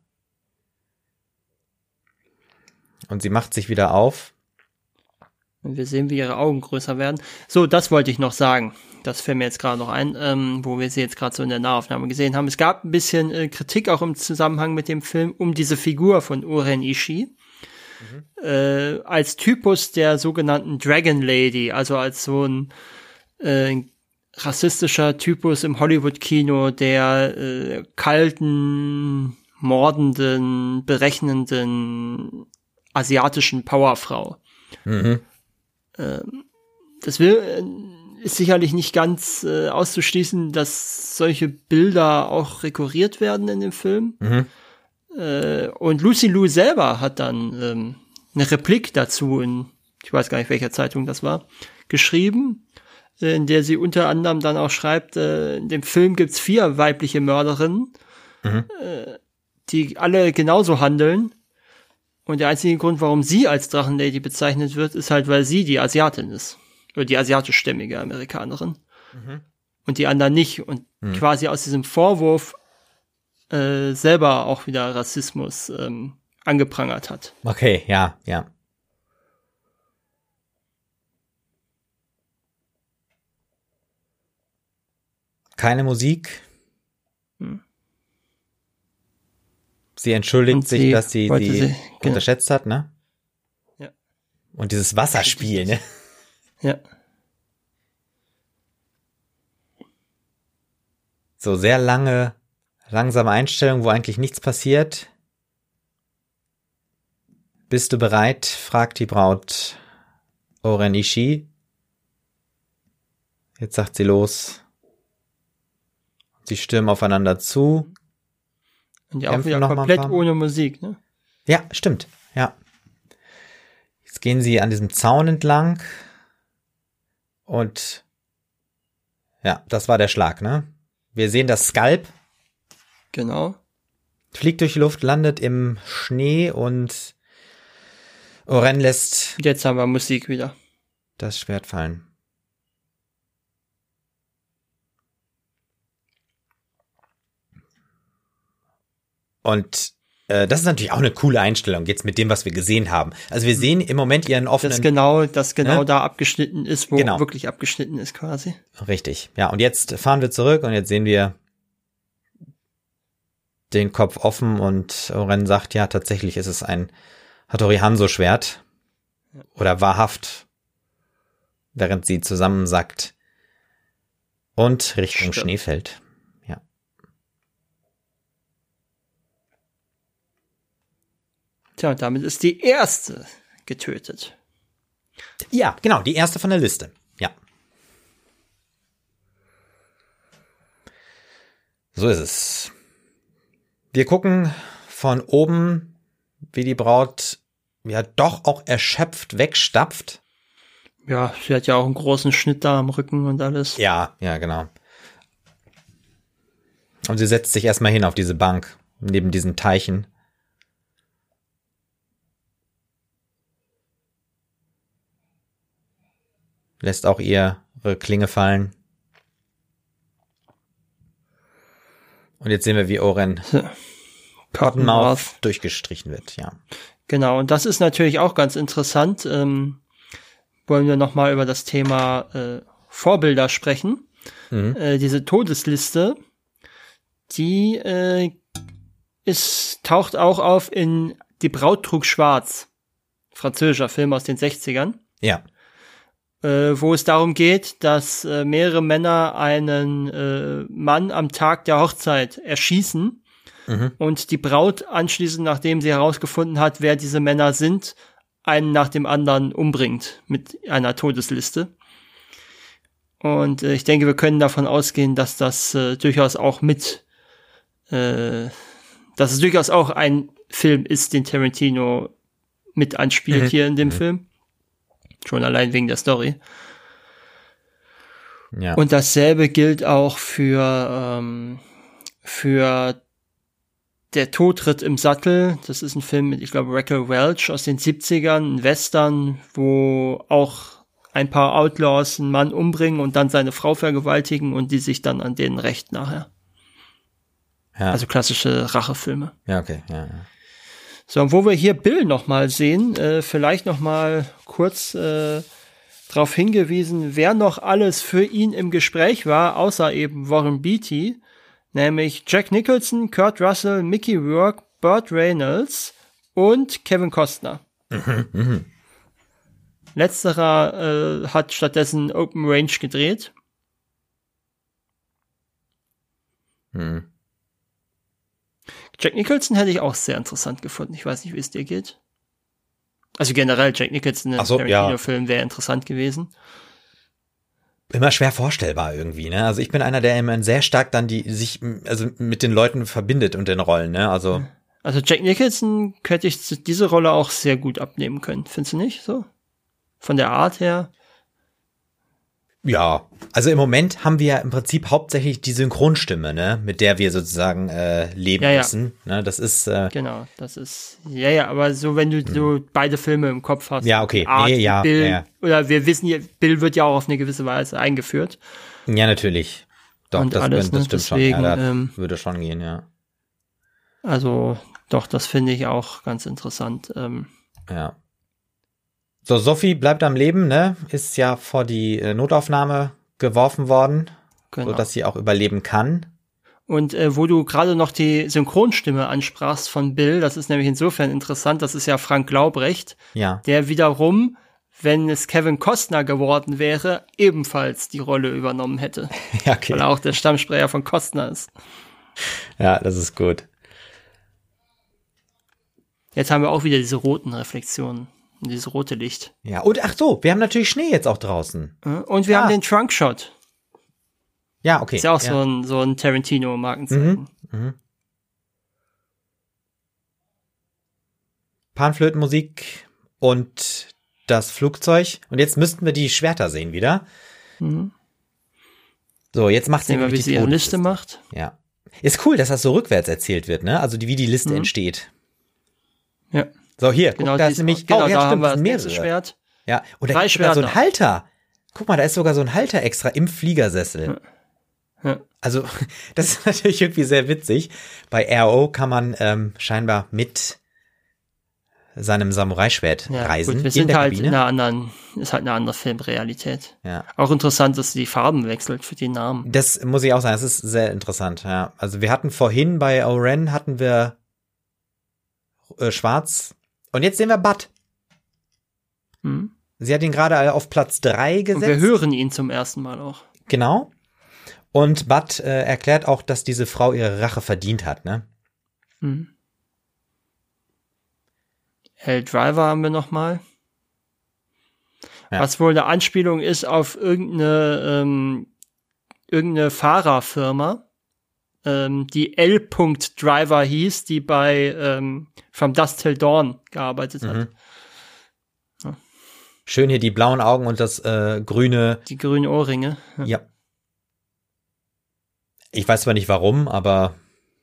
Und sie macht sich wieder auf. Und wir sehen, wie ihre Augen größer werden. So, das wollte ich noch sagen. Das fällt mir jetzt gerade noch ein, ähm, wo wir sie jetzt gerade so in der Nahaufnahme gesehen haben. Es gab ein bisschen äh, Kritik auch im Zusammenhang mit dem Film um diese Figur von Oren Ishii. Mhm. Äh, als Typus der sogenannten Dragon Lady, also als so ein äh, rassistischer Typus im Hollywood-Kino, der äh, kalten mordenden, berechnenden asiatischen Powerfrau. Mhm. Ähm, das will, ist sicherlich nicht ganz äh, auszuschließen, dass solche Bilder auch rekurriert werden in dem Film. Mhm. Äh, und Lucy Liu selber hat dann ähm, eine Replik dazu in, ich weiß gar nicht, welcher Zeitung das war, geschrieben, äh, in der sie unter anderem dann auch schreibt, äh, in dem Film gibt's vier weibliche Mörderinnen, Mhm. äh, die alle genauso handeln. Und der einzige Grund, warum sie als Drachenlady bezeichnet wird, ist halt, weil sie die Asiatin ist. Oder die asiatischstämmige Amerikanerin. Mhm. Und die anderen nicht. Und Mhm. quasi aus diesem Vorwurf äh, selber auch wieder Rassismus ähm, angeprangert hat. Okay, ja, ja. Keine Musik. Hm. Sie entschuldigt Und sich, sie dass sie wollte sie sie- genau. unterschätzt hat, ne? Ja. Und dieses Wasserspiel, ne? Ja. So sehr lange, langsame Einstellung, wo eigentlich nichts passiert. Bist du bereit? Fragt die Braut Oren Ishii. Jetzt sagt sie los. Sie stürmen aufeinander zu. Und ja auch Kämpfen wieder noch mal ein komplett paar Mal. ohne Musik, ne? Ja, stimmt. Ja. Jetzt gehen sie an diesem Zaun entlang. Und ja, das war der Schlag, ne? Wir sehen das Skalp. Genau. Fliegt durch die Luft, landet im Schnee und Oren lässt Und jetzt haben wir Musik wieder. das Schwert fallen. Und äh, das ist natürlich auch eine coole Einstellung, jetzt mit dem, was wir gesehen haben. Also wir sehen im Moment ihren offenen... Das genau, das genau Ne? da abgeschnitten ist, wo Genau. wirklich abgeschnitten ist quasi. Richtig, ja. Und jetzt fahren wir zurück und jetzt sehen wir den Kopf offen und Oren sagt, ja, tatsächlich ist es ein Hattori Hanzo-Schwert. Oder wahrhaft, während sie zusammensackt und Richtung Stimmt. Schnee fällt. Ja. Tja, und damit ist die erste getötet. Ja, genau, die erste von der Liste. Ja. So ist es. Wir gucken von oben, wie die Braut ja doch auch erschöpft wegstapft. Ja, sie hat ja auch einen großen Schnitt da am Rücken und alles. Ja, ja, genau. Und sie setzt sich erstmal hin auf diese Bank, neben diesen Teichen. Lässt auch ihre Klinge fallen. Und jetzt sehen wir, wie Oren Cottonmouth durchgestrichen wird, ja. Genau, und das ist natürlich auch ganz interessant. Ähm, wollen wir nochmal über das Thema äh, Vorbilder sprechen. Mhm. Äh, diese Todesliste, die äh, ist, taucht auch auf in Die Braut trug schwarz, französischer Film aus den sechzigern, Ja. äh, wo es darum geht, dass äh, mehrere Männer einen äh, Mann am Tag der Hochzeit erschießen. Mhm. Und die Braut anschließend, nachdem sie herausgefunden hat, wer diese Männer sind, einen nach dem anderen umbringt mit einer Todesliste. Und äh, ich denke, wir können davon ausgehen, dass das äh, durchaus auch mit, äh, dass es durchaus auch ein Film ist, den Tarantino mit anspielt Mhm. hier in dem Mhm. Film. Schon allein wegen der Story. Ja. Und dasselbe gilt auch für, ähm, für Der Tod ritt im Sattel. Das ist ein Film mit, ich glaube, Raquel Welch aus den siebzigern, ein Western, wo auch ein paar Outlaws einen Mann umbringen und dann seine Frau vergewaltigen und die sich dann an denen rächt nachher. ja. Also klassische Rachefilme. ja, okay. Ja, ja. So, und wo wir hier Bill nochmal sehen, äh, vielleicht nochmal kurz äh, darauf hingewiesen, wer noch alles für ihn im Gespräch war, außer eben Warren Beatty, nämlich Jack Nicholson, Kurt Russell, Mickey Rourke, Burt Reynolds und Kevin Costner. Mhm, mhm. Letzterer äh, hat stattdessen Open Range gedreht. Mhm. Jack Nicholson hätte ich auch sehr interessant gefunden. Ich weiß nicht, wie es dir geht. Also generell, Jack Nicholson in einem so, Tarantino-Film wäre interessant gewesen. Immer schwer vorstellbar irgendwie, ne? Also ich bin einer, der immer sehr stark dann die sich also mit den Leuten verbindet und den Rollen, ne? Also also Jack Nicholson könnte ich diese Rolle auch sehr gut abnehmen können, findest du nicht? So von der Art her. Ja, also im Moment haben wir ja im Prinzip hauptsächlich die Synchronstimme, ne, mit der wir sozusagen äh, leben ja, ja. müssen. Ne, das ist äh, genau, das ist ja ja, aber so wenn du so hm. beide Filme im Kopf hast, ja okay, Art, nee, ja, Bill, ja, ja, oder wir wissen ja, Bill wird ja auch auf eine gewisse Weise eingeführt. Ja, natürlich. Doch, und das, alles, das ne? stimmt Deswegen, schon. Ja, das ähm, würde schon gehen, ja. Also doch, das finde ich auch ganz interessant. Ähm, ja. So, Sophie bleibt am Leben, ne? Ist ja vor die äh, Notaufnahme geworfen worden, genau. Sodass sie auch überleben kann. Und äh, wo du gerade noch die Synchronstimme ansprachst von Bill, das ist nämlich insofern interessant, das ist ja Frank Laubrecht, ja. der wiederum, wenn es Kevin Costner geworden wäre, ebenfalls die Rolle übernommen hätte. Ja, okay. Weil er auch der Stammsprecher von Costner ist. Ja, das ist gut. Jetzt haben wir auch wieder diese roten Reflexionen. Dieses rote Licht. Ja, und ach so, wir haben natürlich Schnee jetzt auch draußen. Und wir ah. haben den Trunkshot. Ja, okay. Ist ja auch ja. so ein, so ein Tarantino-Markenzeichen. Mhm. Mhm. Panflötenmusik und das Flugzeug. Und jetzt müssten wir die Schwerter sehen wieder. Mhm. So, jetzt macht sie mal, wie sie ihre Liste macht. Ja. Ist cool, dass das so rückwärts erzählt wird, ne? Also, die, wie die Liste mhm. entsteht. Ja. So, hier, genau, guck, da ist nämlich, genau, oh, ja, da stimmt, haben wir mehrere. das Schwert. Ja, und da Drei ist sogar so ein Schwerter. Halter. Guck mal, da ist sogar so ein Halter extra im Fliegersessel. Ja. Ja. Also, das ist natürlich irgendwie sehr witzig. Bei R O kann man ähm, scheinbar mit seinem Samurai-Schwert ja, reisen. Gut, wir in sind der halt Kabine. in einer anderen, ist halt eine andere Filmrealität. Ja. Auch interessant, dass sie die Farben wechselt für die Namen. Das muss ich auch sagen, das ist sehr interessant, ja. Also wir hatten vorhin bei Oren hatten wir äh, schwarz und jetzt sehen wir Bud. Hm. Sie hat ihn gerade auf Platz drei gesetzt. Und wir hören ihn zum ersten Mal auch. Genau. Und Bud äh, erklärt auch, dass diese Frau ihre Rache verdient hat, ne? Hm. Hell Driver haben wir noch mal. Ja. Was wohl eine Anspielung ist auf irgendeine ähm, irgendeine Fahrerfirma, ähm, die L. Driver hieß, die bei ähm, From Dusk Till Dawn gearbeitet hat. Mhm. Ja. Schön hier die blauen Augen und das äh, grüne. Die grünen Ohrringe. Ja. ja. Ich weiß zwar nicht warum, aber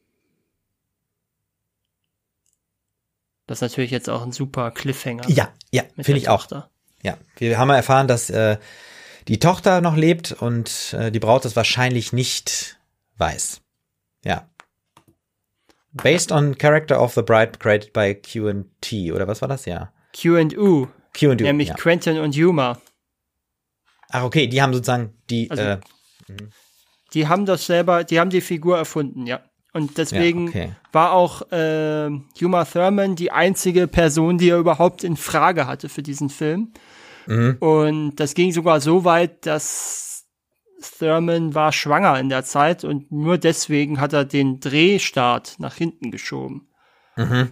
das ist natürlich jetzt auch ein super Cliffhanger. Ja, ja, finde ich auch. Ja, wir haben ja erfahren, dass äh, die Tochter noch lebt und äh, die Braut das wahrscheinlich nicht weiß. Ja. Based on character of the bride created by Q and T, oder was war das? Ja. Q and U. Q and U, nämlich ja. Quentin und Yuma. Ach, okay, die haben sozusagen die Also, äh, die haben das selber, die haben die Figur erfunden, ja. Und deswegen ja, okay. war auch äh, Uma Thurman die einzige Person, die er überhaupt in Frage hatte für diesen Film. Mhm. Und das ging sogar so weit, dass Thurman war schwanger in der Zeit und nur deswegen hat er den Drehstart nach hinten geschoben. Mhm.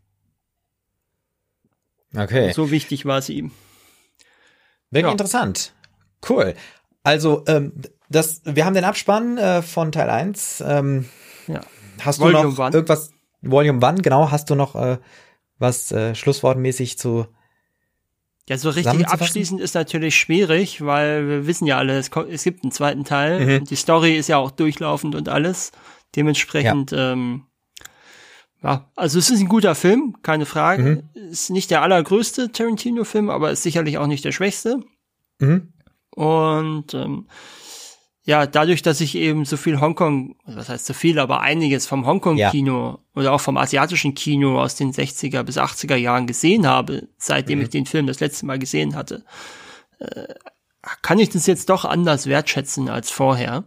Okay. Und so wichtig war es ihm. Wirklich ja. interessant. Cool. Also, ähm, das, wir haben den Abspann äh, von Teil eins. Ähm, ja. Hast Volume du noch One. irgendwas, Volume One, genau, hast du noch äh, was äh, schlusswortmäßig zu Ja, so richtig abschließend ist natürlich schwierig, weil wir wissen ja alle, es, kommt, es gibt einen zweiten Teil mhm. und die Story ist ja auch durchlaufend und alles. Dementsprechend, ja, ähm, ja also es ist ein guter Film, keine Frage. Mhm. Ist nicht der allergrößte Tarantino-Film, aber ist sicherlich auch nicht der schwächste. Mhm. Und ähm, ja, dadurch, dass ich eben so viel Hongkong, was heißt so viel, aber einiges vom Hongkong-Kino ja. oder auch vom asiatischen Kino aus den sechziger bis achtziger Jahren gesehen habe, seitdem mhm. ich den Film das letzte Mal gesehen hatte, äh, kann ich das jetzt doch anders wertschätzen als vorher.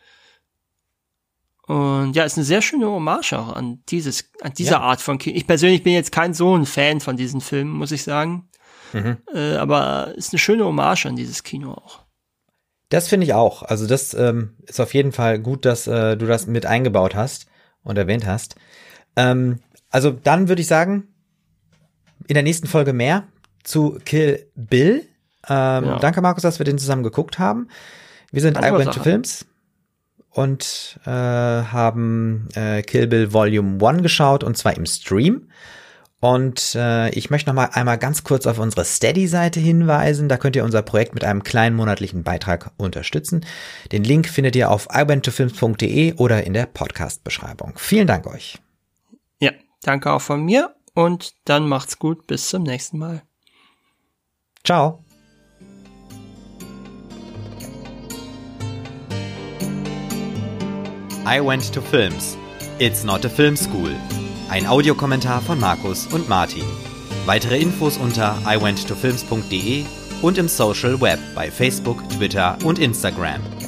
Und ja, ist eine sehr schöne Hommage auch an dieses, an diese ja. Art von Kino. Ich persönlich bin jetzt kein so ein Fan von diesen Filmen, muss ich sagen. Mhm. Äh, aber ist eine schöne Hommage an dieses Kino auch. Das finde ich auch. Also das ähm, ist auf jeden Fall gut, dass äh, du das mit eingebaut hast und erwähnt hast. Ähm, also dann würde ich sagen, in der nächsten Folge mehr zu Kill Bill. Ähm, ja. Danke, Markus, dass wir den zusammen geguckt haben. Wir sind I Went to Films und äh, haben äh, Kill Bill Volume eins geschaut, und zwar im Stream. Und äh, ich möchte noch mal einmal ganz kurz auf unsere Steady-Seite hinweisen. Da könnt ihr unser Projekt mit einem kleinen monatlichen Beitrag unterstützen. Den Link findet ihr auf i went to films punkt de oder in der Podcast-Beschreibung. Vielen Dank euch. Ja, danke auch von mir und dann macht's gut. Bis zum nächsten Mal. Ciao. I Went to Films. It's not a film school. Ein Audiokommentar von Markus und Martin. Weitere Infos unter i went to films punkt de und im Social Web bei Facebook, Twitter und Instagram.